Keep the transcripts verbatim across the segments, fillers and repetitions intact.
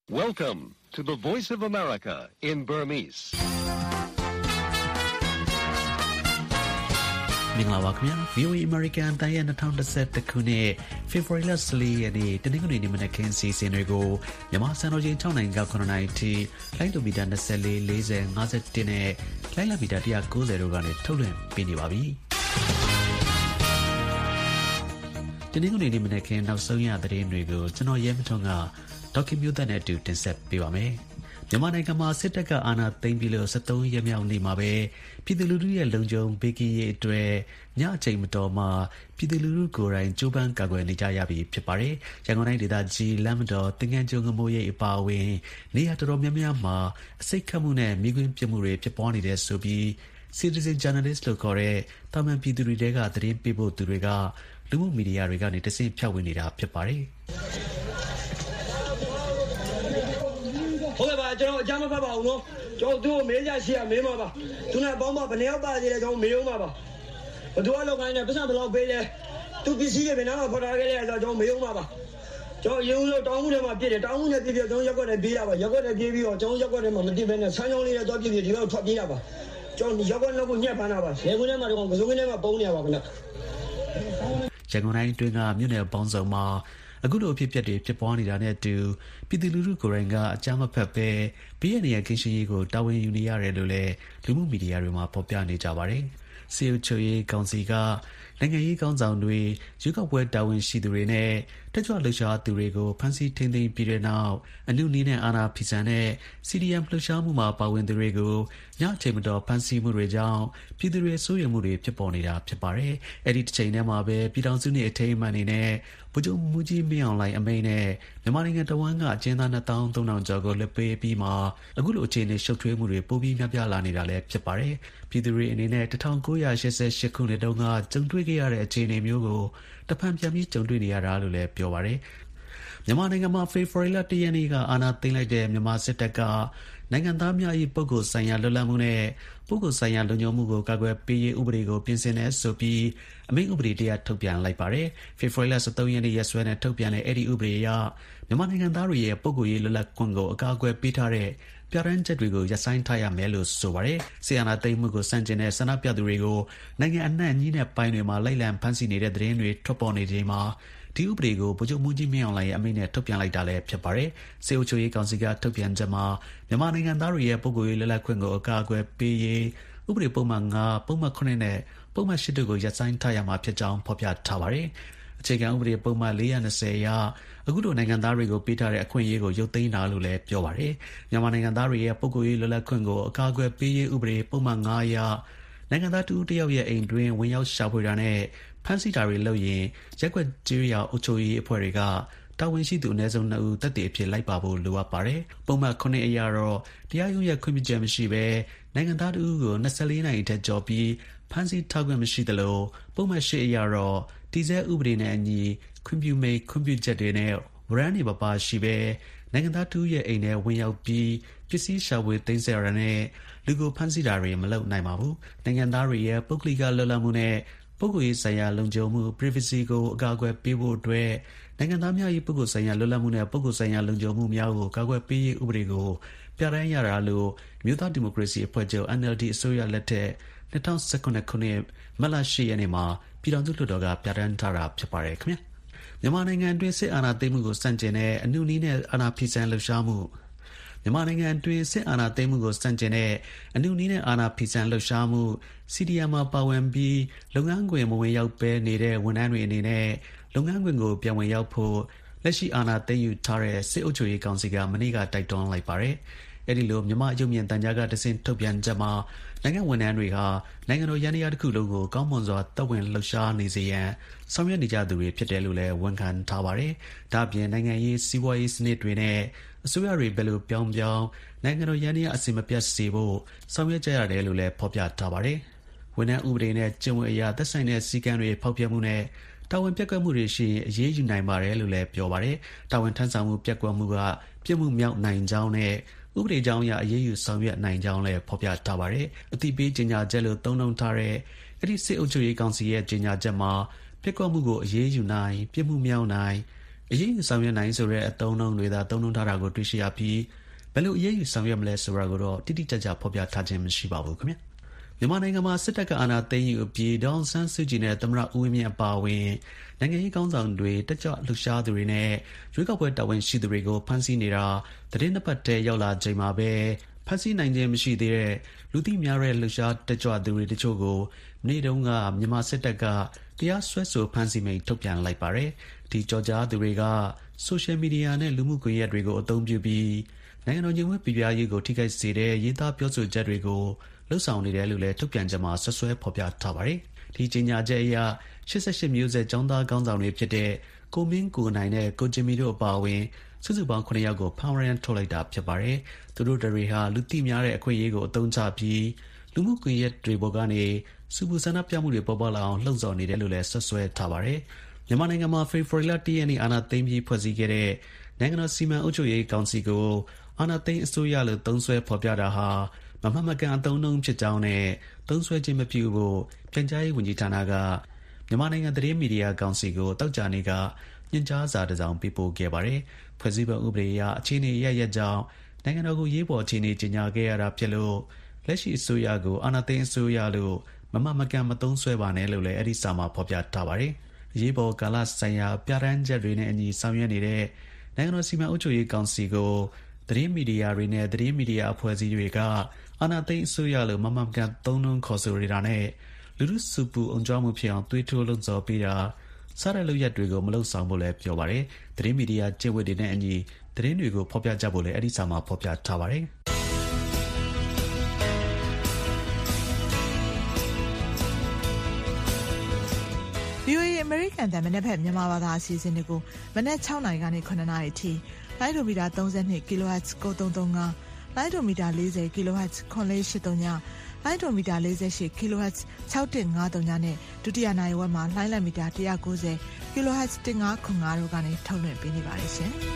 Welcome to the Voice of America in Burmese. မင်္ဂလာပါခင်ဗျာ ဗီအိုအေ American တိုင်းရဲ့twenty twenty-oneခုနှစ် February fourthရက်နေ့တနင်္ဂနွေနေ့မနက်ခင်းစီစဉ်တွေကိုမြန်မာစံတော်ချိန်sixနာရီကnineနာရီထိလိုင်းဒိုမီတာtwenty-four, forty, fifty-oneနဲ့လိုင်းလမီတာone ninetyတို့ကနေထုတ်လွှင့်ပေးနေပါပြီတနင်္ဂနွေနေ့မနက်ခင်းနောက်ဆုံးရသတင်းတွေကိုကျွန်တော်ရဲမထွန်းကဒေါက်ခင်မျိုးသက်နဲ့အတူတင်ဆက်ပေးပါမယ်မြန်မာနိုင်ငံမှာစစ်တပ်ကအာဏာသိမ်းပြီးလို့seventeenရက်မြောက်နေ့မှာပဲပြည်သူလူထုရဲ့လုံခြုံဘေးကင်းရေးအတွက်ညအချိန်မတော်မှာပြည်သူလူထုကိုယ်တိုင်ကြိုးပမ်းကာကွယ်နေကြရပြီဖြစ်ပါတယ်။ရန်ကုန်တိုင်းဒေသကြီးလမ်းမတော်တင်ငန်းကျွန်းငမိုးရိပ်အပါအဝင်နေရာတော်တော်များများမှာအစိတ်ခတ်မှုနဲ့မိခွင့်ပြမှုတွေဖြစ်ပေါ်နေတဲ့ဆိုပြီး citizen journalist လို့ခေါ်တဲ့တာမန်ပြည်သူတွေကသတင်းပေးဖို့သူတွေကလူမှုမီဒီယာတွေကနေတဆင့်ဖြန့်ဝေနေတာဖြစ်ပါတယ်။ဟုတ်ကဲ့ပါကျွန်တော်အကြမ်းမဖတ်ပါဘူးနော်ကျွန်တော်သူ့ကိုမေးကြရှိရမေးမှာပါသူနဲ့ပေါင်းမဘယ်နှယောက်ပါသေးလဲကျွန်တော်မေးအောင်ပါပါဘသူကလောက်ခိုင်းနေပတ်စံဘယ်လောက်ပေးလဲသူပစ္စည်းတွေဘယ်နှမှာဖော်ထားခဲ့လဲဆိုတော့ကျွန်တော်မေးအောင်ပါပါကျွန်တော်ရုံလို့တောင်းမှုတွေမှာပြည့်တယ်တောင်းမှုနဲ့ပြည့်ပြည့်ကျွန်တော်ရက်ွက်နဲ့ပြေးတာပါရက်ွက်နဲ့ပြေးပြီးတော့ကျွန်တော်ရက်ွက်ထဲမှာမတိဘဲနဲ့ဆန်းချောင်းလေးနဲ့တော့ပြည့်ပြည့်ဒီဘက်ထွက်ပြေးတာပါကျွန်တော်ရက်ွက်နောက်ကိုညှက်ဖမ်းတာပါလေကွန်းထဲမှာတော့ကစုံကင်းထဲမှာပုံနေရပါခဏရန်ကုန်တိုင်းတွင်းကမြို့နယ်ပေါင်းစုံမှာအခုလိုဖြစ်ပျက်တွေဖြစ်ပွားနေတာနဲ့အတူပြည်သူလူထုကိုယ်တိုင်ကအကြမ်းမဖက်ပဲဘေးရန်ရကင်းရှင်းရေးကိုတာဝန်ယူနေရတယ်လို့လည်းလူမှုမီဒီယာတွေမှာဖော်ပြနေကြပါတယ်။စီအိုချိုရေးကောင်စီကနိုင်ငံရေးကောင်းဆောင်တွေရွေးကောက်ပွဲတာဝန်ရှိသူတွေနဲ့တက်ကြွလှုပ်ရှားသူတွေကိုဖမ်းဆီးထိန်းသိမ်းပြီးတဲ့နောက်အနုနည်းနဲ့အာဏာဖီဆန်တဲ့ စီ ဒီ အမ် လှုပ်ရှားမှုမှာပါဝင်သူတွေကိုညအချိန်မတော်ဖမ်းဆီးမှုတွေကြောင့်ပြည်သူတွေစိုးရိမ်မှုတွေဖြစ်ပေါ်နေတာဖြစ်ပါတယ်။အဲ့ဒီတစ်ချိန်တည်းမှာပဲပြည်ထောင်စုနှစ်အထိမ်းအမှတ်အနေနဲ့ဗိုလ်ချုပ်မှူးကြီးမင်းအောင်လှိုင်အမိန့်နဲ့မြန်မာနိုင်ငံတဝန်းကအကျဉ်းသားtwo thousand three hundredကျော်ကိုလက်ပေးပြီးမှအခုလိုအခြေအနေရှုပ်ထွေးမှုတွေပိုပြီးများပြားလာနေတာလည်းဖြစ်ပါတယ်။ပြည်သူတွေအနေနဲ့nineteen eighty-eightခုနှစ်တုန်းကကြုံတွေ့ခဲ့ရတဲ့အခြေအနေမျိုးကိုတဖန်ပြန်ပြီးကြုံတွေ့နေရတာလို့လည်းပြောပါတယ်။မြန်မာနိုင်ငံမှာ February oneရက်နေ့ကအာဏာသိမ်းလိုက်တဲ့မြန်မာစစ်တပ်ကနိုင်ငံသားများ၏ပုဂ္ဂိုလ်ဆိုင်ရာလွတ်လပ်မှုနဲ့ပုဂ္ဂိုလ်ဆိုင်ရာလုံခြုံမှုကိုကာကွယ်ပေးရေးဥပဒေကိုပြင်ဆင်တဲ့ဆိုပြီးအမိန့်ဥပဒေတရားထုတ်ပြန်လိုက်ပါတယ်။ February thirteenရက်နေ့ရက်စွဲနဲ့ထုတ်ပြန်တဲ့အဲ့ဒီဥပဒေအရမြန်မာနိုင်ငံသားတွေရဲ့ပုဂ္ဂိုလ်ရေးလွတ်လပ်ခွင့်ကိုအကာအကွယ်ပေးထားတဲ့ပြဋ္ဌာန်းချက်တွေကိုရပ်ဆိုင်းထားရမယ်လို့ဆိုပါတယ်။ဆီယနာသိမ်းမှုကိုစန့်ကျင်တဲ့ဆန္ဒပြသူတွေကိုနိုင်ငံအနှံ့ကြီးနဲ့ပိုင်းတွေမှာလိုက်လံဖမ်းဆီးနေတဲ့သတင်းတွေထွက်ပေါ်နေချိန်မှာဒီဥပဒေကိုဗိုလ်ချုပ်မှူးကြီးမင်းအောင်လှိုင်ရဲ့အမိန့်နဲ့ထုတ်ပြန်လိုက်တာလည်းဖြစ်ပါတယ်။စေအုပ်ချုပ်ရေးကောင်စီကထုတ်ပြန်ချက်မှာမြန်မာနိုင်ငံသားတွေရဲ့ပုဂ္ဂိုလ်ရေးလွတ်လပ်ခွင့်ကိုအကာအကွယ်ပေးရေးဥပဒေပုံမှန်fiveပုံမှန်sevenနဲ့ပုံမှန်eightတို့ကိုရပ်ဆိုင်းထားရမှာဖြစ်ကြောင်းဖော်ပြထားပါတယ်။အခြေခံဥပဒေပုံမှန်four twentyအရအခုလိုနိုင်ငံသားတွေကိုပေးထားတဲ့အခွင့်အရေးကိုရုပ်သိမ်းတာလို့လည်းပြောပါတယ်။မြန်မာနိုင်ငံသားတွေရဲ့ပုဂ္ဂိုလ်ရေးလွတ်လပ်ခွင့်ကိုအကာအကွယ်ပေးရေးဥပဒေပုံမှန်fiveအရနိုင်ငံသားတူတယောက်ရဲ့အိမ်တွင်ဝင်ရောက်ရှာဖွေတာနဲ့ဖမ်းဆီးတာတွေလုပ်ရင်ရက်ွက်ကြေးရွာအုပ်ချုပ်ရေးအဖွဲ့တွေကတာဝန်ရှိသူအနည်းဆုံးtwoဦးတပ်တည်အဖြစ်လိုက်ပါဖို့လိုအပ်ပါတယ်။ပုံမှန်nineအရာတော့တရားရုံးရဲ့ခွင့်ပြုချက်မရှိဘဲနိုင်ငံသားတူကိုtwenty-fourနာရီထက်ကျော်ပြီးဖမ်းဆီးထားခွင့်မရှိသလိုပုံမှန်eightအရာတော့တည်ဆဲဥပဒေနဲ့အညီခွင့်ပြုမိတ်ခွင့်ပြုချက်တွေနဲ့ဝရမ်းတွေမပါရှိဘဲနိုင်ငံသားတူရဲ့အိမ်ထဲဝင်ရောက်ပြီးပစ္စည်းရှာဖွေသိမ်းဆည်းရတာနဲ့လူကိုဖမ်းဆီးတာတွေမလုပ်နိုင်ပါဘူး။နိုင်ငံသားတွေရဲ့ပုဂ္ဂလိကလွတ်လပ်မှုနဲ့ပုဂ္ဂိုလ်ရေးဆိုင်ရာလုံခြုံမှု privacy ကိုအကာအကွယ်ပေးဖို့အတွက်နိုင်ငံသားများ၏ပုဂ္ဂိုလ်ဆိုင်ရာလွတ်လပ်မှုနဲ့ပုဂ္ဂိုလ်ဆိုင်ရာလုံခြုံမှုများကိုကာကွယ်ပေးရေးဥပဒေကိုပြဋ္ဌာန်းရတာလို့မြို့သားဒီမိုကရေစီအဖွဲ့ချုပ် N L D အစိုးရလက်ထက်twenty eighteenခုနှစ်မတ်လeightရက်နေ့မှာပြည်ထောင်စုလွှတ်တော်ကပြဋ္ဌာန်းထားတာဖြစ်ပါတယ်ခင်ဗျာမြန်မာနိုင်ငံအတွင်းစစ်အာဏာသိမ်းမှုကိုစန့်ကျင်တဲ့အနုနည်းနဲ့အာဏာဖီဆန်လှုပ်ရှားမှုမြန်မာနိုင်ငံအတွင်းစစ်အာဏာသိမ်းမှုကိုစန့်ကျင်တဲ့အနုနည်းနဲ့အာဏာဖီဆန်လှုပ်ရှားမှု C D M မှာပါဝင်ပြီးလုပ်ငန်းခွင်မဝင်ရောက်ပဲနေတဲ့ဝန်ထမ်းတွေအနေနဲ့လုပ်ငန်းခွင်ကိုပြန်ဝင်ရောက်ဖို့လက်ရှိအာဏာသိမ်းယူထားတဲ့စစ်အုပ်ချုပ်ရေးကောင်စီကမနေ့ကတိုက်တွန်းလိုက်ပါတယ်။အဲဒီလိုမြန်မာရုပ်မြင်သံကြားကတဆင့်ထုတ်ပြန်ချက်မှာနိုင်ငံဝန်ထမ်းတွေဟာနိုင်ငံတော်ရန်တရားတစ်ခုလုံးကိုကောင်းမွန်စွာတပ်ဝင်လှုပ်ရှားနေစေရန်ဆောင်ရွက်နေကြသူတွေဖြစ်တယ်လို့လည်းဝန်ခံထားပါတယ်။ဒါ့အပြင်နိုင်ငံရေးစီးပွားရေးစနစ်တွေနဲ့အစိုးရတွေဘယ်လိုပြောင်းပြောင်းနိုင်ငံတော်ရန်တရားအစီအမပြတ်စေဖို့ဆောင်ရွက်ကြရတယ်လို့လည်းဖော်ပြထားပါတယ်။ဝန်ထမ်းဥပဒေနဲ့ကျင့်ဝတ်အရာသက်ဆိုင်တဲ့စည်းကမ်းတွေဖောက်ဖျက်မှုနဲ့တာဝန်ပြတ်ကွက်မှုတွေရှိရင်အရေးယူနိုင်ပါတယ်လို့လည်းပြောပါတယ်။တာဝန်ထမ်းဆောင်မှုပြတ်ကွက်မှုကပြစ်မှုမြောက်နိုင်ကြောင်းနဲ့ဥပဒေကြောင်းအရအရေးယူဆောင်ရွက်နိုင်ကြောင်းလည်းဖော်ပြထားပါတယ်။အတိပေးကြေညာချက်လို့သုံးနှုန်းထားတဲ့အဲ့ဒီစစ်အုပ်ချုပ်ရေးကောင်စီရဲ့ကြေညာချက်မှာပြစ်ကွက်မှုကိုအရေးယူနိုင်ပြစ်မှုမြောက်နိုင်အရေးယူဆောင်ရွက်နိုင်ဆိုတဲ့အသုံးအနှုန်းတွေသာသုံးနှုန်းထားတာကိုတွေ့ရှိရပြီးဘယ်လိုအရေးယူဆောင်ရွက်မလဲဆိုတာကိုတော့တိတိကျကျဖော်ပြထားခြင်းမရှိပါဘူးခင်ဗျာမြန်မာနိုင်ငံမှာစစ်တပ်ကအာဏာသိမ်းယူအပြီးဒေါအောင်ဆန်းစုကြည်နဲ့သမ္မတဦးဝင်းမြင့်အပါအဝင်နိုင်ငံရေးခေါင်းဆောင်တွေတက်ကြွလှုပ်ရှားသူတွေနဲ့ရွေးကောက်ပွဲတာဝန်ရှိသူတွေကိုဖမ်းဆီးနေတာသတင်းနှစ်ပတ်တည်းရောက်လာချိန်မှာပဲဖမ်းဆီးနိုင်ခြင်းမရှိသေးတဲ့လူသိများတဲ့လှုပ်ရှားတက်ကြွသူတွေတချို့ကိုနေ့တုန်းကမြန်မာစစ်တပ်ကတရားစွဲဆိုဖမ်းဆီးမိန့်ထုတ်ပြန်လိုက်ပါတယ်ဒီကြော်ကြားသူတွေကဆိုရှယ်မီဒီယာနဲ့လူမှုကွန်ရက်တွေကိုအသုံးပြုပြီးနိုင်ငံတော်ညီညွတ်ရေးပြည်ပြရေးကိုထိခိုက်စေတဲ့ရေးသားပြောဆိုချက်တွေကိုလှုပ်ဆောင်နေတယ်လို့လည်းထုတ်ပြန်ချက်မှာဆွဆွဲဖော်ပြထားပါတယ်ဒီကြေညာချက်အရရှစ်ဆယ့်ရှစ်မျိုးဆက်ကျောင်းသားခေါင်းဆောင်တွေဖြစ်တဲ့ကိုမင်းကိုနိုင်နဲ့ကိုဂျင်မီတို့အပါအဝင်စုစုပေါင်းခုနှစ်ယောက်ကိုဖမ်းဝရမ်းထုတ်လိုက်တာဖြစ်ပါတယ်သူတို့တွေဟာလူသိများတဲ့အခွင့်အရေးကိုအသုံးချပြီးလူမှုကွန်ရက်တွေပေါ်ကနေစူပူဆန္ဒပြမှုတွေပေါ်ပေါက်လာအောင်လှုံ့ဆော်နေတယ်လို့လည်းဆွဆွဲထားပါတယ်မြန်မာနိုင်ငံမှာဖေဖော်ဝါရီလတရက်နေ့အာဏာသိမ်းပြီးဖွဲ့စည်းခဲ့တဲ့နိုင်ငံတော်စီမံအုပ်ချုပ်ရေးကောင်စီကိုအာဏာသိမ်းအစိုးရလို့သုံးစွဲဖော်ပြတာဟာမမှန်မကန်အသုံးနှုန်းဖြစ်ကြောင်းနဲ့သုံးစွဲခြင်းမပြုဖို့ပြန်ကြားရေးဝန်ကြီးဌာနကမြန်မာနိုင်ငံသတင်းမီဒီယာကောင်စီကိုတောက်ကြနေကညွှန်ကြားစာတစ်စောင်ပေးပို့ခဲ့ပါတယ်ဖွဲ့စည်းပုံဥပဒေအရအခြေအနေရရကြောင်းနိုင်ငံတော်ကိုရေးပေါ်အခြေအနေကြီးညာခဲ့ရတာဖြစ်လို့လက်ရှိအစိုးရကိုအာဏာသိမ်းအစိုးရလို့မမှန်မကန်မသုံးစွဲပါနဲ့လို့လည်းအဲ့ဒီစာမှာဖော်ပြထားပါတယ်ရေးပေါ်ကာလဆိုင်ရာပြဋ္ဌာန်းချက်တွေနဲ့အညီဆောင်ရွက်နေတဲ့နိုင်ငံတော်စီမံအုပ်ချုပ်ရေးကောင်စီကိုသတင်းမီဒီယာတွေနဲ့သတင်းမီဒီယာအဖွဲ့အစည်းတွေကအာဏာသိမ်းအစိုးရလို့မမှန်ကန်သုံးနှုန်းခေါ်ဆိုနေတာနဲ့လူထုစုပူအုံကြွမှုဖြစ်အောင်သွေးထိုးလှုံ့ဆော်ပေးတာစားတဲ့လုပ်ရက်တွေကိုမလုပ်ဆောင်ဖို့လည်းပြောပါတယ်သတင်းမီဒီယာကျင့်ဝတ်တွေနဲ့အညီသတင်းတွေကိုဖော်ပြကြဖို့လည်းအဲ့ဒီစာမှာဖော်ပြထားပါတယ်ဗီအိုအေအမေရိကန်တန်မနေ့ဖက်မြန်မာဘာသာအစီအစဉ်တွေကိုမနေ့၆နာရီကနေခုနှစ်နာရီထိလိုင်းဒိုမီတာသုံး၂ kHz ကိုသုံးသုံး၅လိုင်းဒိုမီတာ၄၀ kHz ခွန်လေး၈၃ညလိုင်းဒိုမီတာ၄၈ kHz ၆၁၅၃ညနဲ့ဒုတိယနိုင်ဝက်မှာလိုင်းလက်မီတာ၁၉၀ kHz ၁၅ခွန်၅တို့ကနေထုတ်လွှင့်ပေးနေပါတယ်ရှင်။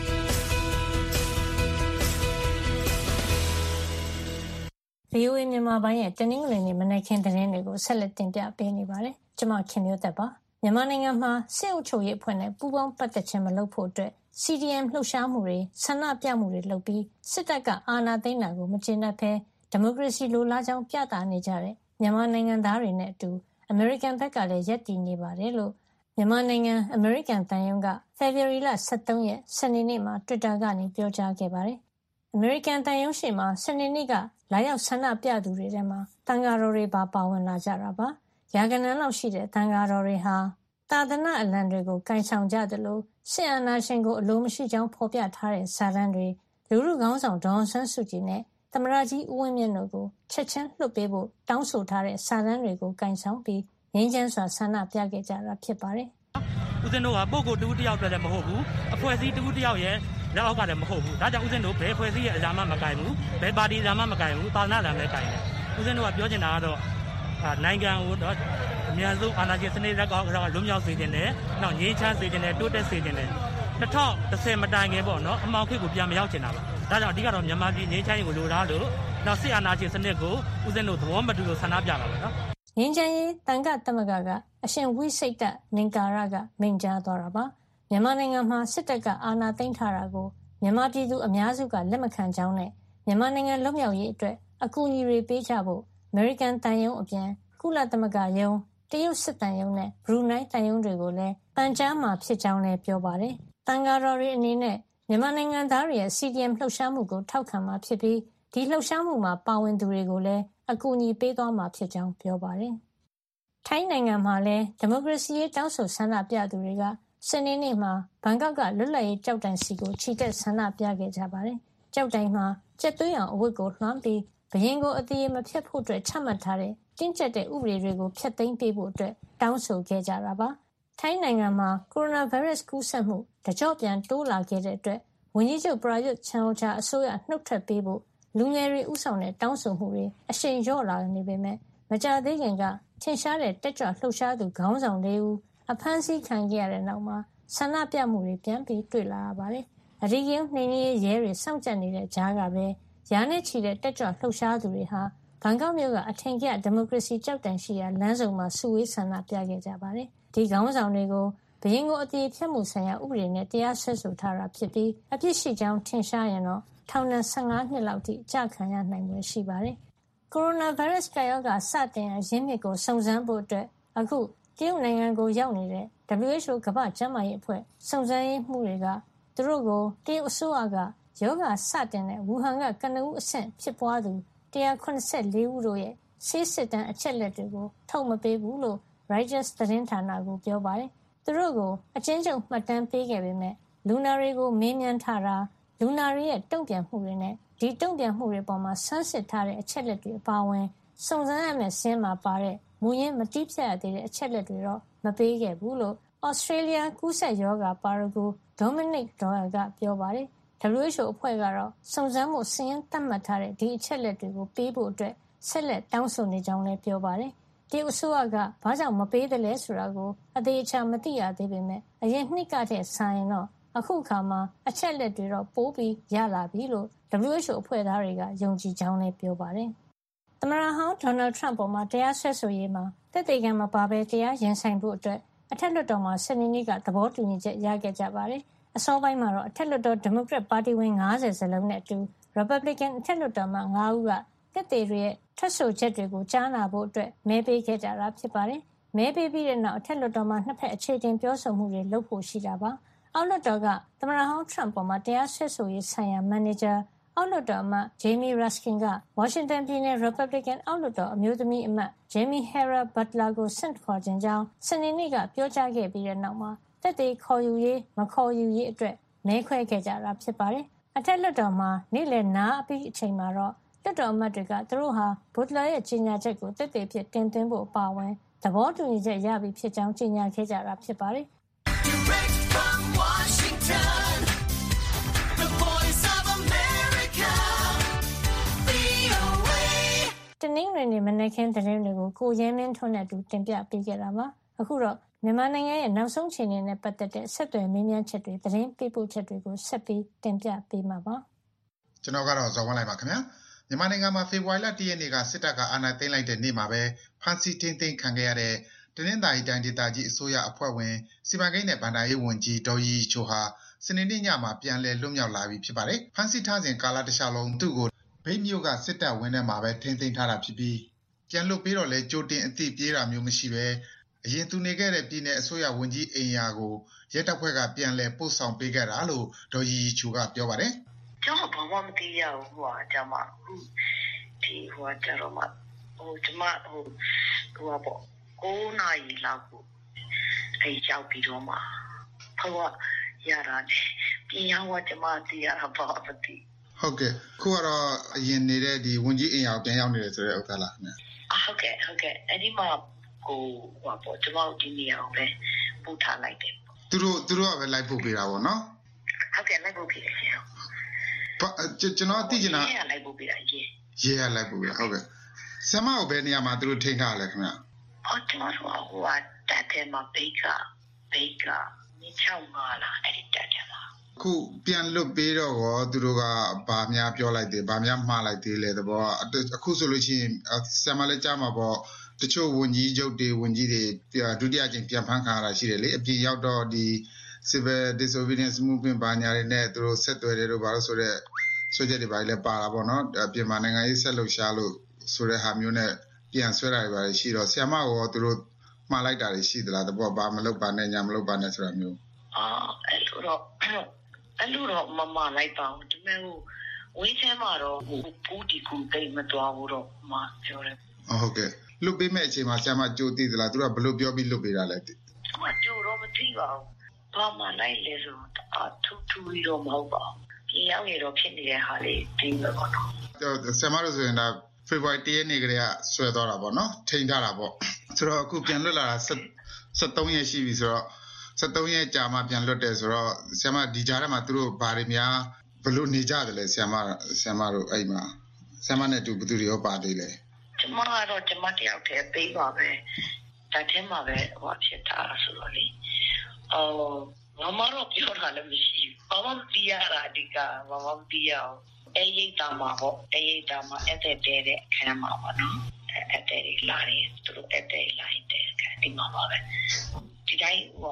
ဗီအိုအေမြန်မာပိုင်းရဲ့တနင်္ဂနွေနေ့မနက်ခင်းသတင်းတွေကိုဆက်လက်တင်ပြပေးနေပါတယ်။ကျွန်မခင်မျိုးသက်ပါ။မြန်မာနိုင်ငံမှာစစ်အုပ်ချုပ်ရေးအဖွဲ့နဲ့ပူးပေါင်းပတ်သက်ခြင်းမလုပ်ဖို့အတွက် စီ ဒီ အမ် လှုပ်ရှားမှုတွေဆန္ဒပြမှုတွေလုပ်ပြီးစစ်တပ်ကအာဏာသိမ်းတာကိုမကျေနပ်ဘဲဒီမိုကရေစီလိုလားကြောင်းပြသနေကြတဲ့မြန်မာနိုင်ငံသားတွေနဲ့အတူအမေရိကန်ဘက်ကလည်းရပ်တည်နေပါတယ်လို့မြန်မာနိုင်ငံအမေရိကန်သံရုံးကဖေဖော်ဝါရီလ၁၃ရက်စနေနေ့မှာ Twitter ကနေပြောကြားခဲ့ပါတယ်။အမေရိကန်သံရုံးရှေ့မှာစနေနေ့ကလာရောက်ဆန္ဒပြသူတွေထဲမှာသံဃာတော်တွေပါပါဝင်လာကြတာပါ။ရာဂဏန်းလောက်ရှိတဲ့သံဃာတော်တွေဟာသာသနာအလံတွေကိုကင်ဆောင်ကြသလိုစစ်အာဏာရှင်ကိုအလိုမရှိကြောင်းဖော်ပြထားတဲ့စာတမ်းတွေလူထုခေါင်းဆောင်ဒေါ်အောင်ဆန်းစုကြည်နဲ့သမ္မတကြီးဦးဝင်းမြင့်တို့ကိုချက်ချင်းလွှတ်ပေးဖို့တောင်းဆိုထားတဲ့စာတမ်းတွေကိုကင်ဆောင်ပြီးငြိမ်းချမ်းစွာဆန္ဒပြခဲ့ကြတာဖြစ်ပါတယ်။ဦးဇင်းတို့ကပုဂ္ဂိုလ်တူတယောက်တည်းလည်းမဟုတ်ဘူး။အဖွဲ့အစည်းတူတယောက်ရဲ့လက်အောက်ကလည်းမဟုတ်ဘူး။ဒါကြောင့်ဦးဇင်းတို့ဘယ်အဖွဲ့အစည်းရဲ့အလာမှမကင်ဘူး။ဘယ်ပါတီအလာမှမကင်ဘူး။သာသနာ့အလာလည်းကင်တယ်။ဦးဇင်းတို့ကပြောချင်တာကတော့နိုင်ငံကိုတော့အများဆုံးအာဏာရှင်စနစ်လက်အောက်ကလွတ်မြောက်စေခြင်းနဲ့နောက်ငြိမ်းချမ်းစေခြင်းနဲ့တိုးတက်စေခြင်းနဲ့၂၀၁၀မတိုင်ခင်ပေါ့နော်အမောင်ခေတ်ကိုပြန်မရောက်ချင်တာပါဒါကြောင့်အဓိကတော့မြန်မာပြည်ငြိမ်းချမ်းရေးကိုလိုလားလို့နောက်စစ်အာဏာရှင်စနစ်ကိုဦးဇင်းတို့သဘောမတူလို့ဆန္ဒပြတာပါနော်ငြိမ်းချမ်းရေးတန်ခသမဂ္ဂကအရှင်ဝိစိတ်တနင်္ကာရကမိန့်ကြားသွားတာပါမြန်မာနိုင်ငံမှာစစ်တပ်ကအာဏာသိမ်းထားတာကိုမြန်မာပြည်သူအများစုကလက်မခံကြောင်းနဲ့မြန်မာနိုင်ငံလွတ်မြောက်ရေးအတွက်အကူအညီတွေပေးကြဖို့အမေရိကန်တန်ယုံအပြင်ကုလသမဂ္ဂယုံတရုတ်စစ်တန်ယုံနဲ့ဘရူနိုင်းတန်ယုံတွေကိုလည်းပန်ကြားမှာဖြစ်ကြောင်းလည်းပြောပါတယ်။တန်ဃာတော်တွေအနေနဲ့မြန်မာနိုင်ငံသားတွေရဲ့ စီ ဒီ အမ် လှုပ်ရှားမှုကိုထောက်ခံမှာဖြစ်ပြီးဒီလှုပ်ရှားမှုမှာပါဝင်သူတွေကိုလည်းအကူအညီပေးသွားမှာဖြစ်ကြောင်းပြောပါတယ်။ထိုင်းနိုင်ငံမှာလည်းဒီမိုကရေစီရေးတောင်းဆိုဆန္ဒပြသူတွေကစနေနေ့မှာဘန်ကောက်ကလွတ်လပ်ရေးကြောက်တိုင်စီကိုချီတက်ဆန္ဒပြခဲ့ကြပါတယ်။ကြောက်တိုင်မှာကျက်သွေးအောင်အဝတ်ကိုလွှမ်းပြီးဘရင်ကိုအသေးမဖြတ်ဖို့အတွက်ချမှတ်ထားတဲ့တင်းကျပ်တဲ့ဥပဒေတွေကိုဖျက်သိမ်းပေးဖို့အတွက်တောင်းဆိုခဲ့ကြတာပါ။ထိုင်းနိုင်ငံမှာကိုရိုနာဗိုင်းရပ်စ်ကူးစက်မှုတကြော့ပြန်တိုးလာခဲ့တဲ့အတွက်ဝန်ကြီးချုပ်ပရာယွတ်ချန်အိုချာအစိုးရနှုတ်ထွက်ပေးဖို့လူငယ်တွေဥဆောင်တဲ့တောင်းဆိုမှုတွေအရှိန်လျော့လာနေပေမဲ့မကြာသေးခင်ကထင်ရှားတဲ့တက်ကြွလှုပ်ရှားသူခေါင်းဆောင်လေးဦးအဖမ်းဆီးခံခဲ့ရတဲ့နောက်မှာဆန္ဒပြမှုတွေပြန်ပြီးတွေ့လာရပါတယ်။အဓိကရုဏ်းနှိမ်နင်းရေးရဲတွေစောင့်ကြပ်နေတဲ့ကြားကပဲရာနဲ့ချီတဲ့တက်ကြွလှုပ်ရှားသူတွေဟာဘန်ကောက်မြို့ကအထင်ကရဒီမိုကရေစီကြောက်တိုင်ရှိရာလမ်းစုံမှာစုဝေးဆန္ဒပြခဲ့ကြပါတယ်။ဒီခေါင်းဆောင်တွေကိုဘရင်ကိုအသေးဖြတ်မှုဆိုင်ရာဥပဒေနဲ့တရားစွဲဆိုထားတာဖြစ်ပြီးအပြစ်ရှိကြောင်းထင်ရှားရင်တော့ထောင်ဒဏ်၁၅နှစ်လောက်ထိကြာခံရနိုင်ွယ်ရှိပါတယ်။ကိုရိုနာဗိုင်းရပ်စ်ကပ်ရောဂါစတင်ရာရင်းမြစ်ကိုစုံစမ်းဖို့အတွက်အခုတရုတ်နိုင်ငံကိုရောက်နေတဲ့ W H O ကမ္ဘာ့ကျန်းမာရေးအဖွဲ့စုံစမ်းရေးမှူးတွေကသူတို့ကိုတရုတ်အစိုးရကရောဂါစတင်တဲ့ဝူဟန်ကကနဦးအဆင့်ဖြစ်ပွားသူ၁၇၄ဦးတို့ရဲ့ဆေးစစ်တမ်းအချက်လက်တွေကိုထုတ်မပေးဘူးလို့ Reuters သတင်းဌာနကိုပြောပါတယ်။သူတို့ကိုအကျဉ်းချုပ်မှတ်တမ်းပေးခဲ့ပေမဲ့လူနာတွေကိုမေးမြန်းထားတာလူနာတွေရဲ့တုံ့ပြန်မှုတွေနဲ့ဒီတုံ့ပြန်မှုတွေပေါ်မှာဆန်းစစ်ထားတဲ့အချက်လက်တွေအပါအဝင်စုံစမ်းရမယ့်စင်းမှာပါတဲ့မူရင်းမတိဖြတ်ရသေးတဲ့အချက်လက်တွေတော့မပေးခဲ့ဘူးလို့ Australia ကူးစက်ရောဂါပါရဂူ Dominic Doyle ကပြောပါတယ်။ W H O အဖွဲ့ကတော့စုံစမ်းမှုစင်းသတ်မှတ်ထားတဲ့ဒီအချက်လက်တွေကိုပေးဖို့အတွက်ဆက်လက်တောင်းဆိုနေကြောင်းလည်းပြောပါတယ်။တရုတ်အစိုးရကဘာကြောင့်မပေးသလဲဆိုတာကိုအသေးအချာမသိရသေးပေမဲ့အရင်နှစ်ကတည်းကဆိုင်ရင်တော့အခုအခါမှာအချက်လက်တွေတော့ပိုးပြီးရလာပြီလို့ W H O အဖွဲ့သားတွေကယုံကြည်ကြောင်းလည်းပြောပါတယ်။သမ္မတဟောင်းဒေါ်နယ်ထရမ့်ပေါ်မှာတရားစွဲဆိုရေးမှာသက်သေခံမပါဘဲတရားရင်ဆိုင်ဖို့အတွက်အထက်လွှတ်တော်မှာစနေနေ့ကသဘောတူညီချက်ရခဲ့ကြပါတယ်။အစောပိုင်းမှာတော့အထက်လွှတ်တော်ဒီမိုကရက်ပါတီဝင်၅၀စလုံးနဲ့အတူ Republican အထက်လွှတ်တော်မှ၅ဦးကသက်သေတွေရဲ့ထွက်ဆိုချက်တွေကိုကြားနာဖို့အတွက်မဲပေးခဲ့ကြတာဖြစ်ပါတယ်။မဲပေးပြီးတဲ့နောက်အထက်လွှတ်တော်မှာနှစ်ဖက်အခြေတင်ပြောဆိုမှုတွေလုပ်ဖို့ရှိတာပါ။အောက်လွှတ်တော်ကသမ္မတဟောင်းထရမ့်ပေါ်မှာတရားစွဲဆိုရေးဆိုင်ရာမန်နေဂျာအောက်လွှတ်တော်အမတ် Jamie Raskin ကဝါရှင်တန်ပြည်နယ် Republican အောက်လွှတ်တော်အမျိုးသမီးအမတ် Jamie Hara Butler ကိုဆင့်ခေါ်ခြင်းကြောင်းစနေနေ့ကပြောကြားခဲ့ပြီးတဲ့နောက်မှာသက်သေခေါ်ယူရေးမခေါ်ယူရေးအတွက်မဲခွဲခဲ့ကြတာဖြစ်ပါတယ်။အထက်လွှတ်တော်မှာနေ့လည်နားအပြီးအချိန်မှာတော့လွှတ်တော်အမတ်တွေကသူတို့ဟာ Butler ရဲ့ကြေညာချက်ကိုသက်သေဖြစ်တင်သွင်းဖို့အပါအဝင်သဘောတူညီချက်ရပြီဖြစ်ကြောင်းကြေညာခဲ့ကြတာဖြစ်ပါတယ်။ Direct from Washington, the voice of America, V O A တနင်္ဂနွေနေ့မနက်ခင်းသတင်းတွေကိုကိုရဲမင်းထွန်းနဲ့အတူတင်ပြပေးခဲ့တာပါ။အခုတော့မြန်မာနိုင်ငံရဲ့နောက်ဆုံးအခြေအနေနဲ့ပတ်သက်တဲ့ဆက်သွယ်မေးမြန်းချက်တွေသတင်းပေးပို့ချက်တွေကိုဆက်ပြီးတင်ပြပေးမှာပါ။ကျွန်တော်ကတော့ဇော်ဝင်းလိုက်ပါခင်ဗျာ။မြန်မာနိုင်ငံမှာဖေဖော်ဝါရီလ၁ရက်နေ့ကစစ်တပ်ကအာဏာသိမ်းလိုက်တဲ့နေ့မှာပဲဖမ်းဆီးထိန်းသိမ်းခံခဲ့ရတဲ့တနင်္သာရီတိုင်းဒေသကြီးအစိုးရအဖွဲ့ဝင်စီမံကိန်းနဲ့ဗဏ္ဍာရေးဝန်ကြီးဒေါ်ရီရီချိုဟာစနေနေ့ညမှာပြန်လည်လွတ်မြောက်လာပြီဖြစ်ပါတယ်။ဖမ်းဆီးထားစဉ်ကာလတစ်လျှောက်လုံးသူ့ကိုမြိတ်မြို့ကစစ်တပ်ဝင်းထဲမှာပဲထိန်းသိမ်းထားတာဖြစ်ပြီးပြန်လွတ်ပြီးတော့လည်းကြိုတင်အသိပေးတာမျိုးမရှိပဲအရင်သူနေခဲ့တဲ့ပြည်နယ်အစိုးရဝန်ကြီးအိမ်ယာကိုရဲတပ်ဖွဲ့ကပြန်လည်ပို့ဆောင်ပေးခဲ့တာလို့ဒေါ်ရီရီချိုကပြောပါတယ်။ကျွန်တော်ဘာမှမသိရဘူးဟိုကကျွန်မအခုဒီဟိုကကျွန်တော်မဟိုကျွန်မဟိုဟိုပေါ့ကိုးနာရီလောက်ကိုအဲရောက်ပြီးတော့မှဟိုကရတာပြင်ရောက်တော့ကျွန်မသိရတာပေါ့မသိဟုတ်ကဲ့ခုကတော့အရင်နေတဲ့ဒီဝန်ကြီးအိမ်ယာကိုပြန်ရောက်နေတယ်ဆိုတဲ့ဥစ္စာလားခင်ဗျာဟုတ်ကဲ့ဟုတ်ကဲ့အဲ့ဒီမှာကိုဟိုပေါ့ကျွန်မတို့ဒီနေရာကိုပဲပို့ထားလိုက်တယ်သူတို့သူတို့ကပဲလိုက်ပို့ပေးတာပေါ့နော်ဟုတ်ကဲ့လိုက်ပို့ပေးတယ်ရှင်ကျွန်တော်သိချင်တာရေးရလိုက်ပို့ပေးတာရေးရေးရလိုက်ပို့ပေးဟုတ်ကဲ့ဆမကိုဘယ်နေရာမှာသူတို့ထိန်းထားလဲခင်ဗျာအော်ကျွန်တော်ဟိုကတက်တယ်မှာဘေကဘေကမြေချောင်းမှာလားအဲ့ဒီတက်တယ်မှာခုပြန်လွတ်ပေးတော့ရောသူတို့ကဘာများပြောလိုက်သေးဘာများမှားလိုက်သေးလဲသဘောအခုဆိုလို့ရှိရင်ဆမလည်းကြားမှာပေါ့တချို့ဝန်ကြီးချုပ်တွေဝန်ကြီးတွေဒုတိယကျင်းပြန်ဖမ်းခံရတာရှိတယ်လေအပြင်ရောက်တော့ဒီ civil disobedience movement ဘာညာတွေနဲ့သူတို့ဆက်သွယ်တယ်လို့ဘာလို့ဆိုတော့ဆိုကြတယ်ဘာလဲပါတာပေါ့နော်ပြင်မာနိုင်ငံရေးဆက်လှုပ်ရှားလို့ဆိုတဲ့ဟာမျိုးနဲ့ပြန်ဆွဲတာတွေပါရှိတော့ဆီယမရောသူတို့မှားလိုက်တာတွေရှိသလားတဘောဘာမလုပ်ပါနဲ့ညာမလုပ်ပါနဲ့ဆိုတာမျိုးအာအဲ့လိုတော့အဲ့လိုတော့မမလိုက်ပါဘူးဒီမဲ့ဟိုဝင်းချမ်းမှာတော့ဟိုပူဒီကူတိတ်မသွားဘူးတော့မပြောတယ်ဟုတ်ကဲ့လွတ်ပေးမဲ့အချိန်မှာဆီယမကြိုးသိသလားသူတို့ကဘလို့ပြောပြီးလွတ်ပေးတာလဲမကြိုးတော့မသိပါဘူးဘာမှလိုက်လဲဆိုအထူးထူးပြီးတော့မဟုတ်ပါဘူးပြင်ရောက်ရတော့ဖြစ်နေတဲ့ဟာလေးပြီးမှာပေါ့နော်ဆီယမတို့ဆိုရင်ဒါဖေဖော်ဝါရီလ၁ရက်နေ့ကလေးကဆွဲသွားတာပေါ့နော်ထိန်းထားတာပေါ့ဆိုတော့အခုပြန်လွတ်လာတာ၁၃ရက်ရှိပြီဆိုတော့၁၃ရက်ကြာမှပြန်လွတ်တယ်ဆိုတော့ဆီယမဒီကြားထဲမှာသူတို့ဘာတွေများဘလို့နေကြတယ်လဲဆီယမဆီယမတို့အဲ့မှာဆီယမနဲ့တူဘသူတွေရောပါသေးလဲကျမကတော့ကျမတယောက်တည်းပေးပါပဲဒါထဲမှာပဲဟိုဖြစ်တာဆိုတော့လေအော်မမတော့ပြောတာလည်းမရှိဘူးဘာမှမသိရတာအဓိကဘာမှမသိရအောင်အဲရိတ်တာမှာပေါ့အဲရိတ်တာမှာအဲ့တဲ့တဲ့အခန်းမှာပေါ့နော်အဲ့တဲ့လာရင်သူတို့အဲ့တဲ့လာရင်တဲ့အခန်းဒီမှာပါပဲဒီတိုင်းဟိုပေါ့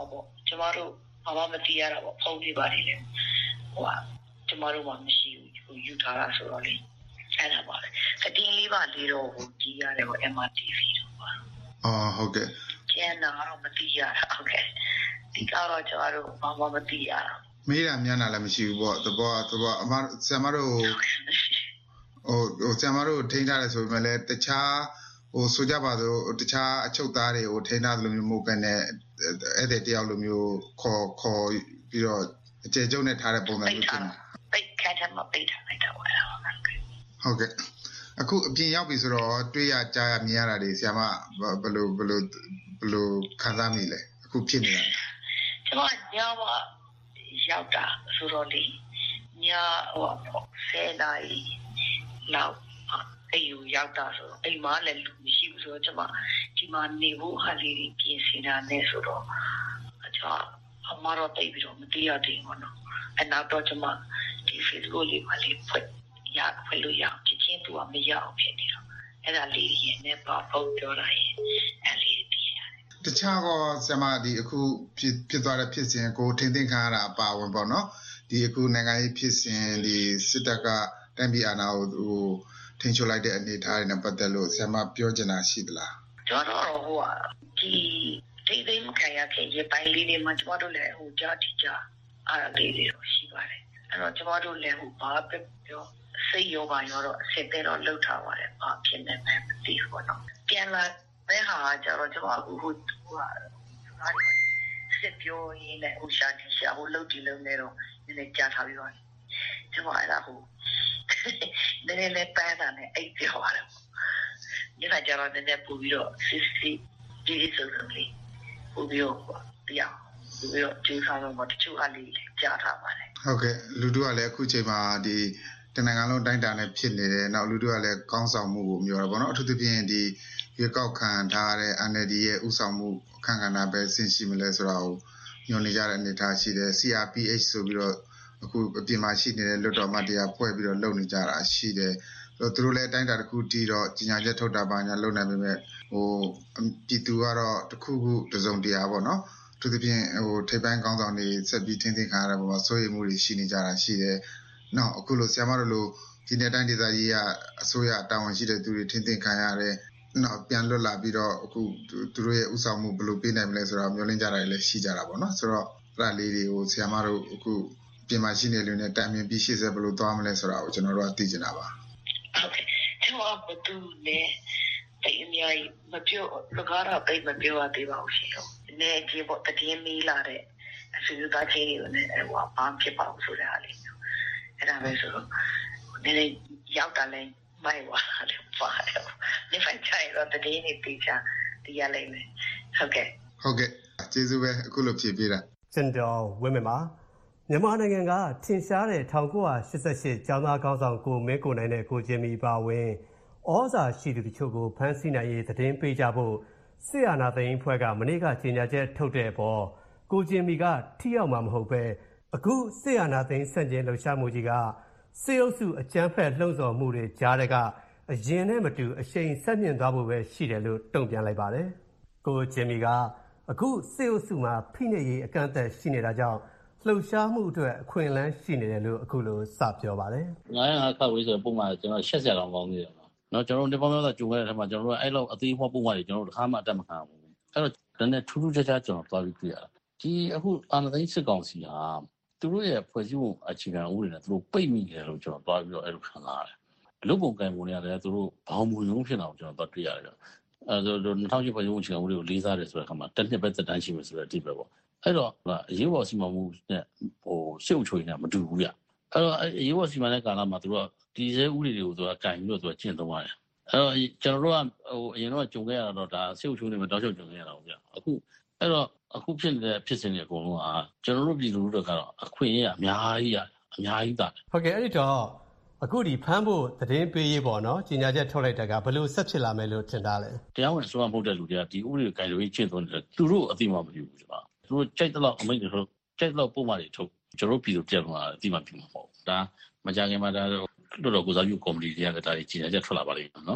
ကျမတို့ဘာမှမသိရတာပေါ့ဖုန်းလေးပါနေလေဟိုကကျမတို့မှမရှိဘူးဟိုယူထားတာဆိုတော့လေအဲ့ဒါပါလေကတင်းလေးပါလေးတော့ဟိုကြည့်ရတယ်ဟို M R T V တော့ပါအော်ဟုတ်ကဲ့ကျန်တာတော့မသိရတာဟုတ်ကဲ့ဒီကတော့ကျမတို့ဘာမှမသိရတာမေးတာများနာလည်းမရှိဘူးပေါ့သဘောသဘောအမဆရာမတို့ဟိုဟိုဆရာမတို့ထိန်းထားတယ်ဆိုပေမဲ့လည်းတခြားဟိုဆိုကြပါစို့တခြားအချုပ်သားတွေကိုထိန်းထားလိုမျိုးမဟုတ်ဘဲနဲ့အဲ့တဲ့တယောက်လိုမျိုးခေါ်ခေါ်ပြီးတော့အကျေကျုံနဲ့ထားတဲ့ပုံစံမျိုးဖြစ်နေပိတ်ခတ်တယ်မပိတ်ထားလိုက်တော့ဟုတ်ကဲ့ဟုတ်ကဲ့အခုအပြင်ရောက်ပြီဆိုတော့တွေ့ရကြားရမြင်ရတာတွေဆရာမဘယ်လိုဘယ်လိုဘယ်လိုခံစားမိလဲအခုဖြစ်နေတာကျွန်တော်ညမရောက်တာဆိုတော့လေညဟိုဆယ်နာရီလောက်အဲ့ယူရောက်တာဆိုတော့အိမ်မှာလည်းလူမရှိဘူးဆိုတော့ကျွန်မဒီမှာနေဖို့ဟာလေးတွေပြင်ဆင်တာနဲ့ဆိုတော့ကျွန်တော်အမရောတိတ်ပြီးတော့မသိရသေးဘူးနော်အဲ့နောက်တော့ကျွန်မဒီ Facebook လေးပါလေးဖွင့်ရဖွင့်လို့ရအောင်ချင်းချင်းသူကမရအောင်ဖြစ်နေတော့အဲ့ဒါလေးရင်နဲ့ပါပုံပြောတာရင်အဲ့လေးတည်ရတယ်တခြားကောဆရာမဒီအခုဖြစ်ဖြစ်သွားတဲ့ဖြစ်စဉ်ကိုထင်သိခံရတာအပါဝင်ပေါ့နော်ဒီအခုနိုင်ငံရေးဖြစ်စဉ်ဒီစစ်တပ်ကတန်ပြည်အာဏာကိုဟိုထင်ချိုလိုက်တဲ့အနေအထားတွေနဲ့ပတ်သက်လို့ဆရာမပြောချင်တာရှိသလားကျွန်တော်ဟိုဒီတိတ်တိတ်မခံရခင်ရေပိုင်းလေးတွေမှာကျွန်တော်တို့လည်းဟိုကြားတီကြားအားလေးတွေရှိပါတယ်အဲ့တော့ကျွန်တော်တို့လည်းဟိုဘာပဲပြောစိတ်ရောပါရောတော့အစစ်တဲ့တော့လှုပ်ထားပါတယ်ဘာဖြစ်နေမှမသိဘူးပေါ့နော်ပြန်လာတဲ့ဟာကျတော့ကျွန်တော်အခုဟိုဟိုစစ်ပြောရင်းနဲ့ဟိုရှာတီရှာဟိုလှုပ်တီလုံးနေတော့ဒီနေ့ကြားထားပြီးတော့ကျွန်တော်အဲ့ဒါဟိုနည်းနည်းလေးပန်းတာနဲ့အိတ်ပြောရတယ်။ဒီကကြတော့နည်းနည်းပူပြီးတော့စစ်စစ်ဒီလိုဆိုလို့လေပူပြီးတော့တရားပူပြီးတော့ကျူးဆောင်တော့တချို့အလေးကြားထားပါတယ်။ဟုတ်ကဲ့လူတို့ကလည်းအခုချိန်မှာဒီတနင်္ဂနွေလုံးတိုင်းတာနဲ့ဖြစ်နေတယ်။နောက်လူတို့ကလည်းကောင်းဆောင်မှုကိုမျိုးတော့ဗောနော်အထူးသဖြင့်ဒီရွေးကောက်ခံထားတဲ့ N L D ရဲ့ဥဆောင်မှုအခမ်းကဏ္ဍပဲဆင်ရှိမလဲဆိုတာကိုညွှန်နေကြတဲ့အနေအထားရှိတယ် C R P H ဆိုပြီးတော့အခုအပြင်မှာရှိနေတဲ့လွတ်တော်မှတရားဖွဲ့ပြီးတော့လုပ်နေကြတာရှိတယ်ဆိုတော့သူတို့လည်းအတိုင်းတာတစ်ခုတီးတော့ကြီးညာချက်ထုတ်တာပါညာလုပ်နိုင်ပေမဲ့ဟိုပြည်သူကတော့တစ်ခုခုတစုံတရာပေါ့နော်သူတို့ပြင်ဟိုထိပ်ပိုင်းကောင်းဆောင်တွေဆက်ပြီးထင်းထင်းခါရတဲ့ပုံမှာစိုးရိမ်မှုတွေရှိနေကြတာရှိတယ်နောက်အခုလိုဆရာမတို့လိုဒီနေ့တိုင်းဒေသကြီးကအစိုးရတာဝန်ရှိတဲ့သူတွေထင်းထင်းခံရတဲ့နောက်ပြန်လွတ်လာပြီးတော့အခုသူတို့ရဲ့ဥဆောင်မှုဘယ်လိုပေးနိုင်မလဲဆိုတော့မျှော်လင့်ကြတာလည်းရှိကြတာပေါ့နော်ဆိုတော့အဲ့ဒါလေးတွေကိုဆရာမတို့အခုပြင်မှာရှိနေလူနဲ့တိုင်ပင်ပြီးရှေ့ဆက်ဘယ်လိုသွားမလဲဆိုတာကိုကျွန်တော်တို့ကသိချင်တာပါဟုတ်ကဲ့ကျွန်တော်ကတူနဲ့တိတ်အများကြီးမပြောလကားတော့တိတ်မပြောရသေးပါဘူးရှင်။နည်းကြီးပေါ့တကယ်မေးလာတဲ့အစီအစဉ်ချင်းတွေကိုလည်းဟိုဘာဖြစ်ပါဘူးဆိုတာလေးမျိုးအဲ့ဒါပဲဆိုတော့နည်းနည်းရောက်တာလဲမိုက်သွားတယ်ပါတယ်။ဒီဖိုင်ချိုင်တော့တကယ်နေပြချာတရားလိုက်မယ်ဟုတ်ကဲ့ဟုတ်ကဲ့ကျေးဇူးပဲအခုလိုဖြည့်ပေးတာစင်တော်ဝင်းမပါမြန်မာနိုင်ငံကထင်ရှားတဲ့၁၉၈၈ကျောင်းသားကောင်းဆောင်ကိုမင်းကိုနိုင်တဲ့ကိုဂျင်မီပါဝင်ဩဇာရှိသူတချို့ကိုဖမ်းဆီးနိုင်ရေးသတင်းပေးကြဖို့စစ်အာဏာသိမ်းအဖွဲ့ကမနေ့ကကြေညာချက်ထုတ်တဲ့အပေါ်ကိုဂျင်မီကထိရောက်မှာမဟုတ်ပဲအခုစစ်အာဏာသိမ်းဆန့်ကျင်လှုပ်ရှားမှုကြီးကစစ်အုပ်စုအကြမ်းဖက်လှုံ့ဆော်မှုတွေကြားတဲ့ကအရင်နဲ့မတူအရှိန်ဆက်မြင့်သွားဖို့ပဲရှိတယ်လို့တုံ့ပြန်လိုက်ပါတယ်ကိုဂျင်မီကအခုစစ်အုပ်စုမှာဖိနှိပ်ရေးအကန့်အသတ်ရှိနေတာကြောင့်လှုပ်ရှားမှုအတွက်အခွင့်အလမ်းရှိနေတယ်လို့အခုလိုစပြောပါတယ်။ငါးရာခါဝေးဆိုပုံမှန်ကျွန်တော်ရှက်စရာကောင်းကောင်းနေတယ်နော်။နော်ကျွန်တော်ဒီပုံမျိုးသာကြုံရတဲ့အထက်မှာကျွန်တော်တို့အဲ့လောက်အသေးအဖွားပုံမှန်တွေကျွန်တော်တို့တစ်ခါမှအတက်မခံဘူး။အဲ့တော့ဒါနဲ့ထူးထူးခြားခြားကျွန်တော်သွားပြီးတွေ့ရတာ။ဒီအခုအာဏာသိမ်းစစ်ကောင်စီဟာသူတို့ရဲ့ဖွဲ့စည်းပုံအခြေခံဥပဒေနဲ့သူတို့ပိတ်မိတယ်လို့ကျွန်တော်သွားပြီးတော့အဲ့လိုခံစားရတယ်။လူပုံကံပုံတွေကလည်းသူတို့ဘောင်မူရုံးဖြစ်အောင်ကျွန်တော်သွားတွေ့ရတယ်။အဲဒါဆို၂၀၀၈ဖွဲ့စည်းပုံအခြေခံဥပဒေကိုလေးစားတယ်ဆိုတဲ့အခါမှာတစ်နှစ်ပဲသက်တမ်းရှိမယ်ဆိုတဲ့အတိပဲပေါ့။အဲ့တော့အရေးပေါ်စီမံမှုနဲ့ဟိုရှုပ်ချွေနေမတူဘူးဗျအဲ့တော့အရေးပေါ်စီမံတဲ့ကာလမှာသူတို့ကဒီစဲဥပဒေတွေကိုသူကကင်ပြီးတော့သူကကျင့်သုံးရတယ်အဲ့တော့ကျွန်တော်တို့ကဟိုအရင်တော့ကြုံခဲ့ရတော့ဒါရှုပ်ချွေနေမှာတောက်လျှောက်ကြုံခဲ့ရတာဗျအခုအဲ့တော့အခုဖြစ်နေတဲ့ဖြစ်စဉ်တွေအကုန်လုံးကကျွန်တော်တို့ပြည်သူတွေကတော့အခွင့်အရေးအများကြီးရအများကြီးတာဟုတ်ကဲ့အဲ့ဒီတော့အခုဒီဖမ်းဖို့သတင်းပေးရေးပေါ့နော်ကြီးညာချက်ထုတ်လိုက်တာကဘယ်လိုဆက်ဖြစ်လာမယ်လို့ထင်တာလဲတရားဝင်ဆိုမှမဟုတ်တဲ့လူတွေကဒီဥပဒေကိုကင်လို့ကျင့်သုံးတယ်သူတို့အသိမှမပြုဘူးကျွန်တော်သူတို့ကြိုက်တဲ့လောက်အမိန့်တွေထုတ်ကြိုက်တဲ့လောက်ပုံမှန်တွေထုတ်ကျွန်တော်ပြည်သူပြန်လာအသိမှပြုမှာပေါ့ဒါမကြခင်မှာဒါတို့တော့ကိုစားပြုကော်မတီတွေကဒါကြီးကြီးညာချက်ထွက်လာပါလိမ့်မယ်နော်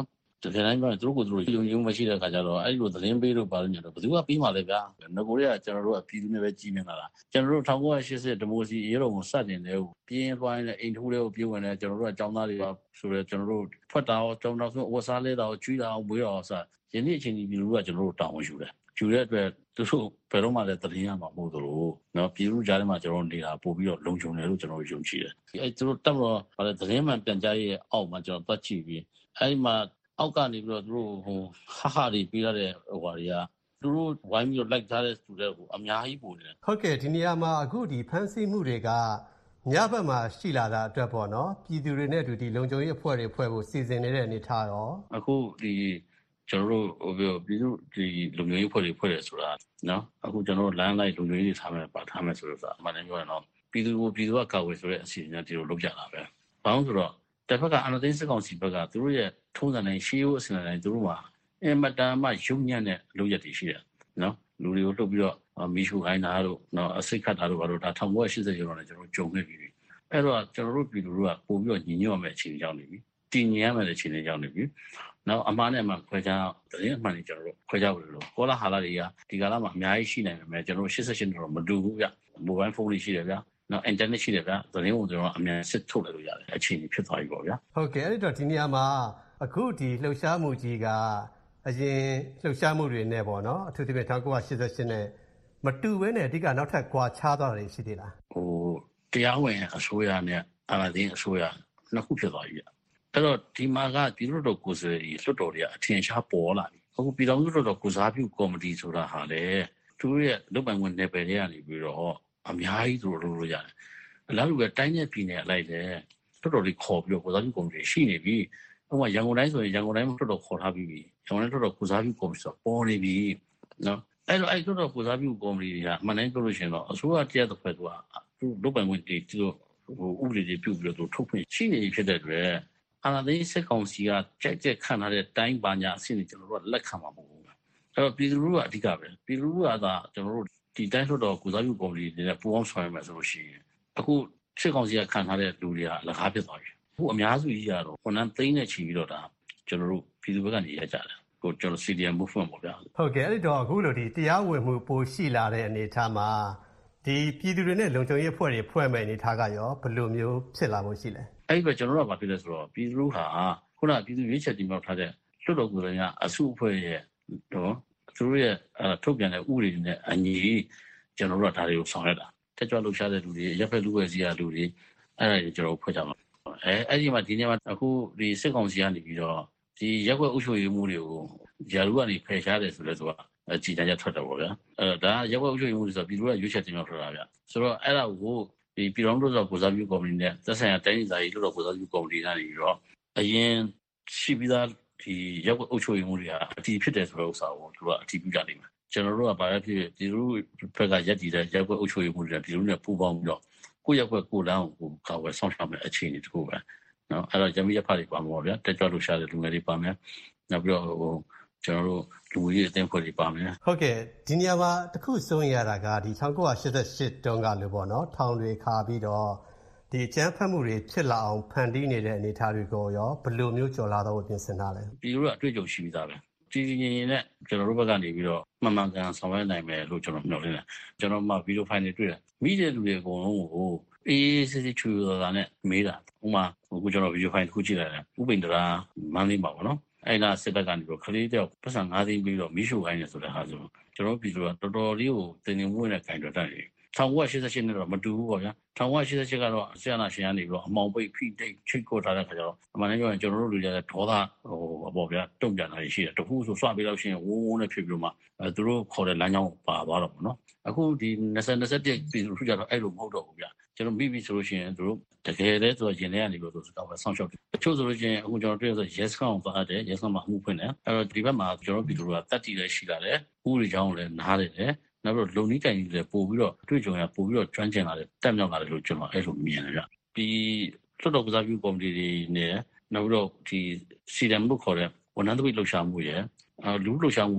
တကယ်တမ်းပြောရင်သူတို့ကသူတို့ယုံကြည်မှုမရှိတဲ့အခါကျတော့အဲ့လိုသတင်းပေးလို့ပါလို့ညတော့ဘယ်သူကပြီးမှလဲဗျာငကိုတွေကကျွန်တော်တို့ကပြည်သူနဲ့ပဲကြီးမြင်လာတာကျွန်တော်တို့၁၉၈၀ဒီမိုစီရေတော်ကိုစတင်တယ်ကိုပြင်းသွားရင်အိမ်ထိုးတွေကိုပြေးဝင်တယ်ကျွန်တော်တို့ကចောင်းသားတွေပါဆိုတော့ကျွန်တော်တို့ဖွက်တာရောចောင်းသားဆိုအဝတ်စားလဲတာရောကျွေးတာရောမွေးတာရောစယနေ့အချိန်ကြီးပြည်သူကကျွန်တော်တို့တောင်းဝင်ယူတယ်ယူတဲ့အတွက်သူတို့ဘယ်တော့မှလည်းသတင်းရမှာမဟုတ်သလိုနော်ပြည်သူကြားထဲမှာကျွန်တော်တို့နေတာပို့ပြီးတော့လုံခြုံတယ်လို့ကျွန်တော်တို့ယုံကြည်တယ်အဲသူတို့တက်တော့ဗါလဲသတင်းမှန်ပြန်ကြားရဲ့အောက်မှာကျွန်တော်ပတ်ကြည့်ပြီးအဲဒီမှာအောက်ကနေပြီးတော့သူတို့ဟိုဟာဟာတွေပြီးရတဲ့ဟိုဟာတွေကသူတို့ဝိုင်းပြီးတော့လိုက်ထားတဲ့သူတွေကိုအများကြီးပို့နေတယ်ဟုတ်ကဲ့ဒီနေရာမှာအခုဒီဖန်ဆီးမှုတွေကညဘက်မှာရှိလာတာအတွက်ပေါ့နော်ပြည်သူတွေနဲ့အတူဒီလုံခြုံရေးအဖွဲ့တွေဖွဲ့ဖို့စီစဉ်နေတဲ့အနေထားရောအခုဒီကျွန်တော်တို့ဟိုပြောပြည်သူဒီလုံခြုံရေးဖွဲ့တွေဖွဲ့တယ်ဆိုတာနော်အခုကျွန်တော်တို့လမ်းလိုက်လုံခြုံရေးတွေထားမယ်ပါထားမယ်ဆိုတော့အမှန်တမ်းပြောရင်တော့ပြည်သူကိုပြည်သူကကာဝယ်ဆိုတဲ့အစီအစဉ်တွေတို့လုပ်ကြတာပဲဘာလို့ဆိုတော့တစ်ဖက်ကအာဏာသိမ်းစစ်ကောင်စီဘက်ကသူတို့ရဲ့ထုံးစံတိုင်းရှေးရိုးအစဉ်တိုင်းသူတို့မှာအင်မတန်မှရုံညံ့တဲ့လုပ်ရက်တွေရှိတယ်နော်လူတွေကိုလှုပ်ပြီးတော့မီးရှို့ခိုင်းတာတို့နော်အစိတ်ခတ်တာတို့ဘာလို့ဒါ၁၉၈၀ကျော်တော့လည်းကျွန်တော်တို့ကြုံခဲ့ပြီအဲ့တော့ကျွန်တော်တို့ပြည်သူတို့ကပို့ပြီးတော့ညီညွတ်ရမယ့်အခြေအနေကြောင်းနေပြီတည်ငြိမ်ရမယ့်အခြေအနေကြောင်းနေပြီနောက်အမှားနဲ့အမှန်ခွဲခြားသတင်းအမှန်တွေကျွန်တော်တို့ခွဲခြားဖို့လို့ကောလာဟာလာတွေကဒီကာလမှာအများကြီးရှိနိုင်ပေမဲ့ကျွန်တော်တို့၈၈တော့မတူဘူးဗျမိုဘိုင်းဖုန်းတွေရှိတယ်ဗျနော်အင်တာနက်ရှိတယ်ဗျသတင်းကိုကျွန်တော်အမြန်စစ်ထုတ်လိုက်လို့ရတယ်အခြေအနေဖြစ်သွားပြီပေါ့ဗျာဟုတ်ကဲ့အဲ့တော့ဒီနေရာမှာအခုဒီလှုပ်ရှားမှုကြီးကအရင်လှုပ်ရှားမှုတွေနဲ့ပေါ့နော်အထူးသဖြင့်၁၉၈၈နဲ့မတူဘဲနဲ့အဓိကနောက်ထပ်ကွာခြားသွားတာရှိသေးလားဟိုတရားဝင်အစိုးရနဲ့အာဏာသိမ်းအစိုးရနှစ်ခုဖြစ်သွားပြီဗျအဲ့တော့ဒီမှာကပြည်သူ့တော်ကိုယ်စားလှယ်လွှတ်တော်တွေကအထင်ရှားပေါ်လာပြီအခုပြည်တော်စုလွှတ်တော်ကိုစားပြုကော်မတီဆိုတာဟာလေသူတို့ရဲ့လုပ်ပိုင်ခွင့်နယ်ပယ်တွေကနေပြီးတော့အများကြီးသူတို့လုပ်လို့ရတယ်အလားတူပဲတိုင်းနဲ့ပြည်နယ်အလိုက်တယ်လွှတ်တော်တွေခေါ်ပြီးတော့ကိုစားပြုကော်မတီရှိနေပြီဥပမာရန်ကုန်တိုင်းဆိုရင်ရန်ကုန်တိုင်းလွှတ်တော်ခေါ်ထားပြီးပြီရန်ကုန်တိုင်းလွှတ်တော်ကိုစားပြုကော်မတီဆိုပေါ်နေပြီနော်အဲ့တော့အဲ့လွှတ်တော်ကိုစားပြုကော်မတီတွေကအမှန်တမ်းပြောလို့ရှိရင်တော့အစိုးရတရားတစ်ဖက်ကသူလုပ်ပိုင်ခွင့်တွေသူတို့ဟိုဥပဒေတွေပြုပြီးတော့ထုတ်ဖွင့်ရှိနေဖြစ်တဲ့အတွက်အာဏာသိမ်းစစ်ကောင်စီကကြိုက်ကြက်ခံထားတဲ့တိုင်းပါညာအဆင့်တွေကျွန်တော်တို့ကလက်ခံမှာမဟုတ်ဘူးအဲ့တော့ပြည်သူလူထုကအဓိကပဲပြည်သူလူထုကသာကျွန်တော်တို့ဒီတိုင်းလွှတ်တော်ကိုစားပြုကော်မတီတွေနဲ့ပူးပေါင်းဆောင်ရွက်မယ်ဆိုလို့ရှိရင်အခုစစ်ကောင်စီကခံထားတဲ့လူတွေကလကားဖြစ်သွားပြီအခုအများစုကြီးကတော့ဝန်ထမ်းသိန်းနဲ့ချီပြီးတော့ဒါကျွန်တော်တို့ပြည်သူဘက်ကနေရကြတယ်ကိုကျွန်တော် စီ ဒီ အမ် movement ပေါ့ဗျာဟုတ်ကဲ့အဲ့တော့အခုလိုဒီတရားဝင်မှုပိုရှိလာတဲ့အနေအထားမှာဒီပြည်သူတွေနဲ့လုံခြုံရေးအဖွဲ့တွေဖွဲ့မဲ့အနေထားကရောဘယ်လိုမျိုးဖြစ်လာဖို့ရှိလဲအဲ့ဒီကျွန်တော်တို့ကဘာဖြစ်လဲဆိုတော့ပြည်သူတို့ဟာခုနကပြည်သူရွေးချယ်တင်မြှောက်ထားတဲ့လွှတ်တော်ကိုယ်စားလှယ်ကအစုအဖွဲ့ရဲ့တော့သူတို့ရဲ့ထုတ်ပြန်တဲ့ဥပဒေတွေနဲ့အညီကျွန်တော်တို့ကဒါတွေကိုဆောင်ရွက်တာတက်ကြွလှုပ်ရှားတဲ့လူတွေရပ်ဖက်လူဝဲစီရလူတွေအဲ့ဒါတွေကျွန်တော်ဖွဲ့ကြမှာအဲအဲ့ဒီမှာဒီနေ့မှာအခုဒီစစ်ကောင်စီကနေပြီးတော့ဒီရက်ွက်အုပ်ချုပ်ရေးမှုတွေကိုဂျာလူကနေဖယ်ရှားတယ်ဆိုလဲဆိုတာကြည်တန်းရထွက်တော့ဗောဗျာအဲဒါရက်ွက်အုပ်ချုပ်ရေးမှုတွေဆိုပြည်သူကရွေးချယ်တင်မြှောက်ထားတာဗျဆိုတော့အဲ့ဒါကိုဒီပြည်တော်တို့ဆိုကိုစားပြုကော်မတီနဲ့သက်ဆိုင်ရာတိုင်းဒေသကြီးတို့ကိုစားပြုကော်မတီကနေပြီးတော့အရင်ရှိပြီးသားဒီရက်ွက်အုပ်ချုပ်ရေးမှုတွေကအတီးဖြစ်တယ်ဆိုတဲ့ဥစ္စာကိုသူကအတီးပြုကြနိုင်မှာကျွန်တော်တို့ကဘာလဲဖြစ်ဒီလိုဘက်ကရက်တည်တဲ့ရက်ွက်အုပ်ချုပ်ရေးမှုတွေဒီလိုနဲ့ပူးပေါင်းပြီးတော့ကိုရက်ွက်ကိုလမ်းကိုကာဝယ်ဆောင်ရှောက်မဲ့အခြေအနေတခုပဲနော်အဲ့တော့ဂျမီရဖတ်တွေပါမှာဗျာတက်ကြွလို့ရှာတဲ့လူငယ်တွေပါမယ်နောက်ပြီးတော့ဟိုကျွန်တော်တို့လူကြီးအသင်းဖွဲ့တွေပါမယ်ဟုတ်ကဲ့ဒီနေရာမှာတခုစိုးရတာကဒီ၁၉၈၈တုန်းကလို့ပေါ့နော်ထောင်တွေခါပြီးတော့ဒီအကြမ်းဖက်မှုတွေဖြစ်လာအောင်ဖန်တီးနေတဲ့အနေအထားတွေကိုရောဘယ်လိုမျိုးကြော်လာတော့ပြင်ဆင်တာလဲပြည်သူကအတွေ့အကြုံရှိပြီးသားပဲဒီဒီရင်ရင်နဲ့ကျွန်တော်တို့ဘက်ကနေပြီးတော့မှန်မှန်ကန်ဆောင်ရွက်နိုင်မယ်လို့ကျွန်တော်မျှော်လင့်တယ်ကျွန်တော်မှဗီဒီယိုဖိုင်တွေတွေ့တယ်မိတဲ့လူတွေအကုန်လုံးကိုအေးစစ်စစ်ချူတာနဲ့မေးတာဥမာအခုကျွန်တော်ဗီဒီယိုဖိုင်တစ်ခုကြည့်လိုက်တယ်ဥပိန္ဒရာမန်းလေးပါပေါ့နော်အဲ့ဒါစစ်တပ်ကနေပြီးတော့ခလေးတယောက်ပတ်စံ၅သိန်းပြီးတော့မီးရှို့ခိုင်းနေဆိုတဲ့ဟာဆိုကျွန်တော်ပြည်သူကတော်တော်လေးကိုတင်နေမှုနဲ့ခိုင်တော်တတ်တယ်၁၉၈၈နဲ့တော့မတူဘူးပေါ့ဗျာ၁၉၈၈ကတော့ဆရာနာရှင်ကနေပြီးတော့အမောင်ပိတ်ဖိတိတ်ချိတ်ကိုထားတဲ့ခါကျတော့အမှန်တမ်းပြောရင်ကျွန်တော်တို့လူတွေလည်းဒေါသဟိုပေါ့ဗျာတုံ့ပြန်တာရှိတယ်တခုဆိုစွပြီးတော့ရှင်ဝုန်းဝုန်းနဲ့ဖြစ်ပြီးတော့မှအဲသူတို့ခေါ်တဲ့လမ်းကြောင်းပါသွားတော့ပေါ့နော်အခုဒီ၂၀၂၁ပြည်သူလူကြတော့အဲ့လိုမဟုတ်တော့ဘူးဗျာကျွန်တော်မိပြီဆိုလို့ရှိရင်သူတို့တကယ်လဲဆိုရင်လည်းကနေပြီးတော့သူကပဲဆောင်းရှောက်တယ်တချို့ဆိုလို့ရှိရင်အခုကျွန်တော်တွေ့ရဆို yes ကောင်သွားတယ် yes ကောင်မှာအမှုဖွင့်တယ်အဲ့တော့ဒီဘက်မှာကျွန်တော်ပြည်သူတို့ကတတ်တည်လည်းရှိလာတယ်ဥပဒေကြောင်းလည်းနားတယ်လေနောက်တော့လုံနီးတိုင်ကြီးလည်းပို့ပြီးတော့တွေ့ကြုံရပို့ပြီးတော့ကျွမ်းကျင်လာတယ်တက်မြောက်လာတယ်လို့ကျွန်တော်အဲ့လိုမြင်တယ်ဗျဒီလွှတ်တော်ကစားပြုကော်မတီတွေနဲ့နောက်တော့ဒီစီဒမ်လို့ခေါ်တဲ့ဝန်ထမ်းသပိတ်လှုပ်ရှားမှုရဲ့လူလှုပ်ရှားမှုရဲ့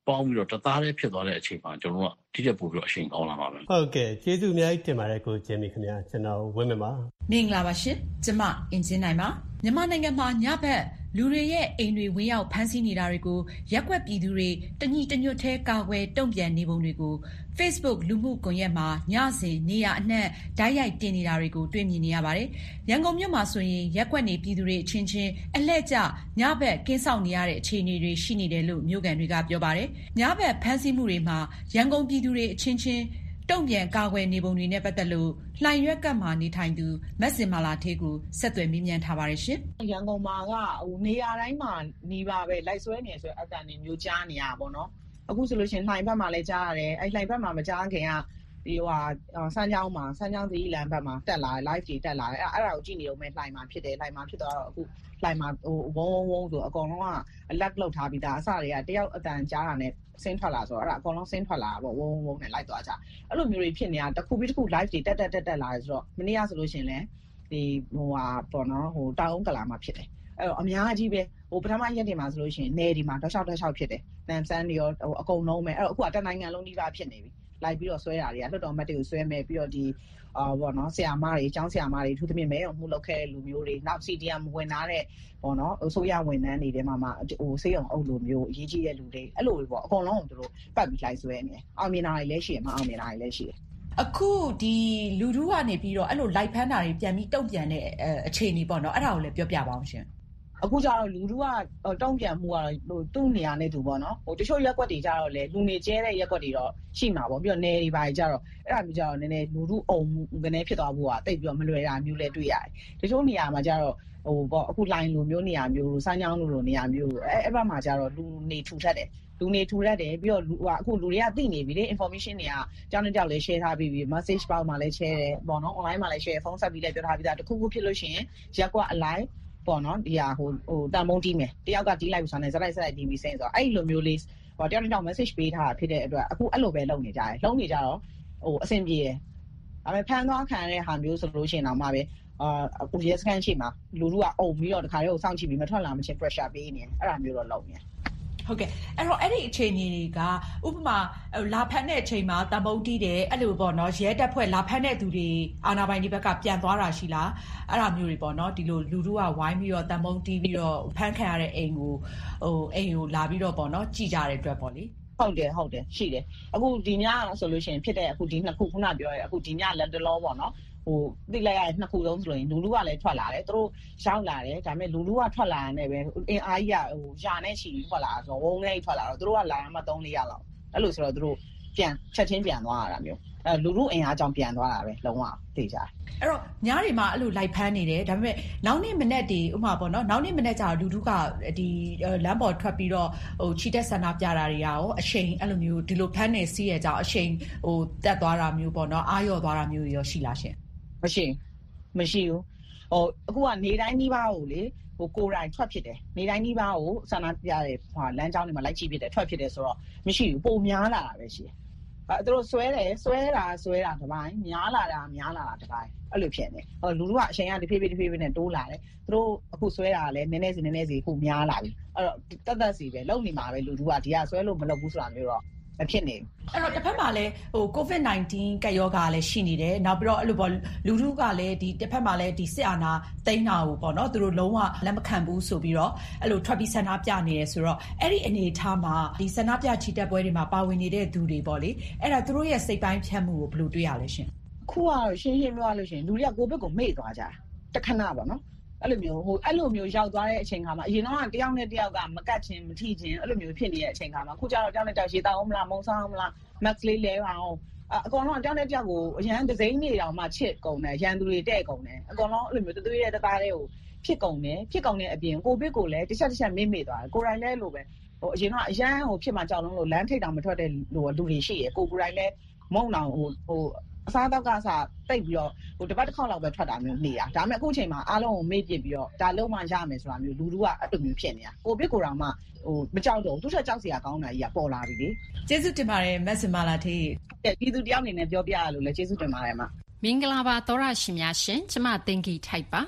ပေါင်းပြီးတော့တသားတည်းဖြစ်သွားတဲ့အချိန်မှာကျွန်တော်တို့ကတိကျပို့ပြီးတော့အချိန်ကောင်းလာပါမယ်ဟုတ်ကဲ့ကျေးဇူးအများကြီးတင်ပါတယ်ကိုဂျင်မီခင်ဗျာကျွန်တော်ဝင်းမပါမင်္ဂလာပါရှင်ကျမအင်ဂျင်နိုင်ပါမြန်မာနိုင်ငံမှာညဘက်လူတွေရဲ့အိမ်တွေဝင်ရောက်ဖမ်းဆီးနေတာတွေကိုရက်ကွက်ပြည်သူတွေတညီတညွတ်ထဲကာကွယ်တုံ့ပြန်နေပုံတွေကို Facebook လူမှုကွန်ရက်မှာညစဉ်နေရအနှံ့ဓာတ်ရိုက်တင်နေတာတွေကိုတွေ့မြင်နေရပါတယ်။ရန်ကုန်မြို့မှာဆိုရင်ရက်ကွက်နေပြည်သူတွေအချင်းချင်းအလှည့်ကျညဘက်ကင်းဆောင်နေရတဲ့အခြေအနေတွေရှိနေတယ်လို့မြို့ကန်တွေကပြောပါတယ်။ညဘက်ဖမ်းဆီးမှုတွေမှာရန်ကုန်ပြည်သူတွေအချင်းချင်းတုံ့ပြန်ကာကွယ်နေပုံတွေနဲ့ပတ်သက်လို့လှိုင်ရွက်ကပ်မှာနေထိုင်သူမက်စင်မာလာထေးကိုဆက်သွယ်မေးမြန်းထားပါတယ်ရှင်။ရန်ကုန်မှာကဟိုနေရာတိုင်းမှာနေပါပဲလိုက်ဆွဲနေဆိုအတန်နေမျိုးကြားနေရပါတော့။အခုဆိုလို့ရှိရင်လှိုင်ဘက်မှာလည်းကြားရတယ်။အဲလှိုင်ဘက်မှာမကြားခင်ကဒီဟိုဟာစမ်းချောင်းမှာစမ်းချောင်းသီးလန်ဘက်မှာတက်လာ live ကြီးတက်လာတယ်။အဲ့အဲ့ဒါကိုကြည့်နေတော့မဲလှိုင်မှာဖြစ်တယ်။လှိုင်မှာဖြစ်တော့အခုလှိုင်မှာဟိုဝုန်းဝုန်းဆိုအကောင်လုံးကအလက်လောက်ထားပြီးသားအစတွေကတယောက်အတန်ကြားတာနဲ့ဆင်းထွက်လာဆိုတော့အဲ့ဒါအကောင်လုံးဆင်းထွက်လာတာပေါ့ဝုန်းဝုန်းနဲ့လိုက်သွားကြအဲ့လိုမျိုးတွေဖြစ်နေတာတစ်ခုပြီးတစ်ခု live တွေတက်တက်တက်တက်လာဆိုတော့မနေ့ကဆိုလို့ရှိရင်လည်းဒီဟိုဟာပေါ့နော်ဟိုတောင်ကလာမှာဖြစ်တယ်အဲ့တော့အများကြီးပဲဟိုပထမရက်တွေမှာဆိုလို့ရှိရင်နေဒီမှာတောက်လျှောက်တောက်လျှောက်ဖြစ်တယ်တန်ဆန်းတွေရောဟိုအကုန်လုံးပဲအဲ့တော့အခုကတနိုင်ငံလုံးဒီပါဖြစ်နေပြီလိုက်ပြီးတော့ဆွဲတာတွေကလွတ်တော်မတ်တွေကိုဆွဲမယ်ပြီးတော့ဒီအာပေါ့နော်ဆရာမတွေအကျောင်းဆရာမတွေသူသမီးမဲအောင်မှုလုပ်ခဲ့တဲ့လူမျိုးတွေနောက် စီ ဒီ အမ် ဝင်လာတဲ့ပေါ့နော်အစိုးရဝန်ထမ်းတွေထဲမှာမှဟိုစေးအောင်အုပ်လိုမျိုးအရေးကြီးတဲ့လူတွေအဲ့လိုပဲပေါ့အကုန်လုံးကိုသူတို့ပတ်ပြီးလိုက်ဆွဲနေတယ်အောင်မြင်တာတွေလည်းရှိတယ်မအောင်မြင်တာတွေလည်းရှိတယ်အခုဒီလူထုကနေပြီးတော့အဲ့လိုလိုက်ဖမ်းတာတွေပြန်ပြီးတုံ့ပြန်တဲ့အခြေအနေပေါ့နော်အဲ့ဒါကိုလည်းပြောပြပါအောင်ရှင်အခုကျတော့လူထုကတုံ့ပြန်မှုကတော့ဟိုသူ့နေရာနဲ့သူပေါ့နော်ဟိုတချို့ရက်ကွက်တွေကျတော့လေလူနေကျဲတဲ့ရက်ကွက်တွေတော့ရှိမှာပေါ့ပြီးတော့နေတွေပါကြတော့အဲ့ဒါမျိုးကျတော့နည်းနည်းလူထုအုံကနေဖြစ်သွားဖို့ကတိတ်ပြီးတော့မလွယ်တာမျိုးလည်းတွေ့ရတယ်တချို့နေရာမှာကျတော့ဟိုပေါ့အခု line လိုမျိုးနေရာမျိုးစမ်းချောင်းလိုလိုနေရာမျိုးအဲ့အဲ့ဘက်မှာကျတော့လူနေထူထပ်တယ်လူနေထူထပ်တယ်ပြီးတော့ဟိုအခုလူတွေကသိနေပြီလေ information တွေကကြောင်းနဲ့ကြောက်လေး share ထားပြီးပြီ message ပေါက်မှာလည်း share တယ်ပေါ့နော် online မှာလည်း share ဖုန်းဆက်ပြီးလည်းပြောထားပြီးသားတခုခုဖြစ်လို့ရှိရင်ရက်ကွက်အလိုက်ပေါ့နော်ဒီဟာဟိုဟိုတန်မုံတီးမယ်တယောက်ကတီးလိုက်ဆိုတော့ဇက်လိုက်ဇက်လိုက်တီးပြီးစင်းဆိုတော့အဲ့လိုမျိုးလေးဟိုတယောက်တစ်ယောက် message ပေးထားတာဖြစ်တဲ့အတွက်အခုအဲ့လိုပဲလုပ်နေကြတယ်လုပ်နေကြတော့ဟိုအဆင်ပြေတယ်ဒါပေမဲ့ဖန်သွားခံရတဲ့ဟာမျိုးဆိုလို့ရှိရင်တော့မှပဲအာအခုရဲစခန်းရှိမှာလူလူကအုံပြီးတော့တခါတည်းကိုစောင့်ကြည့်ပြီးမထွက်လာမချင်း pressure ပေးနေတယ်အဲ့ဒါမျိုးတော့လုပ်နေတယ်ဟုတ်ကဲ့အဲ့တော့အဲ့ဒီအခြေအနေတွေကဥပမာလာဖမ်းတဲ့အချိန်မှာတမုံတီးတယ်အဲ့လိုပေါ့နော်ရဲတပ်ဖွဲ့လာဖမ်းတဲ့သူတွေအာဏာပိုင်တွေဘက်ကပြန်သွားတာရှိလားအဲ့ဒါမျိုးတွေပေါ့နော်ဒီလိုလူထုကဝိုင်းပြီးတော့တမုံတီးပြီးတော့ဖမ်းခံရတဲ့အိမ်ကိုဟိုအိမ်ကိုလာပြီးတော့ပေါ့နော်ကြည်ကြတဲ့အတွက်ပေါ့လေဟုတ်တယ်ဟုတ်တယ်ရှိတယ်အခုဒီညဆိုလို့ရှိရင်ဖြစ်တဲ့အခုဒီနှစ်ခုခုနပြောရဲအခုဒီညလက်တလုံးပေါ့နော်ဟိုသိလိုက်ရတဲ့နှစ်ခုလုံးဆိုရင်လူလူကလည်းထွက်လာတယ်သူတို့ရောက်လာတယ်ဒါပေမဲ့လူလူကထွက်လာတယ်ပဲအင်အားကြီးကဟိုယာနဲ့ချီထွက်လာဆိုတော့ဝုန်းလေးထွက်လာတော့သူတို့ကလာမှသုံးလေးရလောက်အဲ့လိုဆိုတော့သူတို့ပြန်ချက်ချင်းပြန်သွားရတာမျိုးအဲလူလူအင်အားကြောင့်ပြန်သွားတာပဲလုံးဝသိကြတယ်အဲ့တော့ညတွေမှာအဲ့လိုလိုက်ဖမ်းနေတယ်ဒါပေမဲ့နောက်နေ့မနေ့တည်းဥမာပေါ့နော်နောက်နေ့မနေ့ကျတော့လူထုကဒီလမ်းပေါ်ထွက်ပြီးတော့ဟိုချီတက်ဆန္ဒပြတာတွေရောအချိန်အဲ့လိုမျိုးဒီလိုဖမ်းနေစီးရကြအောင်အချိန်ဟိုတက်သွားတာမျိုးပေါ့နော်အာရော့သွားတာမျိုးရောရှိလားရှင်မရှိမရှိဘူးဟိုအခုကနေတိုင်းနှီးပါကိုလေဟိုကိုယ်တိုင်ထွက်ဖြစ်တယ်နေတိုင်းနှီးပါကိုဆန္ဒပြတဲ့ဟိုလမ်းကြောင်းတွေမှာလိုက်ကြည့်ဖြစ်တယ်ထွက်ဖြစ်တယ်ဆိုတော့မရှိဘူးပုံများလာတာပဲရှိတယ်အဲသူတို့ဆွဲတယ်ဆွဲတာဆွဲတာတစ်ပိုင်းများလာတာများလာတာတစ်ပိုင်းအဲ့လိုဖြစ်နေဟိုလူတို့ကအချိန်ကတဖြည်းဖြည်းတဖြည်းဖြည်းနဲ့တိုးလာတယ်သူတို့အခုဆွဲတာလည်းနည်းနည်းစီနည်းနည်းစီအခုများလာပြီအဲ့တော့တက်တက်စီပဲလုံနေမှာပဲလူတို့ကဒီကဆွဲလို့မလုပ်ဘူးဆိုတာမျိုးတော့အဖြစ်နေအဲ့တော့တစ်ဖက်မှာလည်းဟို ကိုဗစ် nineteen ကပ်ရောဂါလည်းရှိနေတယ်နောက်ပြီးတော့အဲ့လိုပေါ့လူထုကလည်းဒီတစ်ဖက်မှာလည်းဒီစစ်အာဏာသိမ်းတာကိုပေါ့နော်သူတို့လုံးဝလက်မခံဘူးဆိုပြီးတော့အဲ့လိုထွက်ပြီးဆန္ဒပြနေတယ်ဆိုတော့အဲ့ဒီအနေအထားမှာဒီဆန္ဒပြချီတက်ပွဲတွေမှာပါဝင်နေတဲ့သူတွေပေါ့လေအဲ့ဒါသူတို့ရဲ့စိတ်ပိုင်းဖြတ်မှုကိုဘယ်လိုတွေ့ရလဲရှင်ခုကတော့ရှင်းရှင်းပြောရလို့ရှင်လူတွေကကိုဗစ်ကိုမေ့သွားကြတာတခဏပေါ့နော်အဲ့လိုမျိုးဟိုအဲ့လိုမျိုးရောက်သွားတဲ့အချိန်ခါမှာအရင်တော့တယောက်နဲ့တယောက်ကမကတ်ချင်းမထိချင်းအဲ့လိုမျိုးဖြစ်နေတဲ့အချိန်ခါမှာခုကျတော့တယောက်နဲ့တယောက်ရေတောင်းမလားမုံဆောင်မလား max လေးလဲပါအောင်အကောင်လုံးတယောက်နဲ့တယောက်ကိုအရန်ဒဇိန်းနေတောင်မှချစ်ကုန်တယ်ရန်သူတွေတဲ့ကုန်တယ်အကောင်လုံးအဲ့လိုမျိုးတသွေးတဲ့တသားလေးကိုဖြစ်ကုန်တယ်ဖြစ်ကုန်တဲ့အပြင်ကိုဗစ်ကိုလည်းတစ်ချက်တစ်ချက်မေ့မေ့သွားတယ်ကိုယ်တိုင်လည်းလိုပဲဟိုအရင်တော့အရန်ဟိုဖြစ်မှကြောက်လုံးလို့လမ်းထိပ်တောင်မထွက်တဲ့လူလူတွေရှိရကိုကိုယ်တိုင်လည်းမုံတောင်ဟိုဟိုအစားတော့ကစားတိတ်ပြီးတော့ဟိုတစ်ပတ်တစ်ခေါက်လောက်ပဲထွက်တာမျိုးနေတာဒါပေမဲ့အခုချိန်မှာအားလုံးကိုမေ့ပြစ်ပြီးတော့ဒါလုံးဝရမယ်ဆိုတာမျိုးလူလူကအဲ့လိုမျိုးဖြစ်နေတာကိုဗစ်ကိုတောင်မှဟိုမကြောက်တော့သူ့ထက်ကြောက်စရာကောင်းတာကြီးကပေါ်လာပြီလေကျေးဇူးတင်ပါတယ်မက်စင်မာလာထေးပြည်သူတယောက်အနေနဲ့ပြောပြရလို့လည်းကျေးဇူးတင်ပါတယ်မမင်္ဂလာပါသောရရှင်များရှင်ကျမသင်္ကီထိုက်ပါ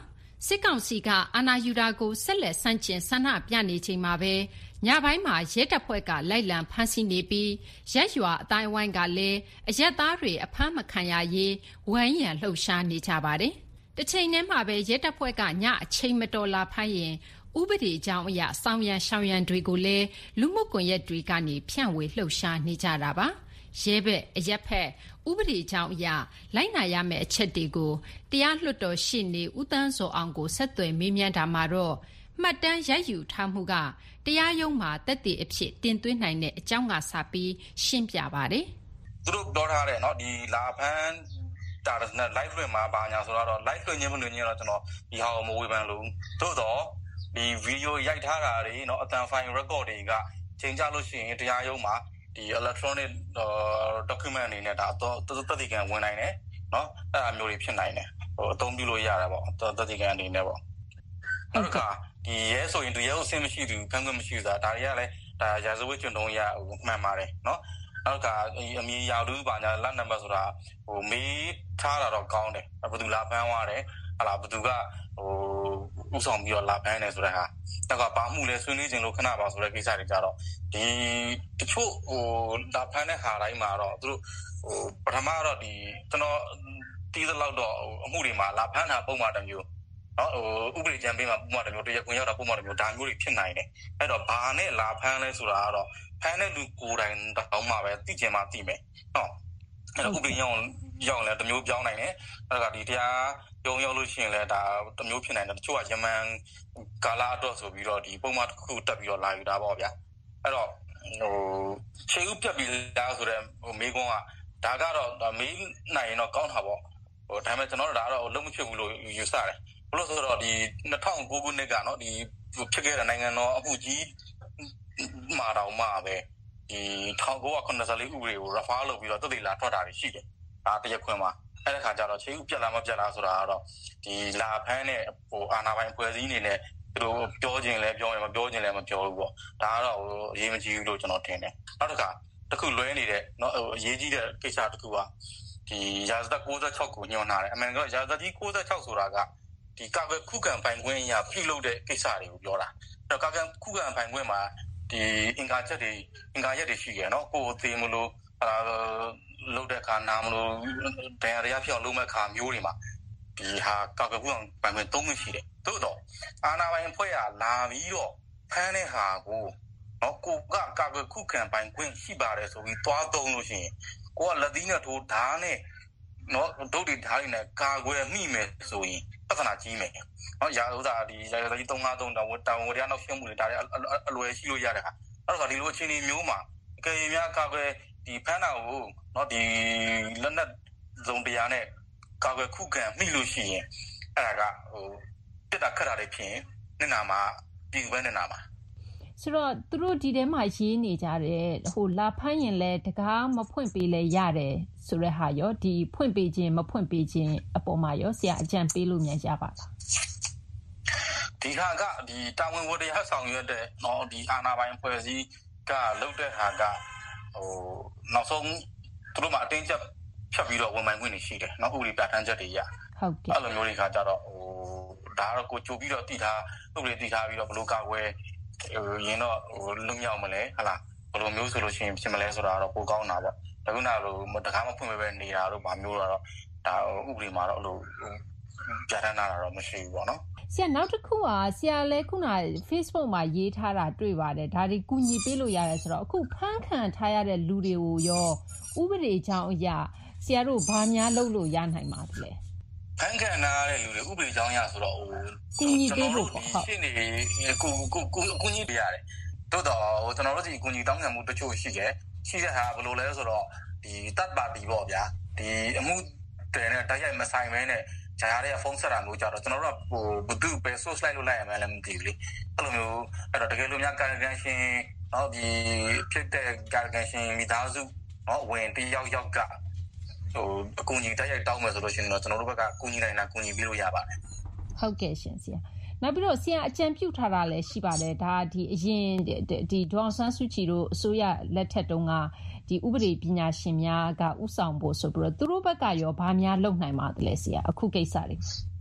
စစ်ကောင်စီကအာဏာယူတာကိုဆက်လက်ဆန့်ကျင်ဆန္ဒပြနေချိန်မှာပဲညပိုင်းမှာရဲတပ်ဖွဲ့ကလိုက်လံဖမ်းဆီးနေပြီးရက်ရွာအတိုင်းဝိုင်းကလည်းအရက်သားတွေအဖမ်းမခံရရေးဝိုင်းရံလှုပ်ရှားနေကြပါတယ်။တစ်ချိန်တည်းမှာပဲရဲတပ်ဖွဲ့ကညအချိန်မတော်လာဖမ်းရင်ဥပဒေကြောင်းအရစောင်းရန်ရှောင်းရန်တွေကိုလည်းလူမှုကွန်ရက်တွေကနေဖြန့်ဝေလှုပ်ရှားနေကြတာပါ။ရဲဘက်အရက်ဖက်ဥပဒေကြောင်းအရလိုက်နာရမယ့်အချက်တွေကိုတရားလွှတ်တော်ရှေ့နေဦးတန်းစောအောင်ကိုဆက်သွယ်မေးမြန်းတာမှာတော့မှတ်တမ်းရိုက်ယူထားမှုကတရားရုံးမှာသက်သေအဖြစ်တင်သွင်းနိုင်တဲ့အကြောင်းကစပြီးရှင်းပြပါတယ်။သူတို့ပြောထားတယ်နော်ဒီလာဖန်းတာနဲ့ live လွှင့်မှာပါညာဆိုတော့ live လွှင့်ခြင်းမလွှင့်ခြင်းတော့ကျွန်တော်ဒီဟာကိုမဝေဖန်လို့သို့တော့ဒီ video ရိုက်ထားတာတွေနော်အတန် file record တွေကချိန်ကြလို့ရှိရင်တရားရုံးမှာဒီ electronic document အနေနဲ့ဒါတော့သက်သေခံဝင်နိုင်တယ်နော်အဲ့ဒါမျိုးတွေဖြစ်နိုင်တယ်ဟိုအသုံးပြုလို့ရတာပေါ့သက်သေခံအနေနဲ့ပေါ့အဲ့ဒါဒီရဲဆိုရင်ဒီရဲကိုဆင်းမရှိဘူးဖန်ခွင့်မရှိဘူးဆိုတာဒါတွေကလည်းဒါရာဇဝတ်ကျင့်ထုံးရဟိုမှန်ပါတယ်နော်နောက်ကအမီရာလူပါညာလက်နံပါတ်ဆိုတာဟိုမေးထားတာတော့ကောင်းတယ်ဘယ်သူလာဖမ်းသွားတယ်ဟာလားဘယ်သူကဟိုဥဆောင်ပြီးတော့လာဖမ်းတယ်ဆိုတဲ့ဟာနောက်ကဘာမှုလဲဆွေးနွေးခြင်းလို့ခဏပါဆိုတဲ့ကိစ္စတွေကြတော့ဒီတချို့ဟိုလာဖမ်းတဲ့ဟာတိုင်းမှာတော့သူတို့ဟိုပထမတော့ဒီကျွန်တော်တီးသလောက်တော့အမှုတွေမှာလာဖမ်းတာပုံမှန်တစ်မျိုးနော်ဟိုဥပဒေကြမ်းပေးမှာပုံမှန်တစ်မျိုးတရားခွင်ရောက်တာပုံမှန်တစ်မျိုးဒါမျိုးတွေဖြစ်နိုင်တယ်အဲ့တော့ဘာနဲ့လာဖမ်းလဲဆိုတာကတော့ဖမ်းတဲ့လူကိုယ်တိုင်တောင်းမှာပဲသိချင်မှသိမယ်နော်အဲ့တော့ဥပဒေရောက်ရောက်လဲတစ်မျိုးပြောင်းနိုင်တယ်အဲ့ဒါကဒီတရားရုံရောက်လို့ရှိရင်လည်းဒါတစ်မျိုးဖြစ်နိုင်တယ်တချို့ကယမန်ကာလာတော့ဆိုပြီးတော့ဒီပုံမှန်တစ်ခုတက်ပြီးတော့လာယူတာပေါ့ဗျာအဲ့တော့ဟိုခြေဥပြက်ပြီးလားဆိုတော့ဟိုမိကုန်းကဒါကတော့မေးနိုင်ရင်တော့ကောင်းတာပေါ့ဟိုဒါပေမဲ့ကျွန်တော်တို့ဒါတော့လုံးမဖြစ်ဘူးလို့ယူဆတယ်ဘလို့ဆိုတော့ဒီနှစ်ထောင်ကိုခုနှစ်ကနော်ဒီဖြစ်ခဲ့တဲ့နိုင်ငံတော်အမှုကြီးမှာတော့မှာပဲဒီ၁၉၇၄ဥပဒေကို refer လုပ်ပြီးတော့တက်တည်လာထွက်တာတွေရှိတယ်ဒါတရားခွင်မှာအဲ့ဒါခါကျတော့ခြေဥပြက်လာမပြက်လာဆိုတာကတော့ဒီလာဖမ်းတဲ့ဟိုအာဏာပိုင်ဖွဲ့စည်းနေနဲ့သူတို့ပြောခြင်းလဲပြောရင်မပြောခြင်းလဲမပြောဘူးပေါ့ဒါကတော့ဟိုအရေးမကြီးဘူးလို့ကျွန်တော်ထင်တယ်နောက်တစ်ခါတစ်ခုလွဲနေတဲ့နော်ဟိုအရေးကြီးတဲ့ကိစ္စတစ်ခုကဒီရာဇသက်၉၆ကိုညွှန်ထားတယ်အမှန်ကတော့ရာဇသက်ကြီး၉၆ဆိုတာကဒီကာကွယ်ခုခံပိုင်ခွင့်အရာပြုလုပ်တဲ့ကိစ္စတွေကိုပြောတာအဲ့တော့ကာကွယ်ခုခံပိုင်ခွင့်မှာဒီအင်္ဂါချက်တွေအင်္ဂါရက်တွေရှိရနော်ကိုယ်အသေးမလို့အာလုပ်တဲ့ခါနာမလို့ဒဏ်ရာရဖြစ်အောင်လုပ်မဲ့ခါမျိုးတွေမှာဒီဟာကာကွယ်ခုခံပိုင်ခွင့်သုံးခုရှိတယ်သို့တော့အာဏာပိုင်အဖွဲ့ကလာပြီးတော့ဖမ်းတဲ့ဟာကိုနော်ကိုကကာကွယ်ခုခံပိုင်ခွင့်ရှိပါတယ်ဆိုပြီးသွားသုံးလို့ရှိရင်ကိုကလက်သီးနဲ့ထိုးဓာတ်နဲ့နော်ဒုတ်တွေဓာတ်တွေနဲ့ကာကွယ်မိမယ်ဆိုရင်ပြဿနာကြီးမယ်နော်ရာဥစားဒီရာဇကြီး၃၅၃တောင်တောင်ဝရနောက်ရှင်းမှုတွေဒါတွေအလွယ်ရှိလို့ရတဲ့ဟာအဲ့တော့ဒီလိုအခြေအနေမျိုးမှာအကယ်၍များကာကွယ်ဒီဖမ်းတာကိုနော်ဒီလက်နက်ဇုံတရားနဲ့ကာကွယ်ခုခံမိလို့ရှိရင်အဲ့ဒါကဟိုတက်တာခက်တာတွေဖြစ်ရင်နေနာမှာပြည်ပဲနေနာမှာဆိုတော့သူတို့ဒီထဲမှာရေးနေကြတယ်ဟိုလာဖမ်းရင်လဲတကားမဖွင့်ပေးလဲရတယ်ဆိုတဲ့ဟာရောဒီဖွင့်ပေးခြင်းမဖွင့်ပေးခြင်းအပေါ်မှာရောဆရာအကြံပေးလို့မြန်ရပါလားဒီဟာကဒီတာဝန်ဝတ္တရားဆောင်ရွက်တဲ့နော်ဒီအာဏာပိုင်ဖွဲ့စည်းကလုပ်တဲ့ဟာကဟိုနောက်ဆုံးသူတို့မှအတင်းကျပ်ဖြတ်ပြီးတော့ဝန်ပိုင်ခွင့်တွေရှိတယ်နော်ဥပဒေပြဋ္ဌာန်းချက်တွေရဟုတ်ကဲ့အဲ့လိုမျိုးတွေကကြတော့ဟိုဒါတော့ကိုကြိုပြီးတော့တည်ထားဥပဒေတည်ထားပြီးတော့ဘလို့ကာကွယ်ရင်းတော့ဟိုလွတ်မြောက်မလဲဟလားဘယ်လိုမျိုးဆိုလို့ရှိရင်ဖြစ်မလဲဆိုတာတော့ပိုကောင်းတာပေါ့ဒါကနာလို့တကားမဖွင့်ပဲနေတာတော့ဗာမျိုးတော့ဒါဥပဒေမှာတော့အဲ့လိုကြားရနာတော့မရှိဘူးပေါ့နော်ဆရာနောက်တစ်ခုကဆရာလဲခုန Facebook မှာရေးထားတာတွေ့ပါတယ်ဒါဒီကူညီပေးလို့ရတယ်ဆိုတော့အခုဖမ်းခံထားရတဲ့လူတွေကိုရောဥပဒေကြောင်းအရာဆရာတို့ဘာများလုပ်လို့ရနိုင်ပါသလဲဖန်ခံနာတဲ့လူတွေဥပဒေကြောင်းရဆိုတော့ဟိုကူညီပေးဖို့ပေါ့ဟုတ်ရှင်းနေကိုကိုကိုကူညီပေးရတယ်တိုးတော့ဟိုကျွန်တော်တို့ဒီကူညီတောင်းခံမှုတချို့ရှိတယ်ရှိတဲ့ဟာဘယ်လိုလဲဆိုတော့ဒီတပ်ပါတီပေါ့ဗျာဒီအမှုတယ်နဲ့တိုက်ရိုက်မဆိုင်မဲနဲ့ဂျာရတဲ့ဖုန်းဆက်တာမျိုးကြတော့ကျွန်တော်တို့ကဟိုဘသူပဲ source လိုက်လို့လိုက်ရမယ်လည်းမသိဘူးလေအဲ့လိုမျိုးအဲ့တော့တကယ်လို့များကာကန်ရှင်ဟောဒီဖြစ်တဲ့ကာကန်ရှင်မိသားစုဟောဝင်တယောက်ယောက်ကဟိုအကူအညီတိုက်ရိုက်တောင်းမယ်ဆိုလို့ရှိရင်တော့ကျွန်တော်တို့ဘက်ကကူညီနိုင်တာကူညီပေးလို့ရပါတယ်ဟုတ်ကဲ့ရှင်ဆရာနောက်ပြီးတော့ဆရာအကြံပြုထားတာလည်းရှိပါတယ်ဒါဒီအရင်ဒီဒေါ်ဆန်းစုကြည်တို့အစိုးရလက်ထက်တုန်းကဒီဥပဒေပညာရှင်များကဥဆောင်ဖို့ဆိုပြီးတော့သူတို့ဘက်ကရောဘာများလုပ်နိုင်ပါသလဲဆရာအခုကိစ္စလေး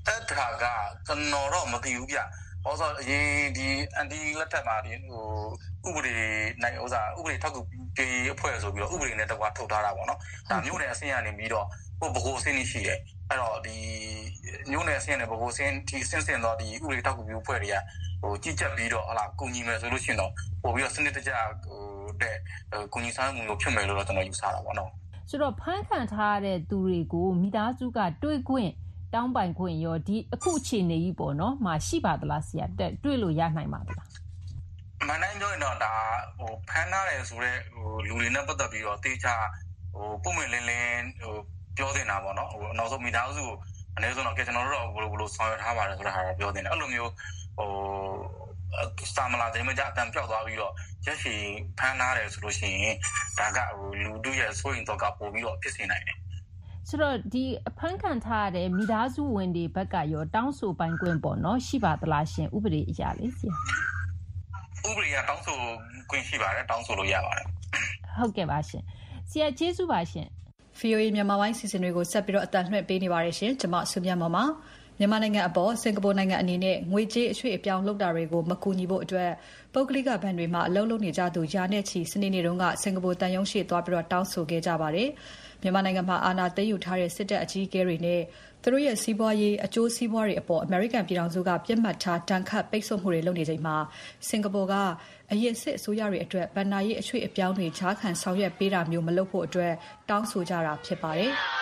အဲ့ဒါကကျွန်တော်တော့မသိဘူးဗျ။ဟောဆိုအရင်ဒီအန်တီလက်ထက်မှာဒီဟိုဥပဒေနိုင်ဥစားဥပဒေထောက်ကူပေးအဖွဲ့ဆိုပြီးတော့ဥပဒေနဲ့တကွာထုတ်ထားတာပေါ့နော်။ဒါမျိုးနဲ့အဆင့်ရနေပြီးတော့ဟိုဘကိုအဆင့်ရှိတယ်။အဲ့တော့ဒီမျိုးနဲ့အဆင့်နဲ့ဘကိုအဆင့်ဒီအဆင့်ဆင့်တော့ဒီဥပဒေထောက်ကူပေးအဖွဲ့တွေကဟိုကြည့်ချက်ပြီးတော့ဟာလာကုညီမယ်ဆိုလို့ရှိရင်တော့ပို့ပြီးတော့စနစ်တကျဟိုတဲ့ကုညီဆောင်မှုလို့ဖြစ်မယ်လို့တော့ကျွန်တော်ယူဆတာပေါ့နော်ဆိုတော့ဖမ်းခံထားတဲ့သူတွေကိုမိသားစုကတွေ့ခွင့်တောင်းပိုင်ခွင့်ရောဒီအခုအခြေအနေကြီးပေါ့နော်မှာရှိပါသလားဆရာတွေ့လို့ရနိုင်ပါသလားမနိုင်တော့တော့ဒါဟိုဖမ်းထားတယ်ဆိုတော့ဟိုလူတွေနဲ့ပတ်သက်ပြီးတော့တေချာဟိုပုံမှန်လင်းလင်းဟိုပြောနေတာပေါ့နော်ဟိုနောက်ဆုံးမိသားစုအနည်းဆုံးတော့ကျွန်တော်တို့တော့ဘယ်လိုဘယ်လိုဆောင်ရွက်ထားပါတယ်ဆိုတာဟာပြောနေတာအဲ့လိုမျိုးဟိုစာမလာတဲ့မကြအတန်ပြောက်သွားပြီးတော့ရက်ရှည်ဖမ်းထားတယ်ဆိုလို့ရှိရင်ဒါကဟိုလူတို့ရဲ့ဆိုရင်တော့ကပို့ပြီးတော့ဖြစ်နေနိုင်တယ်ဆိုတော့ဒီအဖမ်းခံထားတဲ့မိသားစုဝင်တွေဘက်ကရောတောင်းဆိုပိုင်ခွင့်ပေါ့နော်ရှိပါသလားရှင်ဥပဒေအရာလေးဆရာဥပဒေကတောင်းဆိုခွင့်ရှိပါတယ်တောင်းဆိုလို့ရပါတယ်ဟုတ်ကဲ့ပါရှင်ဆရာကျေးဇူးပါရှင်ဗီအိုအေ မြန်မာပိုင်းစီစဉ်တွေကိုဆက်ပြီးတော့အတန်လွှင့်ပေးနေပါတယ်ရှင်ကျွန်မဆုမြတ်မောင်ပါမြန်မာနိုင်ငံအပေါ်စင်ကာပူနိုင်ငံအနေနဲ့ငွေကြေးအရွှေ့အပြောင်းလုပ်တာတွေကိုမကူညီဖို့အတွက်ပုဂ္ဂလိကဘဏ်တွေမှာအလုပ်လုပ်နေကြသူရာနဲ့ချီစနေနေ့တုန်းကစင်ကာပူတန်ယုံရှိသွားပြီးတော့တောင်းဆိုခဲ့ကြပါတယ်။မြန်မာနိုင်ငံမှာအာဏာသိမ်းယူထားတဲ့စစ်တပ်အကြီးအကဲတွေနဲ့သူတို့ရဲ့စီးပွားရေးအကျိုးစီးပွားတွေအပေါ်အမေရိကန်ပြည်ထောင်စုကပြစ်မှတ်ထားတန်ခတ်ပိတ်ဆို့မှုတွေလုပ်နေချိန်မှာစင်ကာပူကအရင်စစ်အစိုးရတွေအတွက်ဗဏ္ဍာရေးအရွှေ့အပြောင်းတွေချားခံဆောင်ရွက်ပေးတာမျိုးမလုပ်ဖို့အတွက်တောင်းဆိုကြတာဖြစ်ပါတယ်။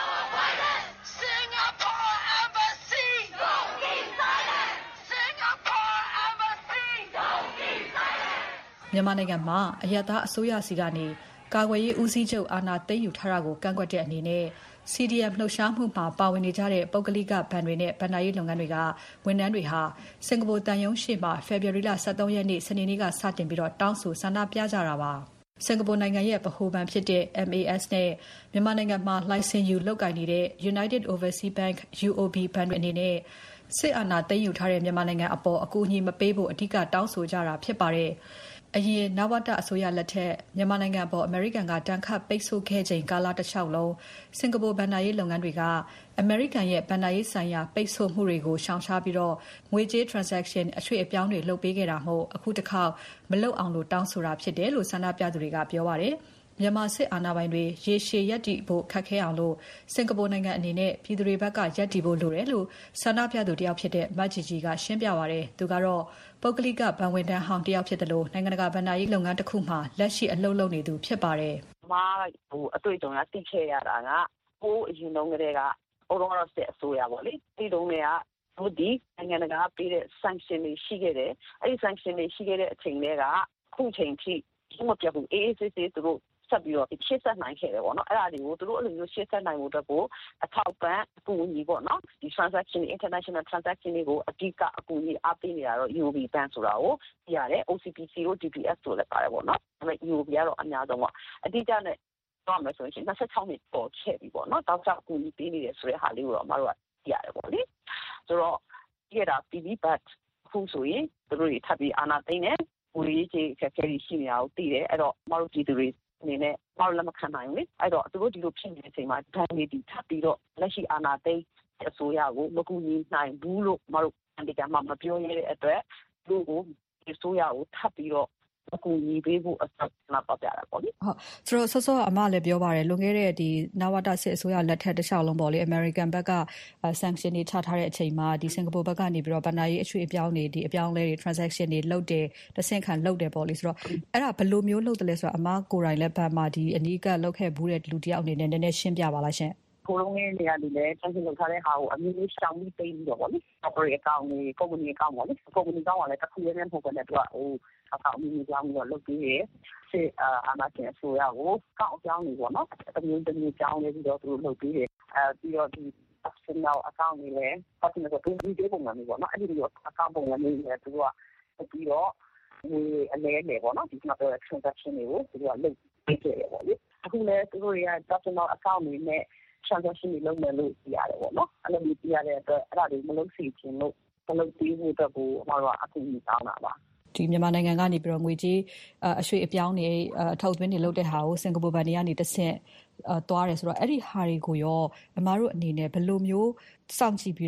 မြန်မာနိုင်ငံမှာအရပ်သားအစိုးရစီကနေကာကွယ်ရေးဦးစီးချုပ်အာဏာသိမ်းယူထားတာကိုကန့်ကွက်တဲ့အနေနဲ့ စီ ဒီ အမ် လှုပ်ရှားမှုမှာပါဝင်နေကြတဲ့ပုဂ္ဂလိကဘဏ်တွေနဲ့ဗဏ္ဍာရေးလုပ်ငန်းတွေကဝန်ထမ်းတွေဟာစင်ကာပူတန်ယုံရှေ့မှာဖေဖော်ဝါရီလ၁၃ရက်နေ့စနေနေ့ကစတင်ပြီးတော့တောင်းဆိုဆန္ဒပြကြတာပါစင်ကာပူနိုင်ငံရဲ့ဗဟိုဘဏ်ဖြစ်တဲ့ အမ် အေ အက်စ် နဲ့မြန်မာနိုင်ငံမှာလိုင်စင်ယူလုပ်ကိုင်နေတဲ့ United Overseas Bank ယူ အို ဘီ ဘဏ်တွေအနေနဲ့စစ်အာဏာသိမ်းယူထားတဲ့မြန်မာနိုင်ငံအပေါ်အကူအညီမပေးဖို့အဓိကတောင်းဆိုကြတာဖြစ်ပါတယ်အရင်နဝတအစိုးရလက်ထက်မြန်မာနိုင်ငံပေါ်အမေရိကန်ကတန်ခတ်ပိတ်ဆို့ခဲ့ချိန်ကာလတစ်လျှောက်လုံးစင်ကာပူဘဏ္ဍာရေးလုပ်ငန်းတွေကအမေရိကန်ရဲ့ဘဏ္ဍာရေးဆိုင်ရာပိတ်ဆို့မှုတွေကိုရှောင်ရှားပြီးတော့ငွေကြေး transaction အရွှေ့အပြောင်းတွေလုပ်ပေးခဲ့တာမို့အခုတစ်ခေါက်မလုပ်အောင်လို့တောင်းဆိုတာဖြစ်တယ်လို့ဆန္ဒပြသူတွေကပြောပါတယ်မြန်မာစစ်အာဏာပိုင်တွေရေရှည်ရပ်တည်ဖို့ခက်ခဲအောင်လို့စင်ကာပူနိုင်ငံအနေနဲ့ပြည်သူတွေဘက်ကရပ်တည်ဖို့လိုတယ်လို့ဆန္ဒပြသူတယောက်ဖြစ်တဲ့မတ်ဂျီဂျီကရှင်းပြပါတယ်သူကတော့ပုဂ္ဂလိကဘဏ်ဝန်ထမ်းဟောင်းတယောက်ဖြစ်တယ်လို့နိုင်ငံတကာဘဏ္ဍာရေးလုပ်ငန်းတစ်ခုမှာလက်ရှိအလုပ်လုပ်နေသူဖြစ်ပါတယ်။မားဟိုအတွေ့အကြုံကသိခဲ့ရတာကဟိုအရင်တုန်းကတည်းကဟိုတော့ဆက်အစိုးရပေါ့လေဒီတုန်းကတို့ဒီနိုင်ငံတကာပေးတဲ့ sanction တွေရှိခဲ့တယ်။အဲဒီ sanction တွေရှိခဲ့တဲ့အချိန်တွေကခုချိန်ထိဘာမှမပြတ်ဘူးအေးအေးဆေးဆေးသူတို့ဆက်ပြီးတော့ရှေ့ဆက်နိုင်ခဲ့တယ်ပေါ့နော်အဲ့ဒါတွေကိုသူတို့အဲ့လိုမျိုးရှေ့ဆက်နိုင်မှုအတွက်ကိုအထောက်ပံ့အကူအညီပေါ့နော်ဒီ transaction international transaction တွေကိုအဓိကအကူအညီအားပေးနေတာတော့ ယူ အို ဘီ Bank ဆိုတာကိုပြရတယ် အို စီ ပီ စီ တို့ ဒီ ပီ အက်စ် တို့လည်းပါတယ်ပေါ့နော်ဒါပေမဲ့ ယူ အို ဘီ ကတော့အများဆုံးပေါ့အဓိကနဲ့တော့မယ်ဆိုရင်၂၆နှစ်ပေါ်ခဲ့ပြီပေါ့နော်တောက်ချအကူအညီပေးနေတယ်ဆိုတဲ့ဟာလေးကိုတော့အမတို့ကပြရတယ်ပေါ့လေဆိုတော့ဒီကတာ ပီ ဘီ Bank ခုဆိုရင်သူတို့တွေထပ်ပြီးအာဏာသိမ်းတယ်ငွေကြေးအခက်အခဲတွေရှိနေတာကိုသိတယ်အဲ့တော့အမတို့ပြည်သူတွေအနေနဲ့ဘာလို့လက်မခံနိုင်ဘူးလေအဲ့တော့သူတို့ဒီလိုဖြစ်နေတဲ့အချိန်မှာဒဏ်တွေတီထပ်ပြီးတော့လက်ရှိအာဏာသိမ်းအစိုးရကိုမကူညီနိုင်ဘူးလို့မတို့အန်တီကမှမပြောရတဲ့အတွက်သူတို့ကိုဒီအစိုးရကိုထပ်ပြီးတော့မကူညီပေးဖို့အဆက်မပတ်ပြတာပေါ့လေဟုတ်ဆိုတော့ဆော့ဆော့အမလည်းပြောပါတယ်လွန်ခဲ့တဲ့ဒီနဝတစစ်အစိုးရလက်ထက်တစ်လျှောက်လုံးပေါ့လေ American ဘက်က sanction တွေချထားတဲ့အချိန်မှာဒီစင်ကာပူဘက်ကနေပြီးတော့ဗဏ္ဍာရေးအရွှေ့အပြောင်းတွေဒီအပြောင်းလဲတွေ transaction တွေလုပ်တယ်တစ်ဆင့်ခံလုပ်တယ်ပေါ့လေဆိုတော့အဲ့ဒါဘယ်လိုမျိုးလုပ်တယ်လဲဆိုတော့အမကိုယ်တိုင်လည်းဗန်မှာဒီအနီးကလုပ်ခဲ့ဘူးတဲ့လူတယောက်အနေနဲ့နည်းနည်းရှင်းပြပါလားရှင်ကိုလုံးငယ်နေရာဒီလေတန်းစင်လုပ်ထားတဲ့ဟာကိုအမျိုးမျိုးရှောင်ပြီးပေးပြီးတော့ဗောလေ corporate account တွေ company account ဗောလေ company account ကလည်းတစ်ခုလေးနဲ့ပုံနဲ့သူကဟိုအကောင့်မျိုးကြောင်းပြီးတော့လုပ်ပြီးရစစ်အာဏာရှင်အစိုးရကိုကောက်ကြောင်းနေဗောနော်အမျိုးတစ်မျိုးကြောင်းလေးပြီးတော့သူတို့လုပ်ပြီးတယ်အဲပြီးတော့ဒီ personal account တွေလည်းပတ်သက်တော့ဒီဒီပုံစံမျိုးဗောနော်အဲ့ဒီတော့ account ပုံစံမျိုးတွေသူကပြီးတော့ဒီအလဲလေဗောနော်ဒီမှာတော့ transaction တွေကိုသူကလုပ်ပေးကြတယ်ဗောလေအခုလည်းသူတို့တွေက personal account တွေနဲ့transaction တွေလုပ်မယ်လို့ပြရတယ်ပေါ့နော်အဲ့လိုမျိုးပြရတဲ့အတွက်အဲ့ဒါတွေမလုပ်စီခြင်းလို့မလုပ်သေးဘူးအတွက်ကိုအမှားတော့အခုညီတောင်းတာပါဒီမြန်မာနိုင်ငံကနေပြီးတော့ငွေကြေးအရွှေ့အပြောင်းတွေအထောက်အသွင်းတွေလုပ်တဲ့ဟာကိုစင်ကာပူဘဏ်တွေကနေတစ်ဆင့်သွားတယ်ဆိုတော့အဲ့ဒီဟာတွေကိုရောအမှားတို့အနေနဲ့ဘယ်လိုမျိုးစောင့်ကြည့်ပြီးတော့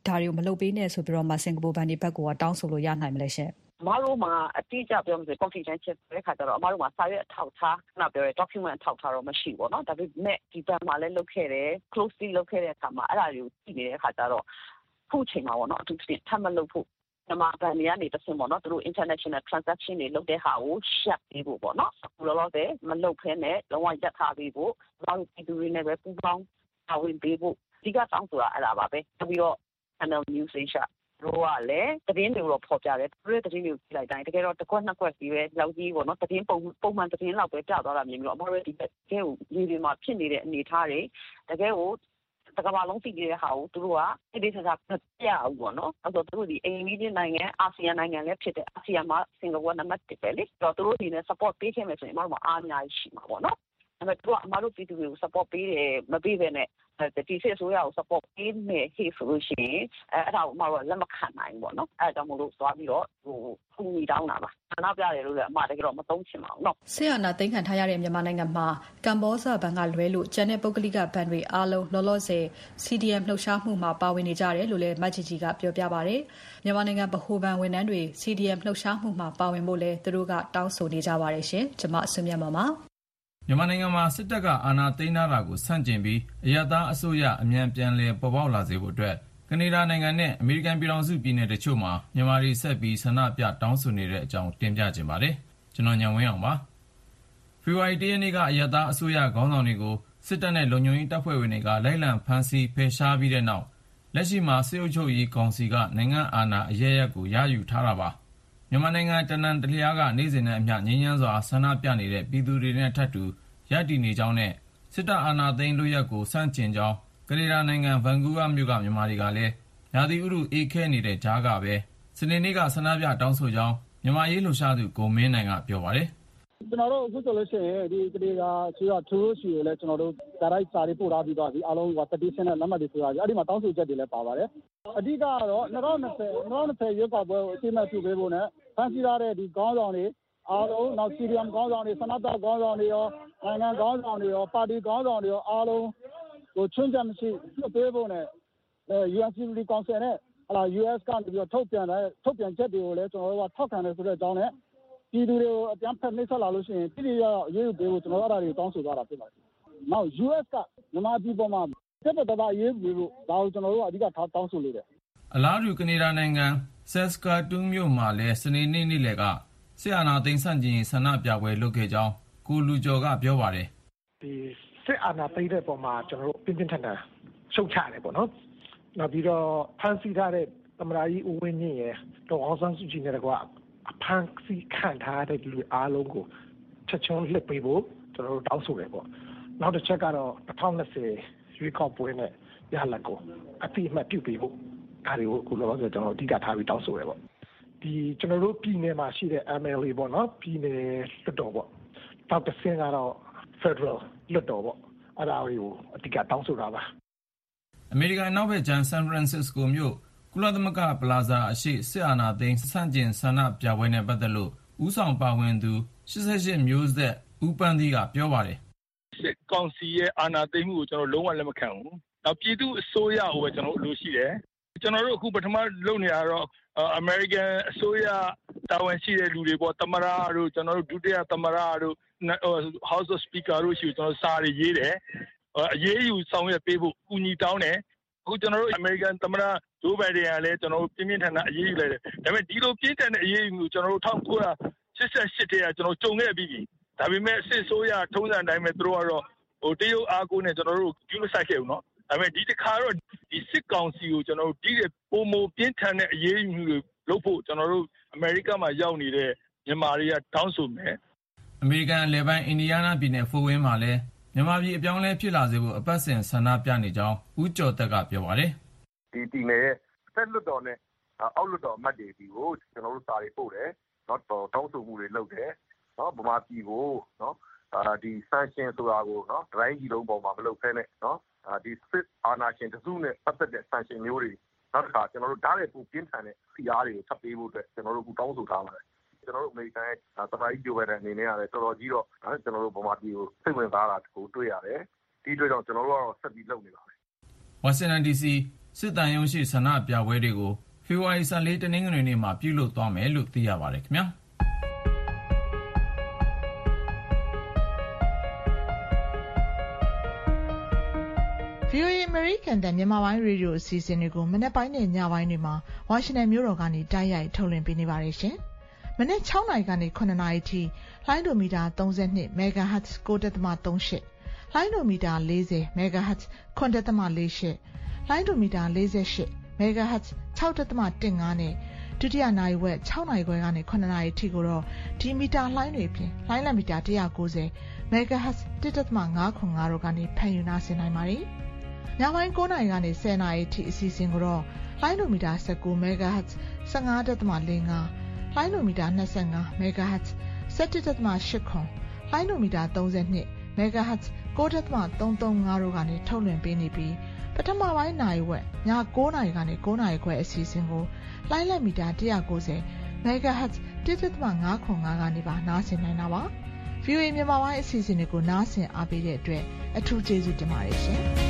ဒါတွေကိုမလုပ်ပေးနဲ့ဆိုပြီးတော့မှစင်ကာပူဘဏ်တွေဘက်ကတောင်းဆိုလို့ရနိုင်မလဲရှင်အမားတို့မှာအတိအကျပြောမှဆို confidential တဲ့ခါကျတော့အမားတို့မှာစာရွက်အထောက်ထားခဏပြောရဲ document အထောက်ထားတော့မရှိဘူးเนาะဒါပေမဲ့ဒီဘက်မှာလည်းလုပ်ခဲ့တယ် closely လုပ်ခဲ့တဲ့အခါမှာအဲ့ဒါတွေကိုကြည့်နေတဲ့အခါကျတော့ခုချိန်မှာပေါ့เนาะအထူးသဖြင့်ထပ်မလုပ်ဖို့မြန်မာဘဏ်တွေကနေတစ်ဆင့်ပေါ့เนาะသူတို့ international transaction တွေလုပ်တဲ့ဟာကိုရှက်ပေးဖို့ပေါ့เนาะအခုလောလောဆယ်မလုပ်ဖဲနဲ့လုံးဝရပ်ထားပေးဖို့အမားတို့ပြည်သူတွေနဲ့ပဲပူးပေါင်းပါဝင်ပေးဖို့အဓိကတောင်းဆိုတာအဲ့ဒါပါပဲပြီးတော့ Channel News Asiaတို့ကလည်းသတင်းတွေတော့ဖော်ပြတယ်သူတို့သတင်းတွေကိုကြည့်လိုက်တိုင်းတကယ်တော့တစ်ခွက်နှစ်ခွက်စီပဲလောက်ကြီးပေါ့နော်သတင်းပုံပုံမှန်သတင်းလောက်ပဲပြသွားတာမြင်ပြီးတော့အမတို့ဒီတကယ်ကိုဒီတွေမှာဖြစ်နေတဲ့အနေအထားတွေတကယ်ကိုတကဘာလုံးသိနေတဲ့ဟာကိုသူတို့ကတိတိကျကျမပြဘူးပေါ့နော်အဲ့တော့သူတို့ဒီအိမ်မီဒီနိုင်ငံအာဆီယံနိုင်ငံလည်းဖြစ်တဲ့အာဆီယံမှာစင်ကာပူနံပါတ်တစ်ပဲလေအဲ့တော့သူတို့ဒီနဲ့ support ပေးခဲ့မယ်ဆိုရင်အမတို့မှာအားအများကြီးရှိမှာပေါ့နော်အဲ့မဲ့သူကအမတို့ပြည်သူတွေကို support ပေးတယ်မပေးဘဲနဲ့ဒီစစ်ဆိုရအောင် support ပေးမယ်ဟေ့ဆိုလို့ရှိရင်အဲ့ဒါကိုအမတို့ကလက်မခံနိုင်ဘူးပေါ့နော်အဲ့ဒါကြောင့်မို့လို့သွားပြီးတော့ဟိုခုညီတောင်းတာပါခဏပြတယ်လို့လည်းအမတကယ်တော့မသုံးချင်ပါဘူးနော်ဆီယနာသိမ်းခံထားရတဲ့မြန်မာနိုင်ငံမှာကမ္ဘောဇဘဏ်ကလွဲလို့ကျန်တဲ့ပုဂ္ဂလိကဘဏ်တွေအားလုံးလောလောဆယ် စီ ဒီ အမ် လှုပ်ရှားမှုမှာပါဝင်နေကြတယ်လို့လည်းမတ်ဂျီဂျီကပြောပြပါတယ်မြန်မာနိုင်ငံဗဟိုဘဏ်ဝန်ထမ်းတွေ စီ ဒီ အမ် လှုပ်ရှားမှုမှာပါဝင်ဖို့လည်းသူတို့ကတောင်းဆိုနေကြပါတယ်ရှင်ကျွန်မအဆွေမြတ်ပါပါမြန်မာနိုင်ငံမှာစစ်တပ်ကအာဏာသိမ်းထားတာကိုဆန့်ကျင်ပြီးအရပ်သားအစိုးရအမြန်ပြန်လည်ပေါ်ပေါက်လာစေဖို့အတွက်ကနေဒါနိုင်ငံနဲ့အမေရိကန်ပြည်ထောင်စုပြည်နယ်တချို့မှာမြန်မာတွေဆက်ပြီးဆန္ဒပြတောင်းဆိုနေတဲ့အကြောင်းတင်ပြခြင်းပါတယ်ကျွန်တော်ညံဝင်းအောင်ပါဖေဖော်ဝါရီလ ရက်နေ့ကအရပ်သားအစိုးရခေါင်းဆောင်တွေကိုစစ်တပ်နဲ့လုံခြုံရေးတပ်ဖွဲ့ဝင်တွေကလိုက်လံဖမ်းဆီးဖယ်ရှားပြီးတဲ့နောက်လက်ရှိမှာစစ်အုပ်ချုပ်ရေးကောင်စီကနိုင်ငံအာဏာအရေးအယက်ကိုရယူထားတာပါမြန်မာနိုင်ငံတနန်တလျားကနေ့စဉ်နဲ့အမျှငြိမ်းချမ်းစွာဆန္ဒပြနေတဲ့ပြည်သူတွေနဲ့ထပ်တူရပ်တည်နေကြောင်းနဲ့စစ်တပ်အာဏာသိမ်းလို့ရက်ကိုစန့်ကျင်ကြောင်းကနေဒါနိုင်ငံဗန်ကူးဗားမြို့ကမြန်မာတွေကလည်းရာသီဥတုအေးခဲနေတဲ့ကြားကပဲစနေနေ့ကဆန္ဒပြတောင်းဆိုကြောင်းမြန်မာရေးလှုပ်ရှားသူကိုမင်းနိုင်ကပြောပါတယ်ကျွန်တော်တို့အခုဆိုလို့ရှိရင်ဒီကနေဒါဆိုတော့သူတို့ရှိကိုလည်းကျွန်တော်တို့ဒါရိုက်စာတွေပို့ထားပြီးသွားပြီအားလုံးက petition နဲ့လက်မှတ်တွေဆိုရပြီအဲ့ဒီမှာတောင်းဆိုချက်တွေလည်းပါပါတယ်အဓိကကတော့၂၀၂၀ရွေးကောက်ပွဲကိုအသိအမှတ်ပြုပေးဖို့နဲ့ဖန်ဆီးထားတဲ့ဒီခေါင်းဆောင်တွေအားလုံးနောက် စီ ဒီ အမ် ခေါင်းဆောင်တွေဆန္ဒပြခေါင်းဆောင်တွေရောနိုင်ငံခေါင်းဆောင်တွေရောပါတီခေါင်းဆောင်တွေရောအားလုံးကိုချွင်းချက်မရှိလွှတ်ပေးဖို့နဲ့ ယူ အန် Security Council နဲ့ဟလာ ယူ အက်စ် ကနေပြီးတော့ထုတ်ပြန်တဲ့ထုတ်ပြန်ချက်တွေကိုလည်းကျွန်တော်တို့ကထောက်ခံတယ်ဆိုတဲ့အကြောင်းနဲ့ပြည်သူတွေကိုအကြမ်းဖက်နှိပ်စက်လာလို့ရှိရင်ပြည်သူရောအရေးယူပေးဖို့ကျွန်တော်တို့အဲ့ဒါတွေတောင်းဆိုသွားတာဖြစ်ပါတယ်။နောက် ယူ အက်စ် ကမြန်မာပြည်ပေါ်မှာစစ်တပ်သားအရေးယူဖို့ဒါကိုကျွန်တော်တို့ကအဓိကထားတောင်းဆိုလို့တယ်။အလားတူကနေဒါနိုင်ငံဆက်စကာတူးမြို့မှာလည်းစနေနေ့နေ့လယ်ကစစ်အာဏာသိမ်းဆန့်ကျင်ဆန္ဒပြပွဲလုပ်ခဲ့ကြောင်းကိုလူကျော်ကပြောပါတယ်။ဒီစစ်အာဏာသိမ်းတဲ့ပုံမှာကျွန်တော်တို့ပြင်းပြင်းထန်ထန်ရှုတ်ချတယ်ပေါ့နော်။နောက်ပြီးတော့ဖန်ဆီးထားတဲ့သမ္မတကြီးဦးဝင်းမြင့်ရဲ့ဒေါ်အောင်ဆန်းစုကြည်နဲ့ကွာအဖမ်းဆီးခံထားတဲ့လူအားလုံးကိုချက်ချင်းလှစ်ပေးဖို့ကျွန်တော်တို့တောင်းဆိုတယ်ပေါ့။နောက်တစ်ချက်ကတော့၂၀၂၀ရွေးကောက်ပွဲနဲ့ရလဒ်ကိုအတိအမှတ်ပြုပေးဖို့ဒါတွေကိုအခုလောလောဆယ်ကျွန်တော်အဓိကထားပြီးတောင်းဆိုရပေါ့။ဒီကျွန်တော်တို့ပြည်နယ်မှာရှိတဲ့ M L A ပေါ့နော်ပြည်နယ်လွှတ်တော်ပေါ့နောက်တစ်ဆင့်ကတော့ Federal လွှတ်တော်ပေါ့အဲ့ဒါတွေကိုအဓိကတောင်းဆိုတာပါအမေရိကန်နောက်ဘက်ကျန်ဆန်ဖရန်စစ္စကိုမြို့ကုလသမဂ္ဂပလာဇာအရှိစစ်အာဏာသိမ်းဆန့်ကျင်ဆန္ဒပြပွဲနဲ့ပတ်သက်လို့ဦးဆောင်ပါဝင်သူ၈၈မျိုးဆက်ဦးပန်းသီးကပြောပါတယ်စစ်ကောင်စီရဲ့အာဏာသိမ်းမှုကိုကျွန်တော်လုံးဝလက်မခံဘူးနောက်ပြည်သူအစိုးရကိုပဲကျွန်တော်လိုရှိတယ်ကျွန်တော်တို့အခုပထမလုပ်နေရတော့အမေရိကန်အစိုးရတာဝန်ရှိတဲ့လူတွေပေါ့သမ္မတတို့ကျွန်တော်တို့ဒုတိယသမ္မတတို့ House of Speaker တို့ရှိကျွန်တော်စာတွေရေးတယ်အရေးယူဆောင်ရွက်ပေးဖို့ကူညီတောင်းတယ်အခုကျွန်တော်တို့အမေရိကန်သမ္မတဂျိုးဘိုင်ဒန်ကလည်းကျွန်တော်တို့ပြင်းပြင်းထန်ထန်အရေးယူလိုက်တယ်ဒါပေမဲ့ဒီလိုပြင်းထန်တဲ့အရေးယူမှုကျွန်တော်တို့၁၉၈၈တည်းကကျွန်တော်ကြုံခဲ့ပြီးပြီဒါပေမဲ့စစ်ဆိုးရထုံးစံတိုင်းပဲသူတို့ကတော့ဟိုတရုတ်အားကိုးနဲ့ကျွန်တော်တို့ယူမဆိုင်ခဲ့ဘူးเนาะဒါပေမဲ့ဒီတစ်ခါတော့ဒီစစ်ကောင်စီကိုကျွန်တော်တို့ဒီပုံမပြင်းထန်တဲ့အရေးယူမှုတွေလုပ်ဖို့ကျွန်တော်တို့အမေရိကမှာရောက်နေတဲ့မြန်မာတွေကတောင်းဆိုမယ်အမေရိကန်လေပိုင်းအင်ဒီယားနားပြည်နယ်ဖိုဝင်းမှာလည်းမြန်မာပြည်အပြောင်းလဲဖြစ်လာစေဖို့အပတ်စဉ်ဆန္ဒပြနေကြောင်းဦးကျော်သက်ကပြောပါတယ်ဒီတီနယ်ရဲ့ဆက်လွတ်တော်နဲ့အောက်လွတ်တော်အမတ်တွေဒီကိုကျွန်တော်တို့စာတွေပို့တယ်เนาะတောင်းဆိုမှုတွေလုပ်တယ်เนาะဗမာပြည်ကိုเนาะအာဒီဆန်ရှင်ဆိုတာကိုเนาะဒရိုင်းကြီးလုံးပေါ်မှာမလုပ်ဖဲနဲ့เนาะအာဒီစစ်အာဏာရှင်တစုနဲ့ပတ်သက်တဲ့ဆန်ရှင်မျိုးတွေနောက်တစ်ခါကျွန်တော်တို့ဓာတ်ရဲ့ပူပြင်းထန်တဲ့စီအားတွေကိုထပ်ပေးဖို့အတွက်ကျွန်တော်တို့အခုတောင်းဆိုထားပါတယ်ကျွန်တော်တို့အမေရိကန်ရဲ့သမ္မတကြီးဂျိုးဘိုင်ဒန်အနေနဲ့ရတယ်တော်တော်ကြီးတော့ကျွန်တော်တို့ဗမာပြည်ကိုစိတ်ဝင်စားတာကိုတွေ့ရတယ်ဒီတွေ့တော့ကျွန်တော်တို့ကတော့ဆက်ပြီးလုပ်နေပါမယ်ဝါရှင်တန် ဒီ စီစစ်တမ်းရုံးရှိဆန္ဒပြပွဲတွေကိုဖေဖော်ဝါရီလ ၁၄ တနင်္ဂနွေနေ့မှာပြုလုပ်သွားမယ်လို့သိရပါတယ်ခင်ဗျာဗွီအိုအေ American တန်မြန်မာပိုင်းရေဒီယိုအစီအစဉ်တွေကိုမနေ့ပိုင်းနဲ့ညပိုင်းတွေမှာဝါရှင်တန်မြို့တော်ကနေတိုက်ရိုက်ထုတ်လွှင့်ပေးနေပါတယ်ရှင်။မနေ့၆နာရီကနေ၇နာရီထိလိုင်းဒိုမီတာ၃၂ MHz ၉.၃၈ လိုင်းဒိုမီတာ၄၀ MHz ၇.၄၈ လိုင်းဒိုမီတာ၄၈ MHz ၆.၁၅ နဲ့ဒုတိယနာရီဝက်၆နာရီခွဲကနေ၇နာရီထိကိုတော့ဒီမီတာလှိုင်းတွေပြင်လိုင်းလံမီတာ၁၉၀ MHz ၁.၅၇၅ တို့ကနေဖန်ယူနာဆင်နိုင်ပါတယ်။ညပိုင်း၉နာရီကနေ၁၀နာရီထိအစီအစဉ်ကိုတော့လိုင်းဒိုမီတာ၁၉ MHz ၁၅.၄၅ လိုင်းဒိုမီတာ၂၅ MHz ၁၁.၈၇ လိုင်းဒိုမီတာ၃၂ MHz ၉.၃၃၅ တို့ကနေထုတ်လွှင့်ပေးနေပြီးပထမပိုင်းနာရီဝက်ည၉နာရီကနေ၉နာရီခွဲအစီအစဉ်ကိုလိုင်းလက်မီတာ၁၉၀ MHz ၁.၅၇၅ ကနေပါနားဆင်နိုင်တာပါ။ ဗွီအိုအေမြန်မာပိုင်းအစီအစဉ်တွေကိုနားဆင်အားပေးတဲ့အတွက်အထူးကျေးဇူးတင်ပါတယ်ရှင်။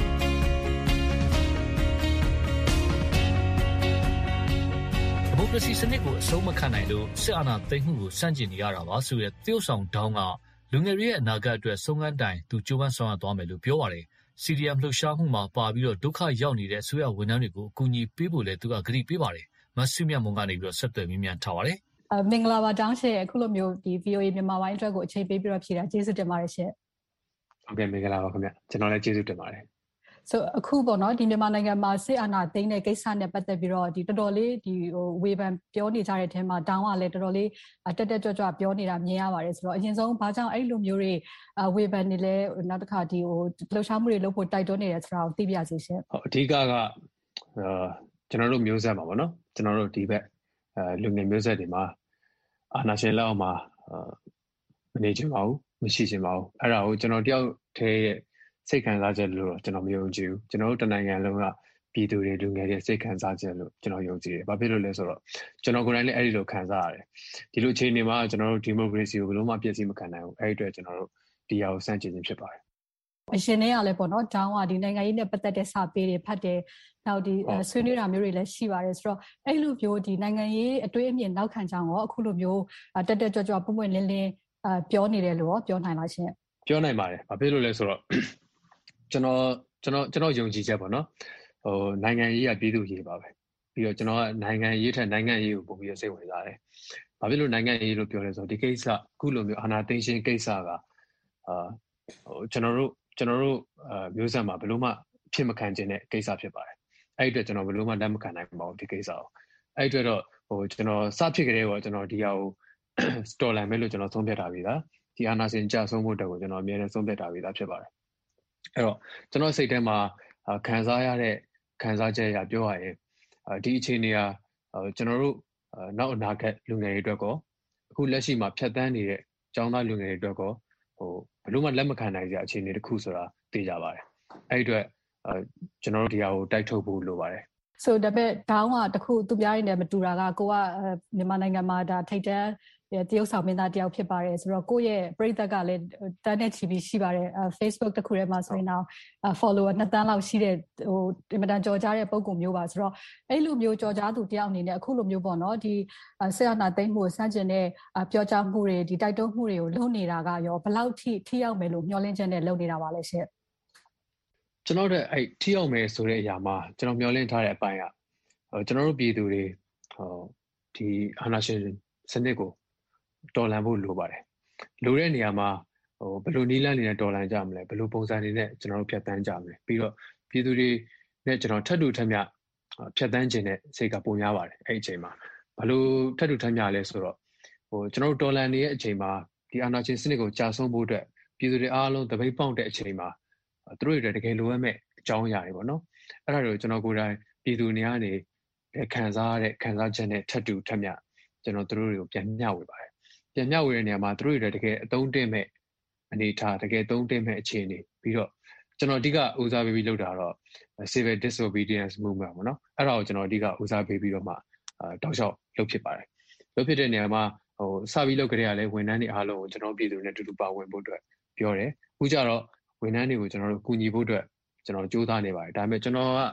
ဒီမိုကရေစီစနစ်ကိုအဆုံးမခံနိုင်လို့စစ်အာဏာသိမ်းမှုကိုစန့်ကျင်နေရတာပါဆိုတဲ့သရုပ်ဆောင်ဒေါင်းကလူငယ်တွေရဲ့အနာဂတ်အတွက်ဆုံးခန်းတိုင်သူကြိုးပမ်းဆောင်ရွက်သွားမယ်လို့ပြောပါတယ်။ စီ ဒီ အမ် လှုပ်ရှားမှုမှာပါပြီးတော့ဒုက္ခရောက်နေတဲ့အစိုးရဝန်ထမ်းတွေကိုအကူအညီပေးဖို့လည်းသူကကတိပေးပါတယ်။မဆုမြတ်မွန်ကနေပြီးတော့ဆက်သွယ်မြင်းမြန်းထားပါတယ်။အမင်္ဂလာပါဒေါင်းရှင်အခုလိုမျိုးဒီ ဗွီအိုအေ မြန်မာပိုင်းအတွက်ကိုအချိန်ပေးပြီးတော့ဖြေတာကျေးဇူးတင်ပါတယ်ရှင်။ဟုတ်ကဲ့မင်္ဂလာပါခင်ဗျ။ကျွန်တော်လည်းကျေးဇူးတင်ပါတယ်။ So အခုပေါ့နော်ဒီမြန်မာနိုင်ငံမှာစစ်အာဏာသိမ်းတဲ့ကိစ္စနဲ့ပတ်သက်ပြီးတော့ဒီတော်တော်လေးဒီဟိုဝေဖန်ပြောနေကြတဲ့အထက်မှာတောင်းကလည်းတော်တော်လေးတက်တက်ကြွကြွပြောနေတာမြင်ရပါတယ်ဆိုတော့အရင်ဆုံးဘာကြောင့်အဲ့လိုမျိုးတွေဝေဖန်နေလဲနောက်တစ်ခါဒီဟိုလှုပ်ရှားမှုတွေလုပ်ဖို့တိုက်တွန်းနေတယ်ဆိုတာကိုသိပြစီရှင်။ဟုတ်အဓိကကအာကျွန်တော်တို့မျိုးဆက်ပါပေါ့နော်ကျွန်တော်တို့ဒီဘက်အဲလူငယ်မျိုးဆက်တွေမှာအာဏာရှင်လက်အောက်မှာမနေချင်ပါဘူးမရှိချင်ပါဘူးအဲ့ဒါကိုကျွန်တော်တယောက်တည်းရဲ့စိတ်ခံစားချက်လို့ကျွန်တော်မယုံကြည်ဘူးကျွန်တော်တို့တနိုင်ငံလုံးကပြည်သူတွေလူငယ်တွေစိတ်ခံစားချက်လို့ကျွန်တော်ယုံကြည်တယ်။ဘာဖြစ်လို့လဲဆိုတော့ကျွန်တော်ကိုယ်တိုင်လည်းအဲ့ဒီလိုခံစားရတယ်။ဒီလိုအခြေအနေမှာကျွန်တော်တို့ဒီမိုကရေစီကိုဘယ်လိုမှပြည့်စည်မခံနိုင်ဘူး။အဲ့ဒီအတွက်ကျွန်တော်တို့ဒီဟာကိုစန့်ကျင်ခြင်းဖြစ်ပါတယ်။အရှင်တွေကလည်းပေါ့နော်တောင်းကဒီနိုင်ငံရေးနဲ့ပတ်သက်တဲ့စာပေတွေဖတ်တယ်။နောက်ဒီဆွေးနွေးတာမျိုးတွေလည်းရှိပါတယ်ဆိုတော့အဲ့လိုမျိုးဒီနိုင်ငံရေးအတွေ့အမြင်နောက်ခံကြောင်းရောအခုလိုမျိုးတက်တက်ကြွကြွပွင့်ပွင့်လင်းလင်းပြောနေတယ်လို့ရောပြောနိုင်လားရှင်။ပြောနိုင်ပါတယ်။ဘာဖြစ်လို့လဲဆိုတော့ကျွန်တော်ကျွန်တော်ကျွန်တော်ယုံကြည်ချက်ပေါ့နော်ဟိုနိုင်ငံရေးကပြည်သူရေးပါပဲပြီးတော့ကျွန်တော်ကနိုင်ငံရေးထက်နိုင်ငံရေးကိုပုံပြီးစိတ်ဝင်စားတယ်။ဘာဖြစ်လို့နိုင်ငံရေးလို့ပြောလဲဆိုတော့ဒီကိစ္စအခုလိုမျိုးအာဏာသိမ်းခြင်းကိစ္စကအာဟိုကျွန်တော်တို့ကျွန်တော်တို့အာမျိုးဆက်မှာဘယ်လိုမှဖြစ်မခံခြင်းတဲ့ကိစ္စဖြစ်ပါတယ်။အဲ့ဒီအတွက်ကျွန်တော်ဘယ်လိုမှလက်မခံနိုင်ပါဘူးဒီကိစ္စကို။အဲ့ဒီအတွက်တော့ဟိုကျွန်တော်စဖြစ်ကြတဲ့ကောကျွန်တော်ဒီဟာကိုစတော်လန်မယ်လို့ကျွန်တော်သုံးဖြတ်ထားပြီးသား။ဒီအာဏာရှင်ကြဆုံးဖို့အတွက်ကိုကျွန်တော်အမြဲတမ်းသုံးဖြတ်ထားပြီးသားဖြစ်ပါတယ်။အဲ့တော့ကျွန်တော်စိတ်ထဲမှာခံစားရတဲ့ခံစားချက်အရပြောရရင်ဒီအခြေအနေကကျွန်တော်တို့နောက်အနာဂတ်လူငယ်တွေအတွက်ကောအခုလက်ရှိမှာဖြတ်သန်းနေတဲ့ကျောင်းသားလူငယ်တွေအတွက်ကောဟိုဘယ်လိုမှလက်မခံနိုင်ကြအခြေအနေတစ်ခုဆိုတာသိကြပါတယ်အဲ့ဒီအတွက်ကျွန်တော်တို့ဒီဟာကိုတိုက်ထုတ်ဖို့လိုပါတယ်ဆိုဒါပေမဲ့ဒေါင်းကတခုသူများရင်းနဲ့မတူတာကကိုကမြန်မာနိုင်ငံမှာဒါထိတ်တန်းတရုတ်ဆောင်မင်းသားတယောက်ဖြစ်ပါတယ်ဆိုတော့ကိုယ့်ရဲ့ပရိသတ်ကလည်းတန်းနဲ့ချီပြီးရှိပါတယ် Facebook တစ်ခုထဲမှာဆိုရင်တော့ follower နှစ်သန်းလောက်ရှိတဲ့ဟိုအင်မတန်ကြော်ကြားတဲ့ပုံကူမျိုးပါဆိုတော့အဲ့လိုမျိုးကြော်ကြားသူတယောက်အနေနဲ့အခုလိုမျိုးပေါ့နော်ဒီဆရာနာသိမ့်မှုကိုစန့်ကျင်တဲ့ပြောကြားမှုတွေဒီတိုက်တွန်းမှုတွေကိုလုပ်နေတာကရောဘယ်လောက်ထိထိရောက်မယ်လို့မျှော်လင့်ချက်နဲ့လုပ်နေတာပါလဲရှင့်ကျွန်တော်တို့အဲ့ထိရောက်မယ်ဆိုတဲ့အရာမှာကျွန်တော်မျှော်လင့်ထားတဲ့အပိုင်းကကျွန်တော်တို့ပြည်သူတွေဟိုဒီအာဏာရှင်စနစ်ကိုတော်လှန်ဖို့လိုပါတယ်လိုတဲ့နေရာမှာဟိုဘယ်လိုနည်းလမ်းတွေနဲ့တော်လှန်ကြမလဲဘယ်လိုပုံစံတွေနဲ့ကျွန်တော်တို့ဖြတ်သန်းကြမလဲပြီးတော့ပြည်သူတွေနဲ့ကျွန်တော်ထပ်တူထပ်မြဖြတ်သန်းခြင်းနဲ့စိတ်ကပုံများပါတယ်အဲ့ဒီအချိန်မှာဘယ်လိုထပ်တူထပ်မြလဲဆိုတော့ဟိုကျွန်တော်တို့တော်လှန်နေတဲ့အချိန်မှာဒီအာဏာရှင်စနစ်ကိုကြာဆုံးဖို့အတွက်ပြည်သူတွေအားလုံးတပိတ်ပေါက်တဲ့အချိန်မှာသူတို့တွေတကယ်လိုအပ်မဲ့အကြောင်းအရာတွေပေါ့နော်အဲ့ဒါတွေကိုကျွန်တော်ကိုယ်တိုင်ပြည်သူတွေကနေခံစားရတဲ့ခံစားချက်နဲ့ထပ်တူထပ်မြကျွန်တော်တို့တွေကိုပြန်မျှဝေပါတယ်ပြန်မျှဝေတဲ့နေရာမှာသူတို့တွေတကယ်အသုံးတည့်မဲ့အနေထားတကယ်သုံးတည့်မဲ့အခြေအနေပြီးတော့ကျွန်တော်အဓိကဦးစားပေးပြီးလုပ်တာတော့ civil disobedience movement ပေါ့နော်အဲ့ဒါကိုကျွန်တော်အဓိကဦးစားပေးပြီးတော့မှတောက်လျှောက်လုပ်ဖြစ်ပါတယ်လုပ်ဖြစ်တဲ့နေရာမှာဟိုစပြီးလုပ်ကြရလဲဝန်ထမ်းတွေအားလုံးကိုကျွန်တော်ပြည်သူတွေနဲ့အတူတူပါဝင်ဖို့အတွက်ပြောတယ်အခုကျတော့ဝန်ထမ်းတွေကိုကျွန်တော်တို့ကူညီဖို့အတွက်ကျွန်တော်ကြိုးစားနေပါတယ်ဒါပေမဲ့ကျွန်တော်က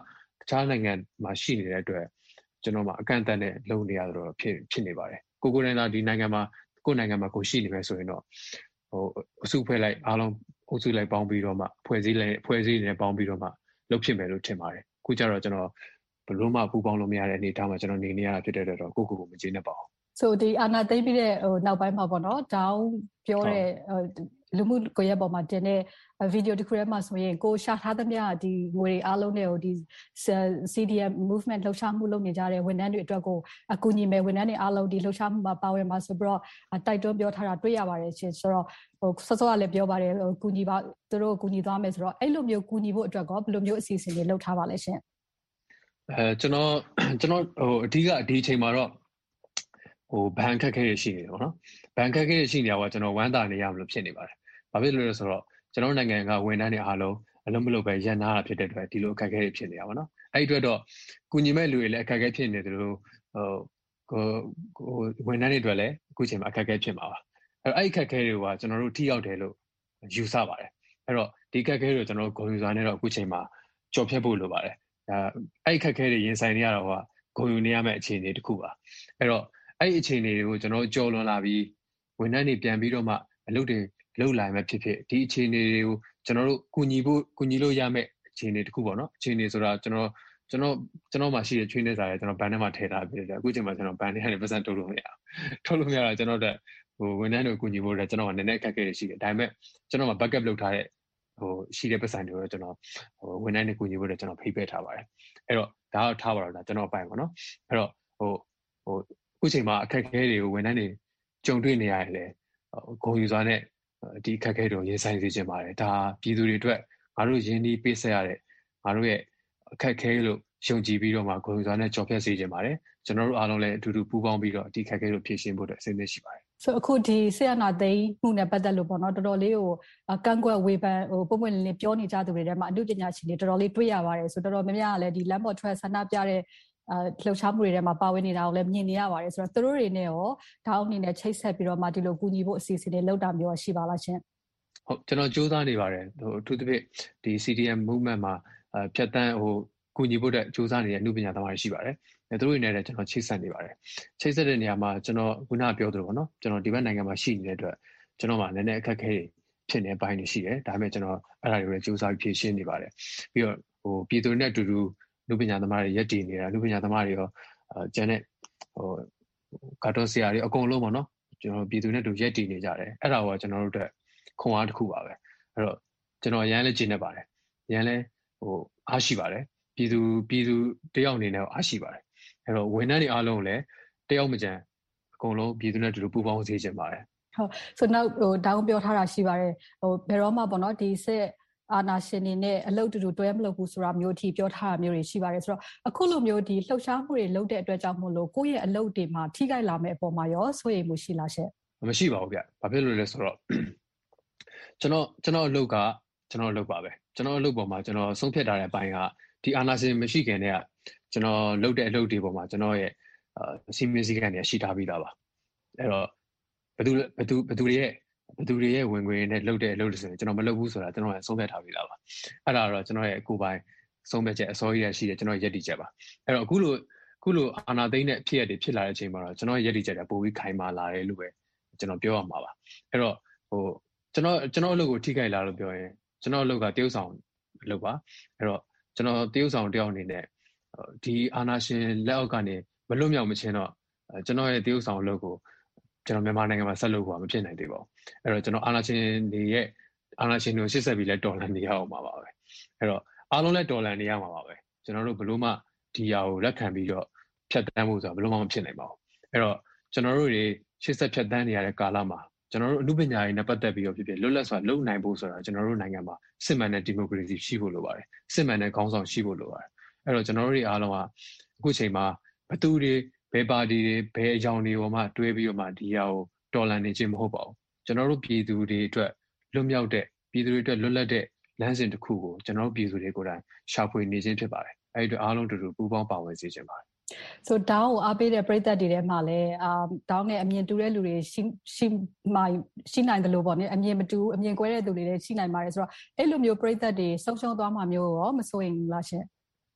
ခြားနိုင်ငံမှာရှိနေတဲ့အတွက်ကျွန်တော်မှအကန့်အသတ်နဲ့လုပ်နေရတော့ဖြစ်ဖြစ်နေပါတယ်ကိုကိုတိုင်းသာဒီနိုင်ငံမှာကိုယ်နိုင်ငံမှာကိုရှိနေမယ်ဆိုရင်တော့ဟိုအစုဖွဲ့လိုက်အားလုံးအုပ်စုလိုက်ပေါင်းပြီးတော့မှဖွဲ့စည်းလိုက်ဖွဲ့စည်းနေပေါင်းပြီးတော့မှလုပ်ဖြစ်မယ်လို့ထင်ပါတယ်ခုကျတော့ကျွန်တော်ဘလို့မှပူပေါင်းလို့မရတဲ့အနေအထားမှာကျွန်တော်နေနေရတာဖြစ်တဲ့အတွက်ကိုကိုကိုမကျေနပ်ပါဘူးဆိုဒီအာနာသိပြီးတဲ့ဟိုနောက်ပိုင်းမှာပေါ့နော်ဒေါင်းပြောတဲ့လူမှုကွန်ရက်ပေါ်မှာတင်တဲ့ဗီဒီယိုတစ်ခုထဲမှာဆိုရင်ကိုရှာထားသမျှဒီငွေအားလုံးတွေကိုဒီ C D M movement လှုပ်ရှားမှုလုပ်နေကြတဲ့ဝန်ထမ်းတွေအတွက်ကိုအကူအညီမဲ့ဝန်ထမ်းတွေအားလုံးဒီလှုပ်ရှားမှုမှာပါဝင်ပါဆိုပြီးတော့တိုက်တွန်းပြောထားတာတွေ့ရပါတယ်ရှင်ဆိုတော့ဟိုစောစောကလည်းပြောပါတယ်ဟိုကူညီပါသူတို့ကူညီသွားမယ်ဆိုတော့အဲ့လိုမျိုးကူညီဖို့အတွက်ကောဘယ်လိုမျိုးအစီအစဉ်တွေလုပ်ထားပါလဲရှင်အဲကျွန်တော်ကျွန်တော်ဟိုအဓိကဒီအချိန်မှာတော့ဟိုဘန်ခက်ခဲရရှိနေတယ်ပေါ့နော်ဘန်ခက်ခဲရရှိနေတာကကျွန်တော်ဝမ်းသာနေရမလို့ဖြစ်နေပါတယ်ဘာဖြစ်လို့လဲဆိုတော့ကျွန်တော်နိုင်ငံကဝန်ထမ်းတွေအားလုံးအလုံးမလုံးပဲရန်နာတာဖြစ်တဲ့အတွက်ဒီလိုအခက်အခဲတွေဖြစ်နေတာပေါ့နော်အဲ့ဒီအတွက်တော့ကုညီမဲ့လူတွေလည်းအခက်အခဲဖြစ်နေတယ်လို့ဟိုဟိုဝန်ထမ်းတွေအတွက်လည်းအခုချိန်မှာအခက်အခဲဖြစ်မှာပါအဲ့အဲ့အခက်အခဲတွေကကျွန်တော်တို့ထိရောက်တယ်လို့ယူဆပါတယ်အဲ့တော့ဒီအခက်အခဲတွေကိုကျွန်တော်တို့ဂုဏ်ယူစွာနဲ့တော့အခုချိန်မှာကြော်ဖြတ်ဖို့လိုပါတယ်အဲ့အခက်အခဲတွေရင်ဆိုင်နေရတော့ကဂုဏ်ယူနေရမယ့်အခြေအနေတစ်ခုပါအဲ့တော့အဲ့ဒီအခြေအနေတွေကိုကျွန်တော်ကြော်လွန်လာပြီးဝန်ထမ်းတွေပြန်ပြီးတော့မှအလုပ်တွေလုပ်လာမယ်ဖြစ်ဖြစ်ဒီအခြေအနေတွေကိုကျွန်တော်တို့ကူညီဖို့ကူညီလို့ရမယ့်အခြေအနေတစ်ခုပေါ့နော်အခြေအနေဆိုတာကျွန်တော်ကျွန်တော်ကျွန်တော်မှရှိတဲ့ချွေးနေစားရကျွန်တော်ဘန်ထဲမှာထည့်ထားပြီးတယ်အခုချိန်မှာကျွန်တော်ဘန်ထဲကနေပတ်စံထုတ်လို့မရဘူးထုတ်လို့မရတော့ကျွန်တော်တို့ဟိုဝန်ထမ်းတွေကူညီဖို့လည်းကျွန်တော်ကနည်းနည်းအခက်အခဲတွေရှိတယ်ဒါပေမဲ့ကျွန်တော်မှ backup လုပ်ထားတဲ့ဟိုရှိတဲ့ပတ်စံတွေကိုကျွန်တော်ဟိုဝန်ထမ်းတွေကူညီဖို့လည်းကျွန်တော်ဖိတ်ပေးထားပါတယ်အဲ့တော့ဒါတော့ထားပါတော့ဒါကျွန်တော်ပိုင်ပေါ့နော်အဲ့တော့ဟိုဟိုအခုချိန်မှာအခက်အခဲတွေကိုဝန်ထမ်းတွေကြုံတွေ့နေရတယ်လေဂုဏ်ယူစွာနဲ့ဒီအခက်အခဲတွေကိုရင်ဆိုင်စေချင်ပါတယ်ဒါပြည်သူတွေအတွက်ငါတို့ရင်းနှီးပေးဆက်ရတဲ့ငါတို့ရဲ့အခက်အခဲလို့ယုံကြည်ပြီးတော့မှဂုဏ်ယူစွာနဲ့ကြော်ဖြတ်စေချင်ပါတယ်ကျွန်တော်တို့အားလုံးလည်းအတူတူပူးပေါင်းပြီးတော့ဒီအခက်အခဲကိုဖြေရှင်းဖို့အတွက်အဆင်သင့်ရှိပါတယ်ဆိုအခုဒီဆေးရနာသိမ်းမှုနဲ့ပတ်သက်လို့ပေါ့နော်တော်တော်လေးကိုကန့်ကွက်ဝေဖန်ဟိုပုံပွင့်လင်းလင်းပြောနေကြသူတွေထဲမှာအမှုပညာရှင်တွေတော်တော်လေးတွေ့ရပါတယ်ဆိုတော်တော်များများကလည်းဒီလမ်းပေါ်ထွက်ဆန္ဒပြတဲ့အဲလှုပ်ရှားမှုတွေထဲမှာပါဝင်နေတာကိုလည်းမြင်နေရပါတယ်ဆိုတော့သူတို့တွေနဲ့ရောဒါအောင်အနေနဲ့ချိတ်ဆက်ပြီးတော့မှဒီလိုကူညီဖို့အစီအစဉ်တွေလုပ်တာမျိုးရှိပါလားရှင်ဟုတ်ကျွန်တော်စူးစမ်းနေပါတယ်ဟိုအထူးသဖြင့်ဒီ C D M movement မှာအဖြတ်တန်းဟိုကူညီဖို့အတွက်စူးစမ်းနေတဲ့အမှုပညာသမားတွေရှိပါတယ်အဲသူတို့တွေနဲ့လည်းကျွန်တော်ချိတ်ဆက်နေပါတယ်ချိတ်ဆက်တဲ့နေရာမှာကျွန်တော်ခုနပြောသလိုပေါ့နော်ကျွန်တော်ဒီဘက်နိုင်ငံမှာရှိနေတဲ့အတွက်ကျွန်တော်မှလည်းနည်းနည်းအခက်အခဲဖြစ်နေပိုင်းတွေရှိတယ်ဒါပေမဲ့ကျွန်တော်အဲ့ဒါတွေကိုလည်းစူးစမ်းဖြေရှင်းနေပါတယ်ပြီးတော့ဟိုပြည်သူတွေနဲ့အတူတူလူပညာသမားတွေရက်တည်နေတာလူပညာသမားတွေရောအဲကျန်တဲ့ဟိုကာတွန်းဆရာတွေအကုန်လုံးပေါ့နော်ကျွန်တော်ပြည်သူနဲ့တူရက်တည်နေကြတယ်အဲ့ဒါကကျွန်တော်တို့အတွက်ခွန်အားတစ်ခုပါပဲအဲ့တော့ကျွန်တော်ရန်လည်းကျင်းနေပါတယ်ရန်လည်းဟိုအားရှိပါတယ်ပြည်သူပြည်သူတယောက်အနေနဲ့အားရှိပါတယ်အဲ့တော့ဝန်ထမ်းတွေအားလုံးလည်းတယောက်မကြံအကုန်လုံးပြည်သူနဲ့တူတူပူးပေါင်းစေချင်ပါတယ်ဟုတ်ဆိုတော့ဟိုတောင်းပြောထားတာရှိပါတယ်ဟိုဘယ်တော့မှပေါ့နော်ဒီဆက်အာနာရှင်နေနဲ့အလုပ်တူတူတွဲမလုပ်ဘူးဆိုတာမျိုးအထိပြောထားတာမျိုးတွေရှိပါတယ်ဆိုတော့အခုလိုမျိုးဒီလှုပ်ရှားမှုတွေလုပ်တဲ့အတွက်ကြောင့်မို့လို့ကိုယ့်ရဲ့အလုပ်တွေမှာထိခိုက်လာမယ့်အပေါ်မှာရောစိုးရိမ်မှုရှိလားရှင့်မရှိပါဘူးဗျဘာဖြစ်လို့လဲဆိုတော့ကျွန်တော်ကျွန်တော်အလုပ်ကကျွန်တော်အလုပ်ပါပဲကျွန်တော်အလုပ်ပေါ်မှာကျွန်တော်ဆုံးဖြတ်ထားတဲ့အပိုင်းကဒီအာနာရှင်မရှိခင်တည်းကကျွန်တော်လုပ်တဲ့အလုပ်တွေပေါ်မှာကျွန်တော်ရဲ့အစီအမံစည်းကမ်းတွေရှိထားပြီးသားပါအဲ့တော့ဘယ်သူဘယ်သူဘယ်သူတွေရဲ့ဘယ်သူတွေရဲ့ဝင်ငွေနဲ့လုပ်တဲ့အလုပ်တွေဆိုရင်ကျွန်တော်မလုပ်ဘူးဆိုတာကျွန်တော်ဆုံးဖြတ်ထားပြီးသားပါအဲ့ဒါတော့ကျွန်တော်ရဲ့ကိုယ်ပိုင်ဆုံးဖြတ်ချက်အစောကြီးရရှိတယ်ကျွန်တော်ရည်တည်ချက်ပါအဲ့တော့အခုလိုအခုလိုအာနာသိန်းတဲ့ဖြစ်ရတွေဖြစ်လာတဲ့အချိန်မှာတော့ကျွန်တော်ရည်တည်ချက်ကပိုပြီးခိုင်မာလာတယ်လို့ပဲကျွန်တော်ပြောရမှာပါအဲ့တော့ဟိုကျွန်တော်ကျွန်တော်အလုပ်ကိုထိခိုက်လာလို့ပြောရင်ကျွန်တော်အလုပ်ကတရုတ်ဆောင်အလုပ်ပါအဲ့တော့ကျွန်တော်တရုတ်ဆောင်တယောက်အနေနဲ့ဒီအာနာရှင်လက်အောက်ကနေမလွတ်မြောက်မချင်းတော့ကျွန်တော်ရဲ့တရုတ်ဆောင်အလုပ်ကိုကျွန်တော်မြန်မာနိုင်ငံမှာဆက်လုပ်ဖို့မဖြစ်နိုင်သေးပါဘူးအဲ့တော့ကျွန်တော်အာနာရှင်တွေရဲ့အာနာရှင်တွေကိုရှစ်ဆက်ပြီးလဲတော်လန်နေရအောင်ပါပါပဲအဲ့တော့အားလုံးလဲတော်လန်နေရမှာပါပဲကျွန်တော်တို့ဘယ်လို့မှဒီဟာကိုလက်ခံပြီးတော့ဖြတ်တန်းဖို့ဆိုတာဘယ်လို့မှမဖြစ်နိုင်ပါဘူးအဲ့တော့ကျွန်တော်တို့တွေရှစ်ဆက်ဖြတ်တန်းနေရတဲ့ကာလမှာကျွန်တော်တို့အမှုပညာရေးနဲ့ပတ်သက်ပြီးတော့ဖြစ်ဖြစ်လွတ်လပ်စွာလုပ်နိုင်ဖို့ဆိုတာကျွန်တော်တို့နိုင်ငံမှာစစ်မှန်တဲ့ဒီမိုကရေစီရှိဖို့လိုပါတယ်စစ်မှန်တဲ့ခေါင်းဆောင်ရှိဖို့လိုပါတယ်အဲ့တော့ကျွန်တော်တို့တွေအားလုံးကအခုချိန်မှာဘသူတွေဘယ်ပါတီတွေဘယ်အကြောင်းတွေပေါ်မှာတွဲပြီးတော့မှဒီဟာကိုတော်လှန်နေခြင်းမဟုတ်ပါဘူးကျွန်တော်တို့ပြည်သူတွေအတွက်လွတ်မြောက်တဲ့ပြည်သူတွေအတွက်လွတ်လပ်တဲ့လမ်းစဉ်တစ်ခုကိုကျွန်တော်တို့ပြည်သူတွေကိုယ်တိုင်ရှာဖွေနေခြင်းဖြစ်ပါတယ်အဲ့ဒီအတွက်အားလုံးတူတူပူးပေါင်းပါဝင်စေခြင်းပါတယ်ဆိုတောင်းကိုအားပေးတဲ့ပရိသတ်တွေထဲမှာလည်းအာတောင်းနဲ့အမြင်တူတဲ့လူတွေရှိရှိမှရှိနိုင်တယ်လို့ပေါ့နော်အမြင်မတူအမြင်ကွဲတဲ့သူတွေလည်းရှိနိုင်ပါတယ်ဆိုတော့အဲ့လိုမျိုးပရိသတ်တွေဆုံးရှုံးသွားမှာမျိုးရောမစိုးရင်လားရှင်ဟ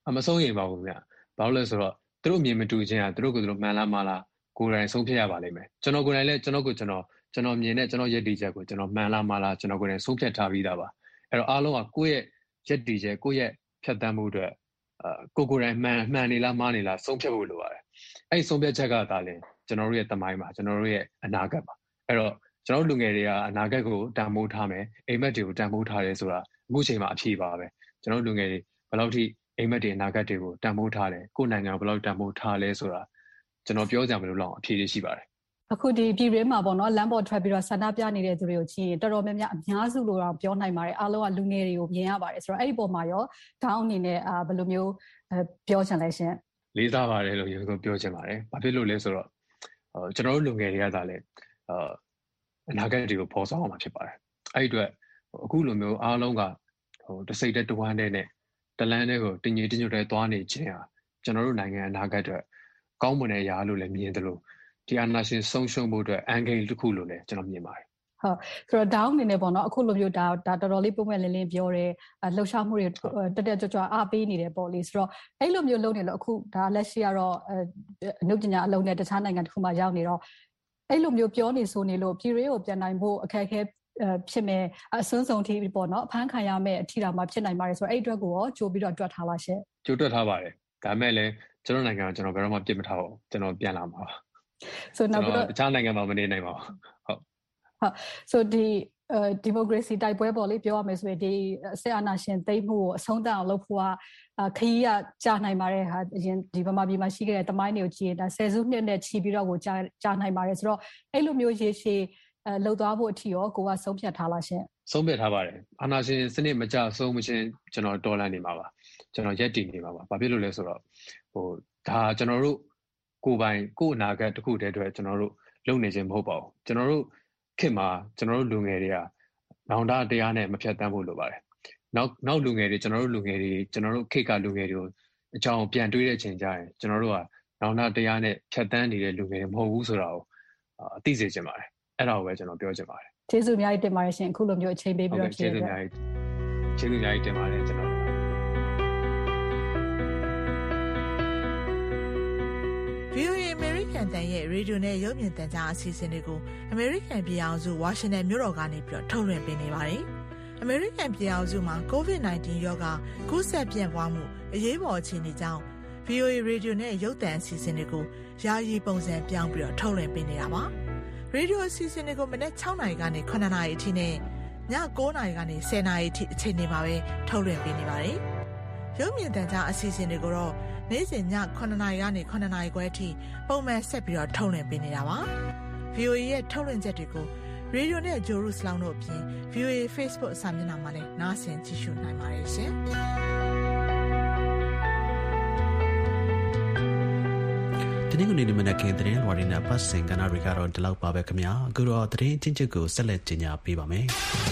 မစိုးရိမ်ပါဘူးဗျဘာလို့လဲဆိုတော့သူတို့မြင်မတူခြင်းဟာသူတို့ကိုယ်သူတို့မှန်လားမှားလားကိုယ်တိုင်ဆုံးဖြတ်ရပါလိမ့်မယ်ကျွန်တော်ကိုယ်တိုင်လည်းကျွန်တော်ကိုကျွန်တော်ကျွန်တော်မြင်တဲ့ကျွန်တော်ယက်တီချက်ကိုကျွန်တော်မှန်လားမှားလားကျွန်တော်ကိုယ်တိုင်ဆုံးဖြတ်ထားပြီးသားပါအဲ့တော့အားလုံးကကိုယ့်ရဲ့ယက်တီချက်ကိုယ့်ရဲ့ဖြတ်သန်းမှုအတွက်အာကိုကိုယ်တိုင်မှန်မှန်နေလားမှားနေလားဆုံးဖြတ်ဖို့လိုပါတယ်အဲ့ဒီဆုံးဖြတ်ချက်ကသာလဲကျွန်တော်တို့ရဲ့သမိုင်းပါကျွန်တော်တို့ရဲ့အနာဂတ်ပါအဲ့တော့ကျွန်တော်တို့လူငယ်တွေကအနာဂတ်ကိုတန်ဖိုးထားမယ်အိမ်မက်တွေကိုတန်ဖိုးထားတယ်ဆိုတာအခုချိန်မှာအဖြေပါပဲကျွန်တော်တို့လူငယ်တွေဘယ်လောက်ထိအိမ်မက်တွေအနာဂတ်တွေကိုတန်ဖိုးထားတယ်ကိုယ်နိုင်ငံကိုဘယ်လောက်တန်ဖိုးထားလဲဆိုတာကျွန်တော်ပြောကြမလို့လောက်အဖြေတွေရှိပါတယ်အခုဒီပြည်ရင်းမှာပေါ့နော်လမ်းပေါ်ထွက်ပြီးတော့ဆန္ဒပြနေတဲ့သူတွေကိုကြည့်ရင်တော်တော်များများအများစုလို့တော့ပြောနိုင်ပါတယ်အားလုံးကလူငယ်တွေကိုမြင်ရပါတယ်ဆိုတော့အဲ့ဒီပုံမှာရောဒေါင်းအနေနဲ့အာဘယ်လိုမျိုးပြောချင်လဲရှင်လေးစားပါတယ်လို့ရေဆိုပြောချင်ပါတယ်ဘာဖြစ်လို့လဲဆိုတော့ကျွန်တော်တို့လူငယ်တွေကသာလဲအာအနာဂတ်တွေကိုပေါ်ဆောင်အောင်မှာဖြစ်ပါတယ်အဲ့ဒီအတွက်အခုလိုမျိုးအားလုံးကဟိုတစိတ်တဲ့တဝမ်းတဲ့နဲ့တလန်းတွေကိုတင်ကြီးတင်ညွတ်တဲ့သွားနေခြင်းဟာကျွန်တော်တို့နိုင်ငံအနာဂတ်အတွက်ကောင်းမွန်တဲ့ရာလို့လည်းမြင်တယ်လို့ဒီအာနာရှင်ဆုံးရှုံးမှုအတွက်အန်ဂိမ်းတစ်ခုလို့လည်းကျွန်တော်မြင်ပါတယ်ဟုတ်ဆိုတော့ဒေါင်းအနေနဲ့ပေါ့နော်အခုလိုမျိုးဒါဒါတော်တော်လေးပုံမှန်လင်းလင်းပြောတယ်လှုပ်ရှားမှုတွေတက်တက်ကြွကြွအားပေးနေတယ်ပေါ့လေဆိုတော့အဲ့လိုမျိုးလုပ်နေလို့အခုဒါလက်ရှိကတော့အနုပညာအလုံးနဲ့တခြားနိုင်ငံတစ်ခုမှရောက်နေတော့အဲ့လိုမျိုးပြောနေဆိုနေလို့ပြည်ရေးကိုပြန်နိုင်ဖို့အခက်အခဲဖြစ်မယ်အစွန်းဆုံးထိပေါ့နော်အဖမ်းခံရမယ်အထီတောင်မှဖြစ်နိုင်ပါတယ်ဆိုတော့အဲ့အတွက်ကိုရောကြိုးပြီးတော့တွက်ထားလားရှင့်ကြိုးတွက်ထားပါတယ်ဒါမဲ့လည်းကျွန်တော်နိုင်ငံကကျွန်တော်ဘယ်တော့မှပြစ်မထားဘူးကျွန်တော်ပြန်လာမှာပါဆိုတော့နောက်တခြားနိုင်ငံမှာမနေနိုင်ပါဘူးဟုတ်ဟုတ်ဆိုဒီဒီမိုကရေစီတိုက်ပွဲပေါ်လေးပြောရမယ်ဆိုရင်ဒီစစ်အာဏာရှင်သိမ်းမှုကိုအဆုံးသတ်အောင်လုပ်ဖို့ကခရီးကကြာနိုင်ပါတယ်ဟာအရင်ဒီဗမာပြည်မှာရှိခဲ့တဲ့တမိုင်းတွေကိုကြည့်ရင်ဒါဆယ်စုနှစ်နဲ့ချီပြီးတော့ကိုကြာကြာနိုင်ပါတယ်ဆိုတော့အဲ့လိုမျိုးရေရှည်အဲလှုပ်သွားဖို့အထီရောကိုကဆုံးဖြတ်ထားလားရှင်ဆုံးဖြတ်ထားပါတယ်အာဏာရှင်စနစ်မကြဆုံးမချင်းကျွန်တော်တော်လန့်နေမှာပါကျွန်တော်ရက်တည်နေမှာပါဘာဖြစ်လို့လဲဆိုတော့ဟိုဒါကျွန်တော်တို့ကိုယ်ပိုင်ကိုယ်အနာဂတ်တစ်ခုတည်းအတွက်ကျွန်တော်တို့လုပ်နေခြင်းမဟုတ်ပါဘူးကျွန်တော်တို့ခေတ်မှာကျွန်တော်တို့လူငယ်တွေကနောင်တတရားနဲ့မဖြတ်တမ်းဖို့လိုပါတယ်နောက်နောက်လူငယ်တွေကျွန်တော်တို့လူငယ်တွေကျွန်တော်တို့ခေတ်ကလူငယ်တွေကိုအကြောင်းပြန်တွေးတဲ့အချိန်ကျရင်ကျွန်တော်တို့ကနောင်တတရားနဲ့ဖြတ်တမ်းနေတဲ့လူငယ်တွေမဟုတ်ဘူးဆိုတာကိုအသိစေချင်ပါတယ်အဲ့ဒါကိုပဲကျွန်တော်ပြောချင်ပါတယ်ကျေးဇူးအများကြီးတင်ပါတယ်ရှင်အခုလိုမျိုးအချိန်ပေးပြီးတော့ကျေးဇူးအများကြီးကျေးဇူးအများကြီးတင်ပါတယ်ကျွန်တော်ဗီအိုအေ American တန်ရဲ့ရေဒီယိုနဲ့ရုပ်မြင်သံကြားအစီအစဉ်တွေကို American ပြည်အောင်စု Washington မြို့တော်ကနေပြီးတော့ထုတ်လွှင့်ပေးနေပါတယ်။ American ပြည်အောင်စုမှာ ကိုဗစ် ၁၉ ရောဂါကူးစက်ပြန့်ပွားမှုအရေးပေါ်အခြေအနေကြောင့် ဗီအိုအေ ရေဒီယိုနဲ့ရုပ်သံအစီအစဉ်တွေကိုယာယီပုံစံပြောင်းပြီးတော့ထုတ်လွှင့်ပေးနေတာပါ။ရေဒီယိုအစီအစဉ်တွေကိုမနက်၆နာရီကနေ၇နာရီအထိနဲ့ည၉နာရီကနေ၁၀နာရီအထိအချိန်တွေမှာပဲထုတ်လွှင့်ပေးနေပါတယ်။ရုပ်မြင်သံကြားအစီအစဉ်တွေကိုတော့နေ့စဉ်ည9နာရီကနေ9နာရီခွဲအထိပုံမှန်ဆက်ပြီးတော့ထုတ်လွှင့်ပေးနေတာပါ။ ဗီအိုအေ ရဲ့ထုတ်လွှင့်ချက်တွေကိုရေဒီယိုနဲ့ဂျိုရုစလောင်းတို့အပြင် ဗီအိုအေ Facebook စာမျက်နှာမှာလည်းနားဆင်ကြည့်ရှုနိုင်ပါတယ်ရှင်။ဒီနေ့ကနေမနက်ခင်းသတင်းဝါရီနဲ့ပတ်စင်ကဏ္ဍတွေကတော့ဒီလောက်ပါပဲခင်ဗျာ။အခုတော့သတင်းအချင်းချင်းကိုဆက်လက်တင်ပြပေးပါမယ်။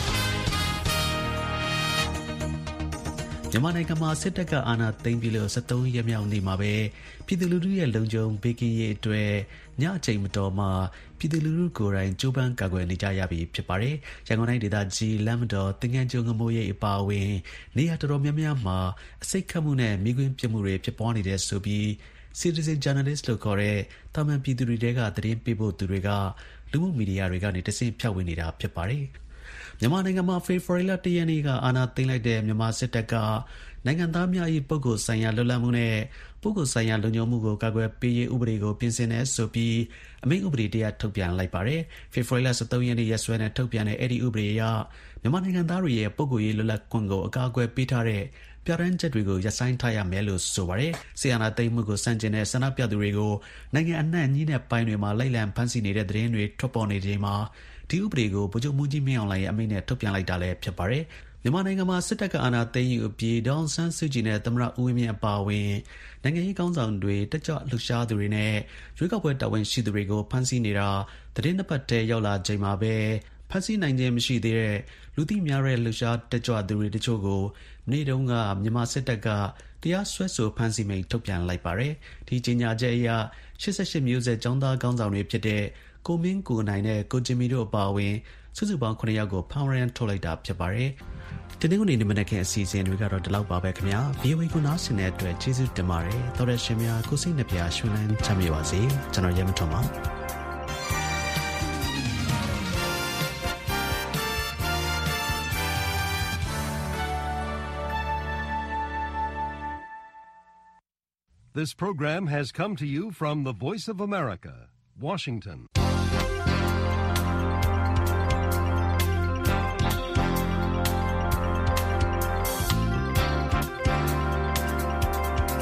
မြန်မာနိုင်ငံမှာစစ်တပ်ကအာဏာသိမ်းပြီးလို့၁၃ရက်မြောက်နေ့မှာပဲပြည်သူလူထုရဲ့လုံခြုံဘေးကင်းရေးအတွက်ညအချိန်မတော်မှာပြည်သူလူထုကိုယ်တိုင်ကြိုးပမ်းကာကွယ်နေကြရပြီဖြစ်ပါတယ်။ရန်ကုန်တိုင်းဒေသကြီးလမ်းမတော်သင်္ကန်းကျွန်းငမိုးရိပ်အပါအဝင်နေရာတော်တော်များများမှာအစိတ်ခတ်မှုနဲ့မိကွင်းပြမှုတွေဖြစ်ပွားနေတဲ့ဆိုပြီး Citizen Journalist လို့ခေါ်တဲ့တာမန်ပြည်သူတွေကသတင်းပေးဖို့သူတွေကလူမှုမီဒီယာတွေကနေတဆင့်ဖြန့်ဝေနေတာဖြစ်ပါတယ်။မြန်မာနိုင်ငံမှာဖေဖော်ဝါရီလ၁ရက်နေ့ကအာဏာသိမ်းလိုက်တဲ့မြန်မာစစ်တပ်ကနိုင်ငံသားများ၏ပုဂ္ဂိုလ်ဆိုင်ရာလွတ်လပ်မှုနဲ့ပုဂ္ဂိုလ်ဆိုင်ရာလုံခြုံမှုကိုကာကွယ်ပေးရေးဥပဒေကိုပြင်ဆင်တဲ့ဆိုပြီးအမိန့်ဥပဒေတရားထုတ်ပြန်လိုက်ပါတယ်။ဖေဖော်ဝါရီလ၁၃ရက်နေ့ရက်စွဲနဲ့ထုတ်ပြန်တဲ့အဲ့ဒီဥပဒေအရမြန်မာနိုင်ငံသားတွေရဲ့ပုဂ္ဂိုလ်ရေးလွတ်လပ်ခွင့်ကိုအကာအကွယ်ပေးထားတဲ့ပြဋ္ဌာန်းချက်တွေကိုရပ်ဆိုင်းထားရမယ်လို့ဆိုပါတယ်။ဆီယနာသိမ်းမှုကိုစန့်ကျင်တဲ့ဆန္ဒပြသူတွေကိုနိုင်ငံအနှံ့ကြီးတဲ့ပိုင်းတွေမှာလိုက်လံဖမ်းဆီးနေတဲ့သတင်းတွေထွက်ပေါ်နေချိန်မှာဒီဥပဒေကိုဗိုလ်ချုပ်မှူးကြီးမင်းအောင်လှိုင်ရဲ့အမိန့်နဲ့ထုတ်ပြန်လိုက်တာလည်းဖြစ်ပါတယ်။မြန်မာနိုင်ငံမှာစစ်တပ်ကအာဏာသိမ်းယူအပြီးဒေါအောင်ဆန်းစုကြည်နဲ့သမ္မတဦးဝင်းမြင့်အပါအဝင်နိုင်ငံရေးခေါင်းဆောင်တွေတက်ကြွလှုပ်ရှားသူတွေနဲ့ရွေးကောက်ပွဲတာဝန်ရှိသူတွေကိုဖမ်းဆီးနေတာသတင်းတစ်ပတ်တည်းရောက်လာချိန်မှာပဲဖမ်းဆီးနိုင်ခြင်းမရှိသေးတဲ့လူသိများတဲ့လှုပ်ရှားတက်ကြွသူတွေတချို့ကိုမနေ့တုန်းကမြန်မာစစ်တပ်ကတရားစွဲဆိုဖမ်းဆီးမိန့်ထုတ်ပြန်လိုက်ပါတယ်။ဒီကြေညာချက်အရ၈၈မျိုးဆက်ចောင်းသားခေါင်းဆောင်တွေဖြစ်တဲ့ကိုမင်းကိုနိုင်နဲ့ကိုဂျင်မီတို့အပါအဝင်စုစုပေါင်း9ယောက်ကိုဖမ်းဝရမ်းထုတ်လိုက်တာဖြစ်ပါတယ်။တနင်္ဂနွေနေ့မနက်ခင်းအစီအစဉ်တွေကတော့ဒီလောက်ပါပဲခင်ဗျာ ဗီအိုအေ ကိုနားဆင်တဲ့အတွက်ကျေးဇူးတင်ပါတယ်တော်ရရှင်များကိုစိတ်နှပြရွှင်လန်းချမ်းမြေပါစေကျွန်တော်ရဲမထွန်းပါ This program has come to you from the Voice of America, Washington.